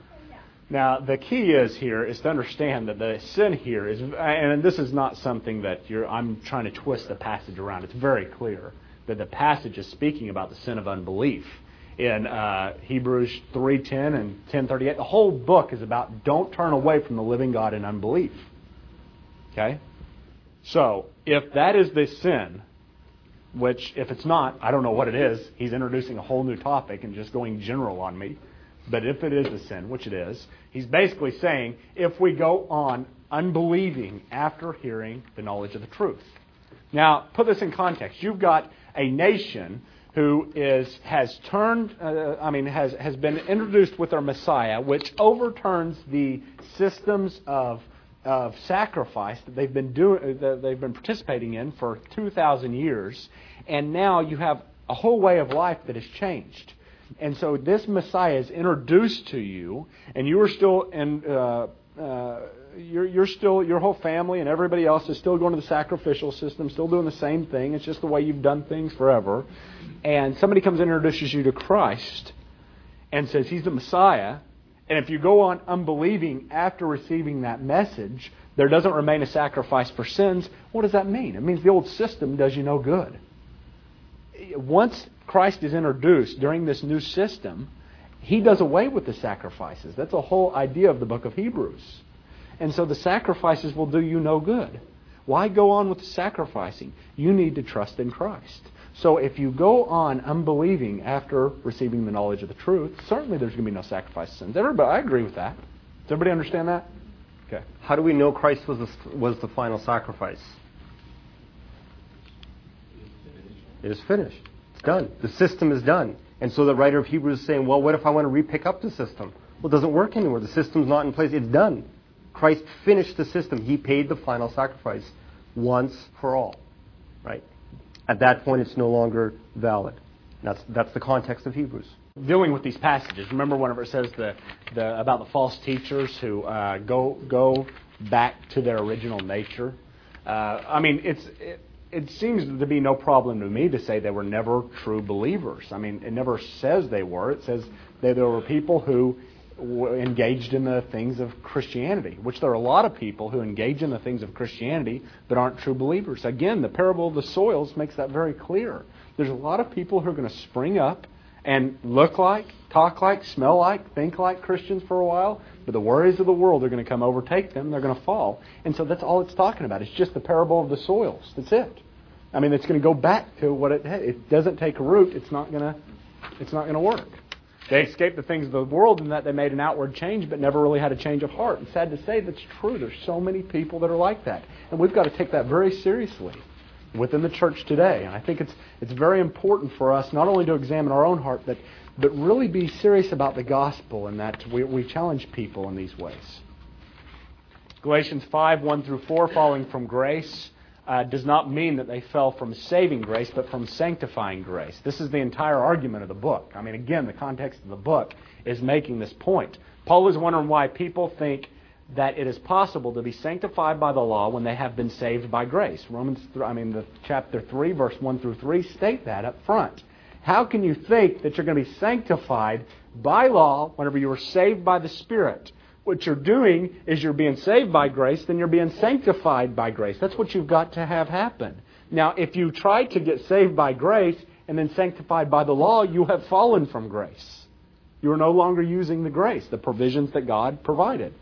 [SPEAKER 1] Now, the key is here is to understand that the sin here is, and this is not something that you're, I'm trying to twist the passage around. It's very clear that the passage is speaking about the sin of unbelief. In uh, Hebrews three ten and ten thirty-eight, the whole book is about don't turn away from the living God in unbelief. Okay? So, if that is the sin, which if it's not, I don't know what it is. He's introducing a whole new topic and just going general on me. But if it is a sin, which it is, he's basically saying if we go on unbelieving after hearing the knowledge of the truth. Now, put this in context. You've got a nation who is has turned, uh, I mean, has, has been introduced with their Messiah, which overturns the systems of of sacrifice that they've been doing, that they've been participating in for two thousand years, and now you have a whole way of life that has changed. And so this Messiah is introduced to you, and you are still in. Uh, uh, you're, you're still your whole family and everybody else is still going to the sacrificial system, still doing the same thing. It's just the way you've done things forever. And somebody comes and introduces you to Christ, and says He's the Messiah. And if you go on unbelieving after receiving that message, there doesn't remain a sacrifice for sins. What does that mean? It means the old system does you no good. Once Christ is introduced during this new system, He does away with the sacrifices. That's the whole idea of the book of Hebrews. And so the sacrifices will do you no good. Why go on with the sacrificing? You need to trust in Christ. So if you go on unbelieving after receiving the knowledge of the truth, certainly there's going to be no sacrifice of sins. Everybody, I agree with that. Does everybody understand that? Okay.
[SPEAKER 2] How do we know Christ was the, was the final sacrifice? It is finished. It's done. The system is done. And so the writer of Hebrews is saying, well, what if I want to re-pick up the system? Well, it doesn't work anymore. The system's not in place. It's done. Christ finished the system. He paid the final sacrifice once for all. Right? At that point, it's no longer valid. That's that's the context of Hebrews.
[SPEAKER 1] Dealing with these passages, remember whenever it says the, the about the false teachers who uh, go go back to their original nature? Uh, I mean, it's it, it seems to be no problem to me to say they were never true believers. I mean, it never says they were. It says they, there were people who were engaged in the things of Christianity, which there are a lot of people who engage in the things of Christianity but aren't true believers. Again, the parable of the soils makes that very clear. There's a lot of people who are going to spring up and look like, talk like, smell like, think like Christians for a while, but the worries of the world are going to come overtake them. They're going to fall. And so that's all it's talking about. It's just the parable of the soils. That's it. I mean, it's going to go back to what it it doesn't take root. It's not going to it's not going to work. They escaped the things of the world in that they made an outward change but never really had a change of heart. It's sad to say that's true. There's so many people that are like that. And we've got to take that very seriously within the church today. And I think it's it's very important for us not only to examine our own heart, but, but really be serious about the gospel and that we, we challenge people in these ways. Galatians five, one through four, falling from grace, Uh, does not mean that they fell from saving grace, but from sanctifying grace. This is the entire argument of the book. I mean, again, the context of the book is making this point. Paul is wondering why people think that it is possible to be sanctified by the law when they have been saved by grace. Romans, I mean, the chapter three, verse one through three state that up front. How can you think that you're going to be sanctified by law whenever you were saved by the Spirit? What you're doing is you're being saved by grace, then you're being sanctified by grace. That's what you've got to have happen. Now, if you try to get saved by grace and then sanctified by the law, you have fallen from grace. You are no longer using the grace, the provisions that God provided.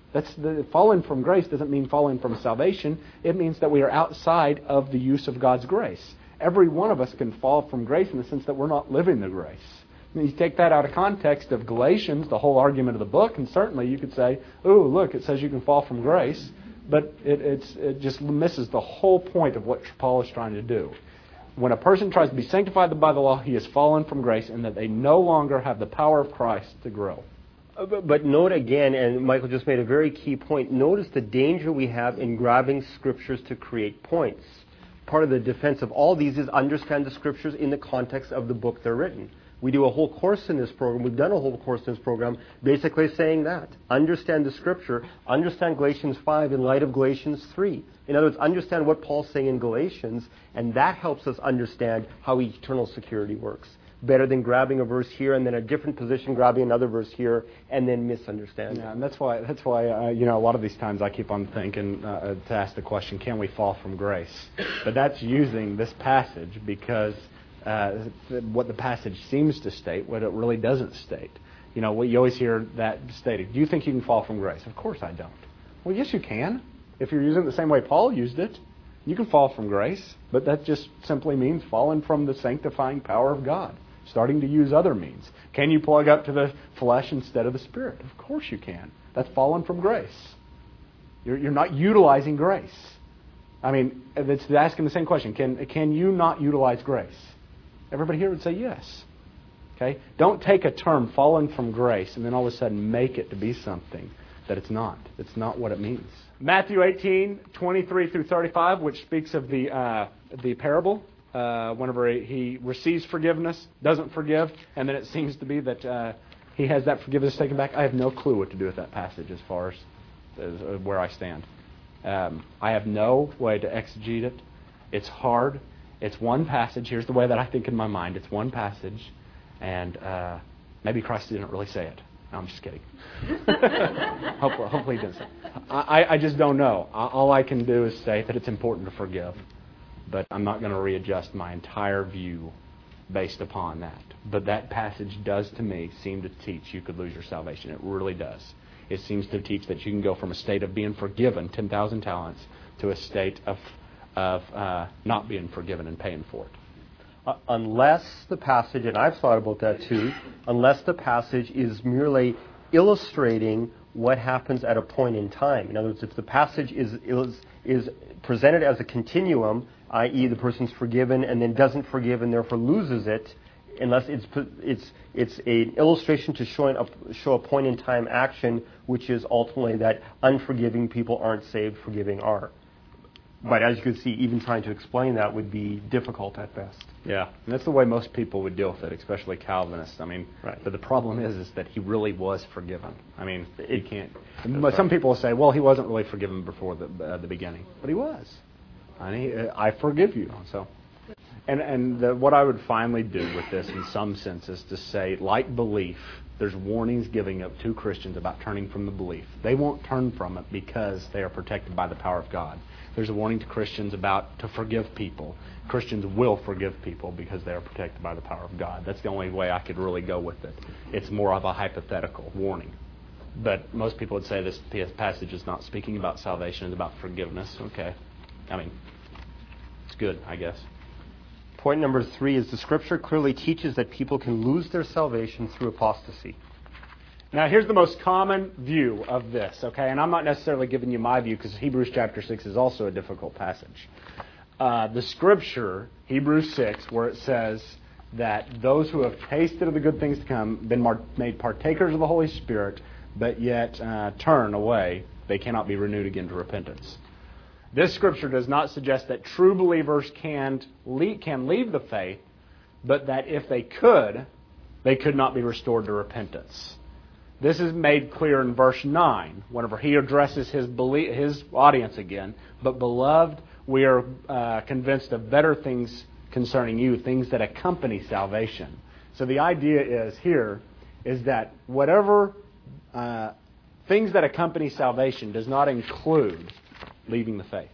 [SPEAKER 1] That's the, fallen from grace doesn't mean falling from salvation. It means that we are outside of the use of God's grace. Every one of us can fall from grace in the sense that we're not living the grace. And you take that out of context of Galatians, the whole argument of the book, and certainly you could say, oh, look, it says you can fall from grace. But it, it's, it just misses the whole point of what Paul is trying to do. When a person tries to be sanctified by the law, he has fallen from grace, and that they no longer have the power of Christ to grow.
[SPEAKER 2] Uh, but, but note again, and Michael just made a very key point, notice the danger we have in grabbing Scriptures to create points. Part of the defense of all these is understand the Scriptures in the context of the book they're written. We do a whole course in this program. We've done a whole course in this program basically saying that. Understand the Scripture. Understand Galatians five in light of Galatians three. In other words, understand what Paul's saying in Galatians, and that helps us understand how eternal security works. Better than grabbing a verse here and then a different position, grabbing another verse here, and then misunderstanding.
[SPEAKER 1] Yeah, and that's why, that's why uh, you know, a lot of these times I keep on thinking uh, to ask the question, can we fall from grace? But that's using this passage because uh, what the passage seems to state, what it really doesn't state. You know, you always hear that stated. Do you think you can fall from grace? Of course I don't. Well, yes, you can. If you're using it the same way Paul used it, you can fall from grace. But that just simply means falling from the sanctifying power of God. Starting to use other means. Can you plug up to the flesh instead of the Spirit? Of course you can. That's fallen from grace. You're, you're not utilizing grace. I mean, it's asking the same question. Can, can you not utilize grace? Everybody here would say yes. Okay? Don't take a term, fallen from grace, and then all of a sudden make it to be something that it's not. It's not what it means. Matthew eighteen, twenty-three through thirty-five, which speaks of the uh, the parable. Uh, whenever he receives forgiveness, doesn't forgive, and then it seems to be that uh, he has that forgiveness taken back. I have no clue what to do with that passage as far as, as uh, where I stand. Um, I have no way to exegete it. It's hard. It's one passage. Here's the way that I think in my mind. It's one passage, and uh, maybe Christ didn't really say it. No, I'm just kidding. hopefully, hopefully he didn't say it. I, I just don't know. All I can do is say that it's important to forgive. But I'm not going to readjust my entire view based upon that. But that passage does, to me, seem to teach you could lose your salvation. It really does. It seems to teach that you can go from a state of being forgiven, ten thousand talents, to a state of of uh, not being forgiven and paying for it.
[SPEAKER 2] Uh, unless the passage, and I've thought about that too, unless the passage is merely illustrating what happens at a point in time. In other words, if the passage is is, is presented as a continuum, that is the person's forgiven and then doesn't forgive and therefore loses it, unless it's it's it's an illustration to showing a, show a point in time action, which is ultimately that unforgiving people aren't saved, forgiving are. But as you can see, even trying to explain that would be difficult at best.
[SPEAKER 1] Yeah, and that's the way most people would deal with it, especially Calvinists. I mean,
[SPEAKER 2] right.
[SPEAKER 1] But the problem is, is that he really was forgiven. I mean, you can't. But
[SPEAKER 2] right.
[SPEAKER 1] Some people will say, well, he wasn't really forgiven before the uh, the beginning, but he was. I mean, I forgive you. So, and and the, what I would finally do with this, in some sense, is to say, like belief, there's warnings giving up to Christians about turning from the belief. They won't turn from it because they are protected by the power of God. There's a warning to Christians about to forgive people. Christians will forgive people because they are protected by the power of God. That's the only way I could really go with it. It's more of a hypothetical warning. But most people would say this passage is not speaking about salvation, it's about forgiveness. Okay. I mean, it's good, I guess.
[SPEAKER 2] Point number three is the Scripture clearly teaches that people can lose their salvation through apostasy.
[SPEAKER 1] Now, here's the most common view of this, okay? And I'm not necessarily giving you my view because Hebrews chapter six is also a difficult passage. Uh, the Scripture, Hebrews six, where it says that those who have tasted of the good things to come, been mar- made partakers of the Holy Spirit, but yet uh, turn away, they cannot be renewed again to repentance. This Scripture does not suggest that true believers can leave, can leave the faith, but that if they could, they could not be restored to repentance. This is made clear in verse nine, whenever he addresses his belie- his audience again. But beloved, we are uh, convinced of better things concerning you, things that accompany salvation. So the idea is here is that whatever uh, things that accompany salvation does not include leaving the faith.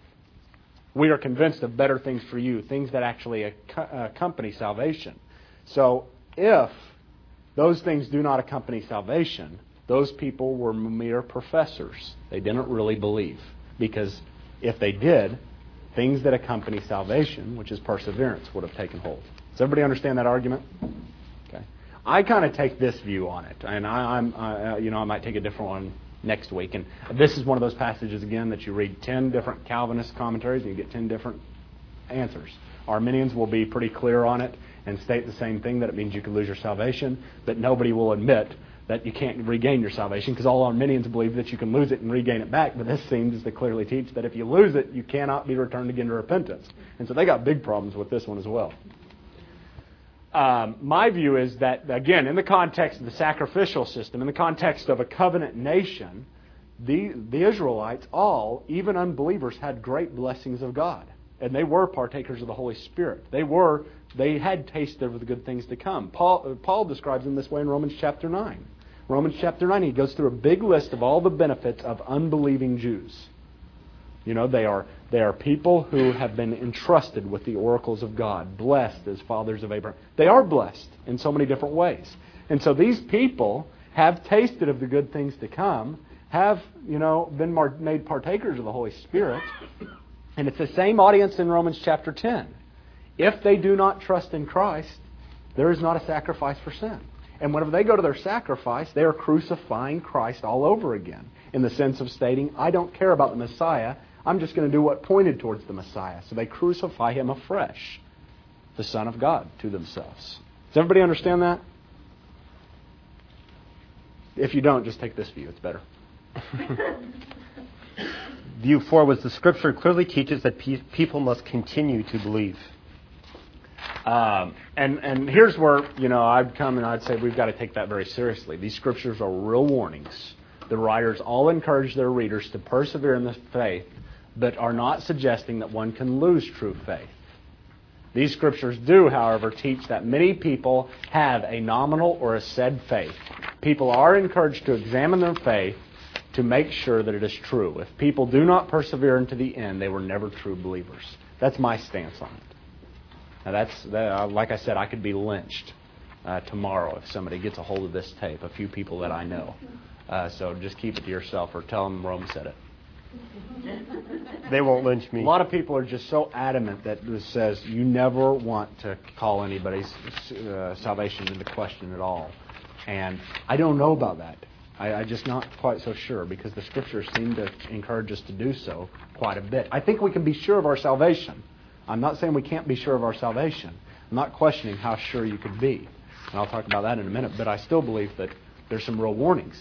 [SPEAKER 1] We are convinced of better things for you, things that actually ac- accompany salvation. So if those things do not accompany salvation, those people were mere professors. They didn't really believe. Because if they did, things that accompany salvation, which is perseverance, would have taken hold. Does everybody understand that argument? Okay. I kind of take this view on it, and I, I'm, uh, you know, I might take a different one next week. And this is one of those passages again that you read ten different Calvinist commentaries and you get ten different answers. Arminians will be pretty clear on it and state the same thing, that it means you can lose your salvation, but nobody will admit that you can't regain your salvation, because all Arminians believe that you can lose it and regain it back, but this seems to clearly teach that if you lose it, you cannot be returned again to repentance. And so they got big problems with this one as well. Um, my view is that, again, in the context of the sacrificial system, in the context of a covenant nation, the, the Israelites, all, even unbelievers, had great blessings of God. And they were partakers of the Holy Spirit. They were, they had tasted of the good things to come. Paul, Paul describes them this way in Romans chapter nine. Romans chapter nine, he goes through a big list of all the benefits of unbelieving Jews. You know, they are they are people who have been entrusted with the oracles of God, blessed as fathers of Abraham. They are blessed in so many different ways. And so these people have tasted of the good things to come, have, you know, been mar- made partakers of the Holy Spirit. And it's the same audience in Romans chapter ten. If they do not trust in Christ, there is not a sacrifice for sin. And whenever they go to their sacrifice, they are crucifying Christ all over again, in the sense of stating, I don't care about the Messiah, I'm just going to do what pointed towards the Messiah. So they crucify Him afresh, the Son of God, to themselves. Does everybody understand that? If you don't, just take this view. It's better.
[SPEAKER 2] View four was the Scripture clearly teaches that pe- people must continue to believe.
[SPEAKER 1] Um, and, and here's where, you know, I'd come and I'd say we've got to take that very seriously. These Scriptures are real warnings. The writers all encourage their readers to persevere in the faith, but are not suggesting that one can lose true faith. These Scriptures do, however, teach that many people have a nominal or a said faith. People are encouraged to examine their faith to make sure that it is true. If people do not persevere into the end, they were never true believers. That's my stance on it. Now, that's, uh, like I said, I could be lynched uh, tomorrow if somebody gets a hold of this tape, a few people that I know. Uh, so just keep it to yourself or tell them Rome said it.
[SPEAKER 2] They won't lynch me.
[SPEAKER 1] A lot of people are just so adamant that it says you never want to call anybody's uh, salvation into question at all. And I don't know about that. I, I'm just not quite so sure, because the Scriptures seem to encourage us to do so quite a bit. I think we can be sure of our salvation. I'm not saying we can't be sure of our salvation. I'm not questioning how sure you could be. And I'll talk about that in a minute. But I still believe that there's some real warnings.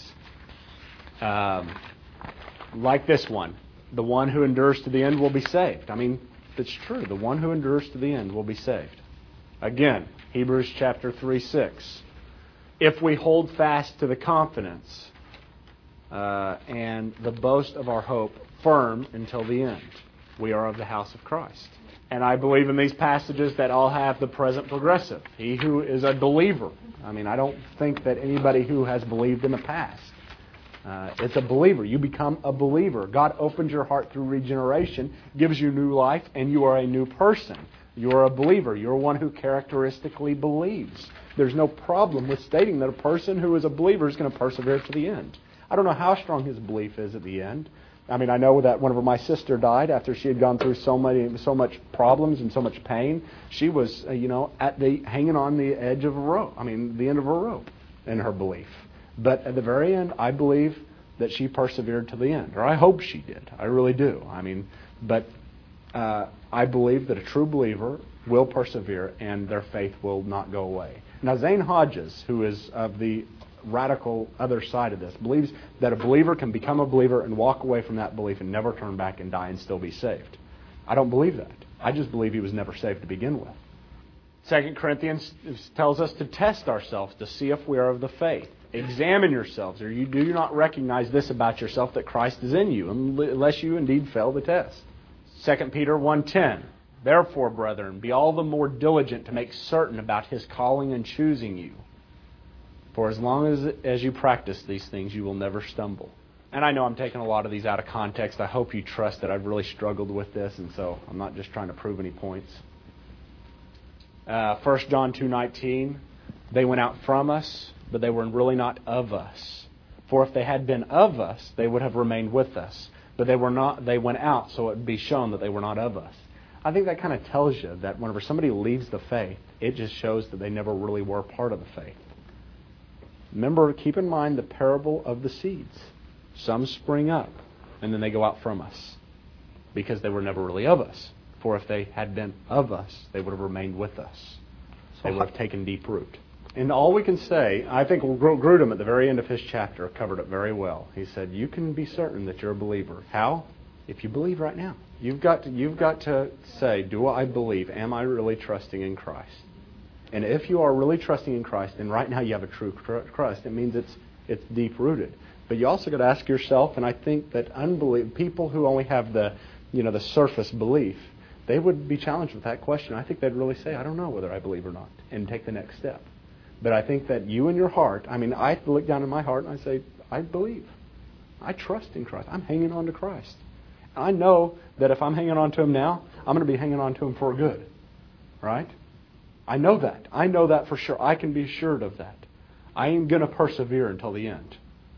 [SPEAKER 1] Um, like this one. The one who endures to the end will be saved. I mean, it's true. The one who endures to the end will be saved. Again, Hebrews chapter three, six. If we hold fast to the confidence uh, and the boast of our hope firm until the end, we are of the house of Christ. And I believe in these passages that all have the present progressive. He who is a believer. I mean, I don't think that anybody who has believed in the past. Uh, it's a believer. You become a believer. God opens your heart through regeneration, gives you new life, and you are a new person. You are a believer. You're one who characteristically believes. There's no problem with stating that a person who is a believer is going to persevere to the end. I don't know how strong his belief is at the end. I mean, I know that whenever my sister died, after she had gone through so many, so much problems and so much pain, she was, uh, you know, at the hanging on the edge of a rope. I mean, the end of a rope in her belief. But at the very end, I believe that she persevered to the end, or I hope she did. I really do. I mean, but uh, I believe that a true believer will persevere and their faith will not go away. Now, Zane Hodges, who is of the radical other side of this, believes that a believer can become a believer and walk away from that belief and never turn back and die and still be saved. I don't believe that. I just believe he was never saved to begin with. Second Corinthians tells us to test ourselves to see if we are of the faith. Examine yourselves, or you do not recognize this about yourself, that Christ is in you, unless you indeed fail the test. Second Peter one ten. Therefore, brethren, be all the more diligent to make certain about His calling and choosing you. For as long as, as you practice these things, you will never stumble. And I know I'm taking a lot of these out of context. I hope you trust that I've really struggled with this, and so I'm not just trying to prove any points. Uh, First John two nineteen. They went out from us, but they were really not of us. For if they had been of us, they would have remained with us. But they were not. They went out, so it would be shown that they were not of us. I think that kind of tells you that whenever somebody leaves the faith, it just shows that they never really were part of the faith. Remember, keep in mind the parable of the seeds. Some spring up, and then they go out from us because they were never really of us. For if they had been of us, they would have remained with us. They would have taken deep root. And all we can say, I think Grudem at the very end of his chapter covered it very well. He said, you can be certain that you're a believer. How? If you believe right now. You've got to, you've got to say, do I believe? Am I really trusting in Christ? And if you are really trusting in Christ, and right now you have a true trust, it means it's it's deep-rooted. But you also got to ask yourself, and I think that unbelief, people who only have the, you know, the surface belief, they would be challenged with that question. I think they'd really say, I don't know whether I believe or not, and take the next step. But I think that you in your heart, I mean, I look down in my heart and I say, I believe. I trust in Christ. I'm hanging on to Christ. I know that if I'm hanging on to Him now, I'm going to be hanging on to Him for good. Right? I know that. I know that for sure. I can be assured of that. I am going to persevere until the end.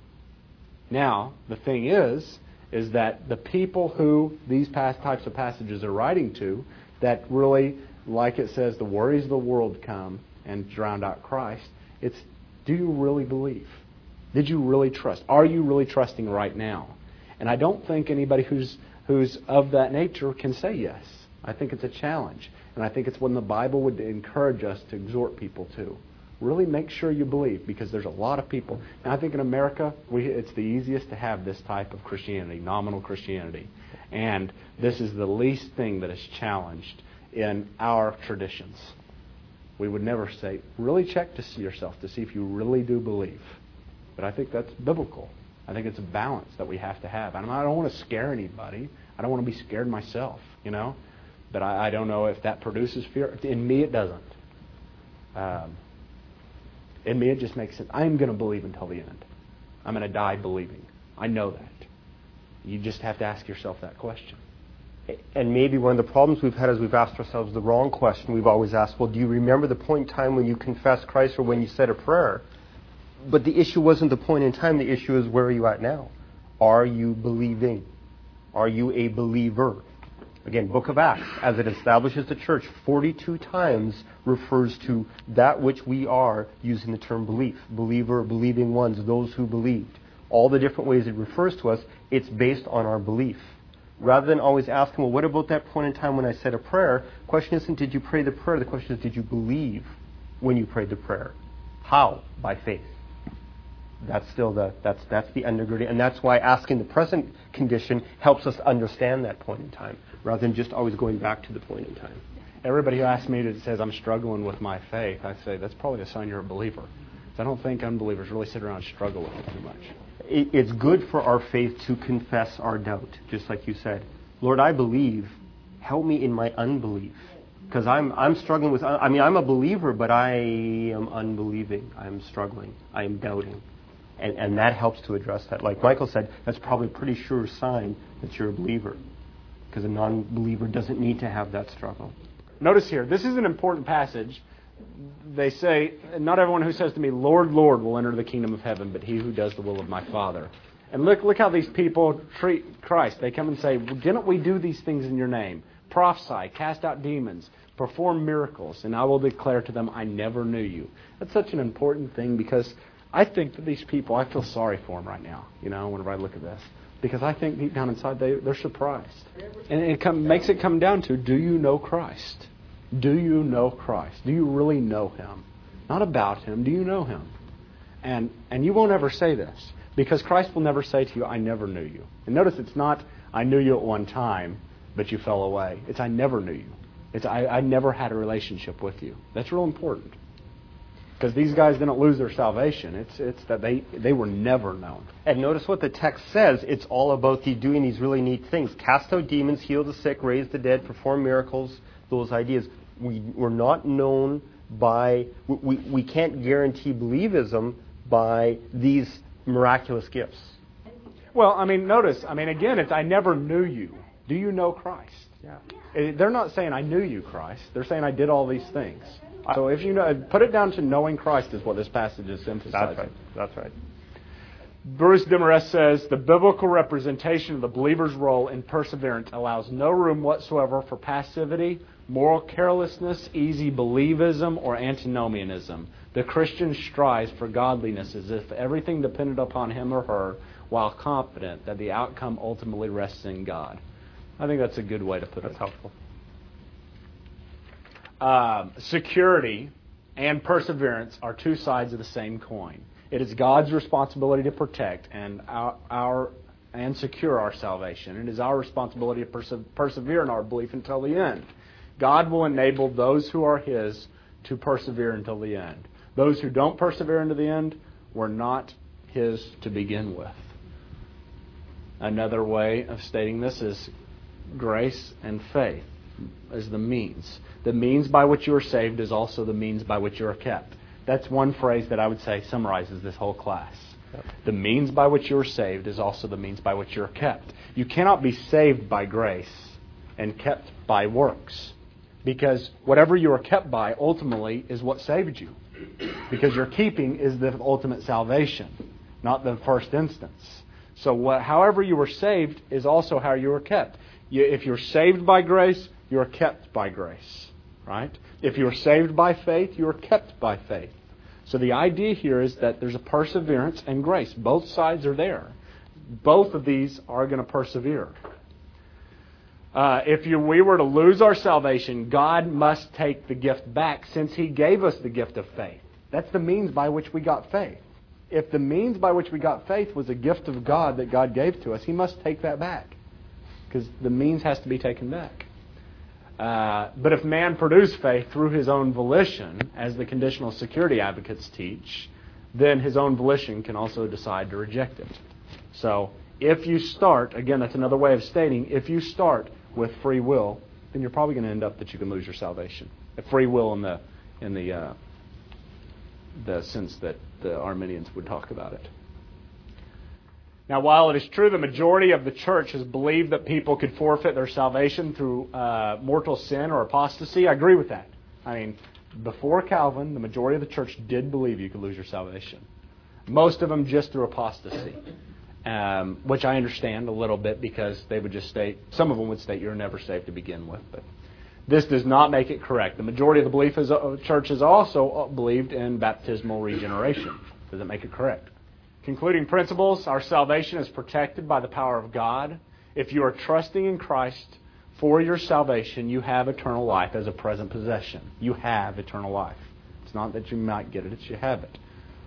[SPEAKER 1] Now, the thing is, is that the people who these past types of passages are writing to, that really, like it says, the worries of the world come and drown out Christ, it's, do you really believe? Did you really trust? Are you really trusting right now? And I don't think anybody who's who's of that nature can say yes. I think it's a challenge. And I think it's when the Bible would encourage us to exhort people to. Really make sure you believe, because there's a lot of people. And I think in America, we, it's the easiest to have this type of Christianity, nominal Christianity. And this is the least thing that is challenged in our traditions. We would never say, really check to see yourself to see if you really do believe. But I think that's biblical. I think it's a balance that we have to have. And I don't want to scare anybody. I don't want to be scared myself, you know. But I, I don't know if that produces fear. In me, it doesn't. Um, in me, it just makes sense. I'm going to believe until the end. I'm going to die believing. I know that. You just have to ask yourself that question.
[SPEAKER 2] And maybe one of the problems we've had is we've asked ourselves the wrong question. We've always asked, well, do you remember the point in time when you confessed Christ or when you said a prayer? But the issue wasn't the point in time. The issue is, where are you at now? Are you believing? Are you a believer? Again, Book of Acts, as it establishes the church, forty-two times refers to that which we are, using the term belief. Believer, believing ones, those who believed. All the different ways it refers to us, it's based on our belief. Rather than always asking, well, what about that point in time when I said a prayer? The question isn't, did you pray the prayer? The question is, did you believe when you prayed the prayer? How? By faith. That's still the that's that's the undergirding, and that's why asking the present condition helps us understand that point in time, rather than just always going back to the point in time.
[SPEAKER 1] Everybody who asks me that says I'm struggling with my faith, I say that's probably a sign you're a believer. I don't think unbelievers really sit around and struggle with it too much.
[SPEAKER 2] It, it's good for our faith to confess our doubt, just like you said. Lord, I believe. Help me in my unbelief, because I'm I'm struggling with. I mean, I'm a believer, but I am unbelieving. I'm struggling. I am doubting. And, and that helps to address that. Like Michael said, that's probably a pretty sure sign that you're a believer, because a non-believer doesn't need to have that struggle.
[SPEAKER 1] Notice here, this is an important passage. They say, not everyone who says to me, Lord, Lord, will enter the kingdom of heaven, but he who does the will of my Father. And look, look how these people treat Christ. They come and say, well, didn't we do these things in your name? Prophesy, cast out demons, perform miracles, and I will declare to them, I never knew you. That's such an important thing, because I think that these people, I feel sorry for them right now, you know, whenever I look at this. Because I think deep down inside they, they're surprised. And it come, makes it come down to, do you know Christ? Do you know Christ? Do you really know Him? Not about Him. Do you know Him? And and you won't ever say this, because Christ will never say to you, I never knew you. And notice it's not, I knew you at one time, but you fell away. It's, I never knew you. It's, I, I never had a relationship with you. That's real important. Because these guys didn't lose their salvation. It's it's that they, they were never known.
[SPEAKER 2] And notice what the text says. It's all about the doing these really neat things. Cast out demons, heal the sick, raise the dead, perform miracles, those ideas. We, we're not known by... We, we can't guarantee believism by these miraculous gifts.
[SPEAKER 1] Well, I mean, notice, I mean, again, it's I never knew you. Do you know Christ? Yeah. They're not saying I knew you, Christ. They're saying I did all these things. So if you know, put it down to knowing Christ is what this passage is emphasizing.
[SPEAKER 2] That's right. That's right.
[SPEAKER 1] Bruce Demarest says, the biblical representation of the believer's role in perseverance allows no room whatsoever for passivity, moral carelessness, easy believism, or antinomianism. The Christian strives for godliness as if everything depended upon him or her, while confident that the outcome ultimately rests in God. I think that's a good way to put it.
[SPEAKER 2] That's helpful.
[SPEAKER 1] Um, security and perseverance are two sides of the same coin. It is God's responsibility to protect and our, our and secure our salvation. It is our responsibility to perse- persevere in our belief until the end. God will enable those who are His to persevere until the end. Those who don't persevere into the end were not His to begin with. Another way of stating this is grace and faith as the means. The means by which you are saved is also the means by which you are kept. That's one phrase that I would say summarizes this whole class. Yep. The means by which you are saved is also the means by which you are kept. You cannot be saved by grace and kept by works, because whatever you are kept by ultimately is what saved you. Because your keeping is the ultimate salvation, not the first instance. So what, however you were saved is also how you were kept. You, if you're saved by grace, you are kept by grace. Right? If you are saved by faith, you are kept by faith. So the idea here is that there's a perseverance and grace. Both sides are there. Both of these are going to persevere. Uh, if you, we were to lose our salvation, God must take the gift back since He gave us the gift of faith. That's the means by which we got faith. If the means by which we got faith was a gift of God that God gave to us, He must take that back, because the means has to be taken back. Uh, but if man produced faith through his own volition, as the conditional security advocates teach, then his own volition can also decide to reject it. So if you start, again, that's another way of stating, if you start with free will, then you're probably going to end up that you can lose your salvation. Free will in the in the uh, the sense that the Arminians would talk about it. Now, while it is true the majority of the church has believed that people could forfeit their salvation through uh, mortal sin or apostasy, I agree with that. I mean, before Calvin, the majority of the church did believe you could lose your salvation. Most of them just through apostasy, um, which I understand a little bit, because they would just state, some of them would state you're never saved to begin with. But this does not make it correct. The majority of the belief is, uh, church has also believed in baptismal regeneration. Does it make it correct? Concluding principles, our salvation is protected by the power of God. If you are trusting in Christ for your salvation, you have eternal life as a present possession. You have eternal life. It's not that you might get it, it's you have it.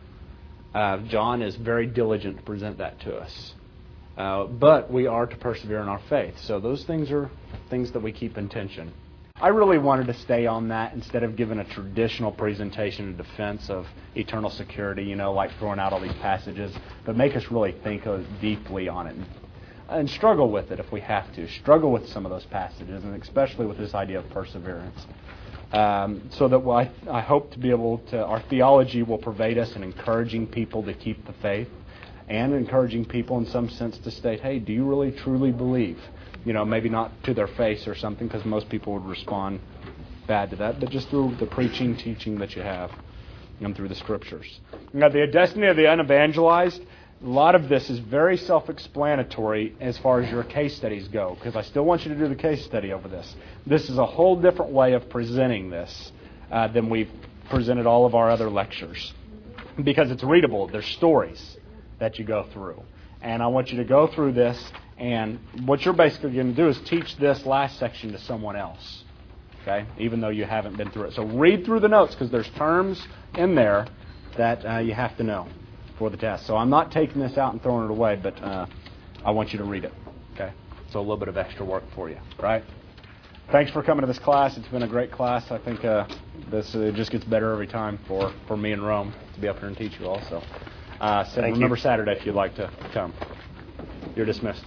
[SPEAKER 1] Uh, John is very diligent to present that to us. Uh, but we are to persevere in our faith. So those things are things that we keep in tension. I really wanted to stay on that instead of giving a traditional presentation in defense of eternal security, you know, like throwing out all these passages, but make us really think deeply on it and, and struggle with it if we have to. Struggle with some of those passages, and especially with this idea of perseverance. Um, so that I, I hope to be able to, our theology will pervade us in encouraging people to keep the faith, and encouraging people in some sense to state, hey, do you really truly believe? You know, maybe not to their face or something, because most people would respond bad to that, but just through the preaching, teaching that you have, and through the Scriptures. Now, the destiny of the unevangelized, a lot of this is very self-explanatory as far as your case studies go, because I still want you to do the case study over this. This is a whole different way of presenting this uh, than we've presented all of our other lectures, because it's readable. There's stories that you go through. And I want you to go through this, and what you're basically going to do is teach this last section to someone else, okay, even though you haven't been through it. So read through the notes, because there's terms in there that uh, you have to know for the test. So I'm not taking this out and throwing it away, but uh, I want you to read it, okay? So a little bit of extra work for you, right? Thanks for coming to this class. It's been a great class. I think uh, this uh, just gets better every time for, for me and Rome to be up here and teach you also. Uh, so remember you. Saturday if you'd like to come. You're dismissed.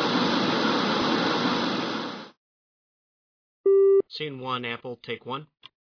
[SPEAKER 3] Scene one, Apple, take one.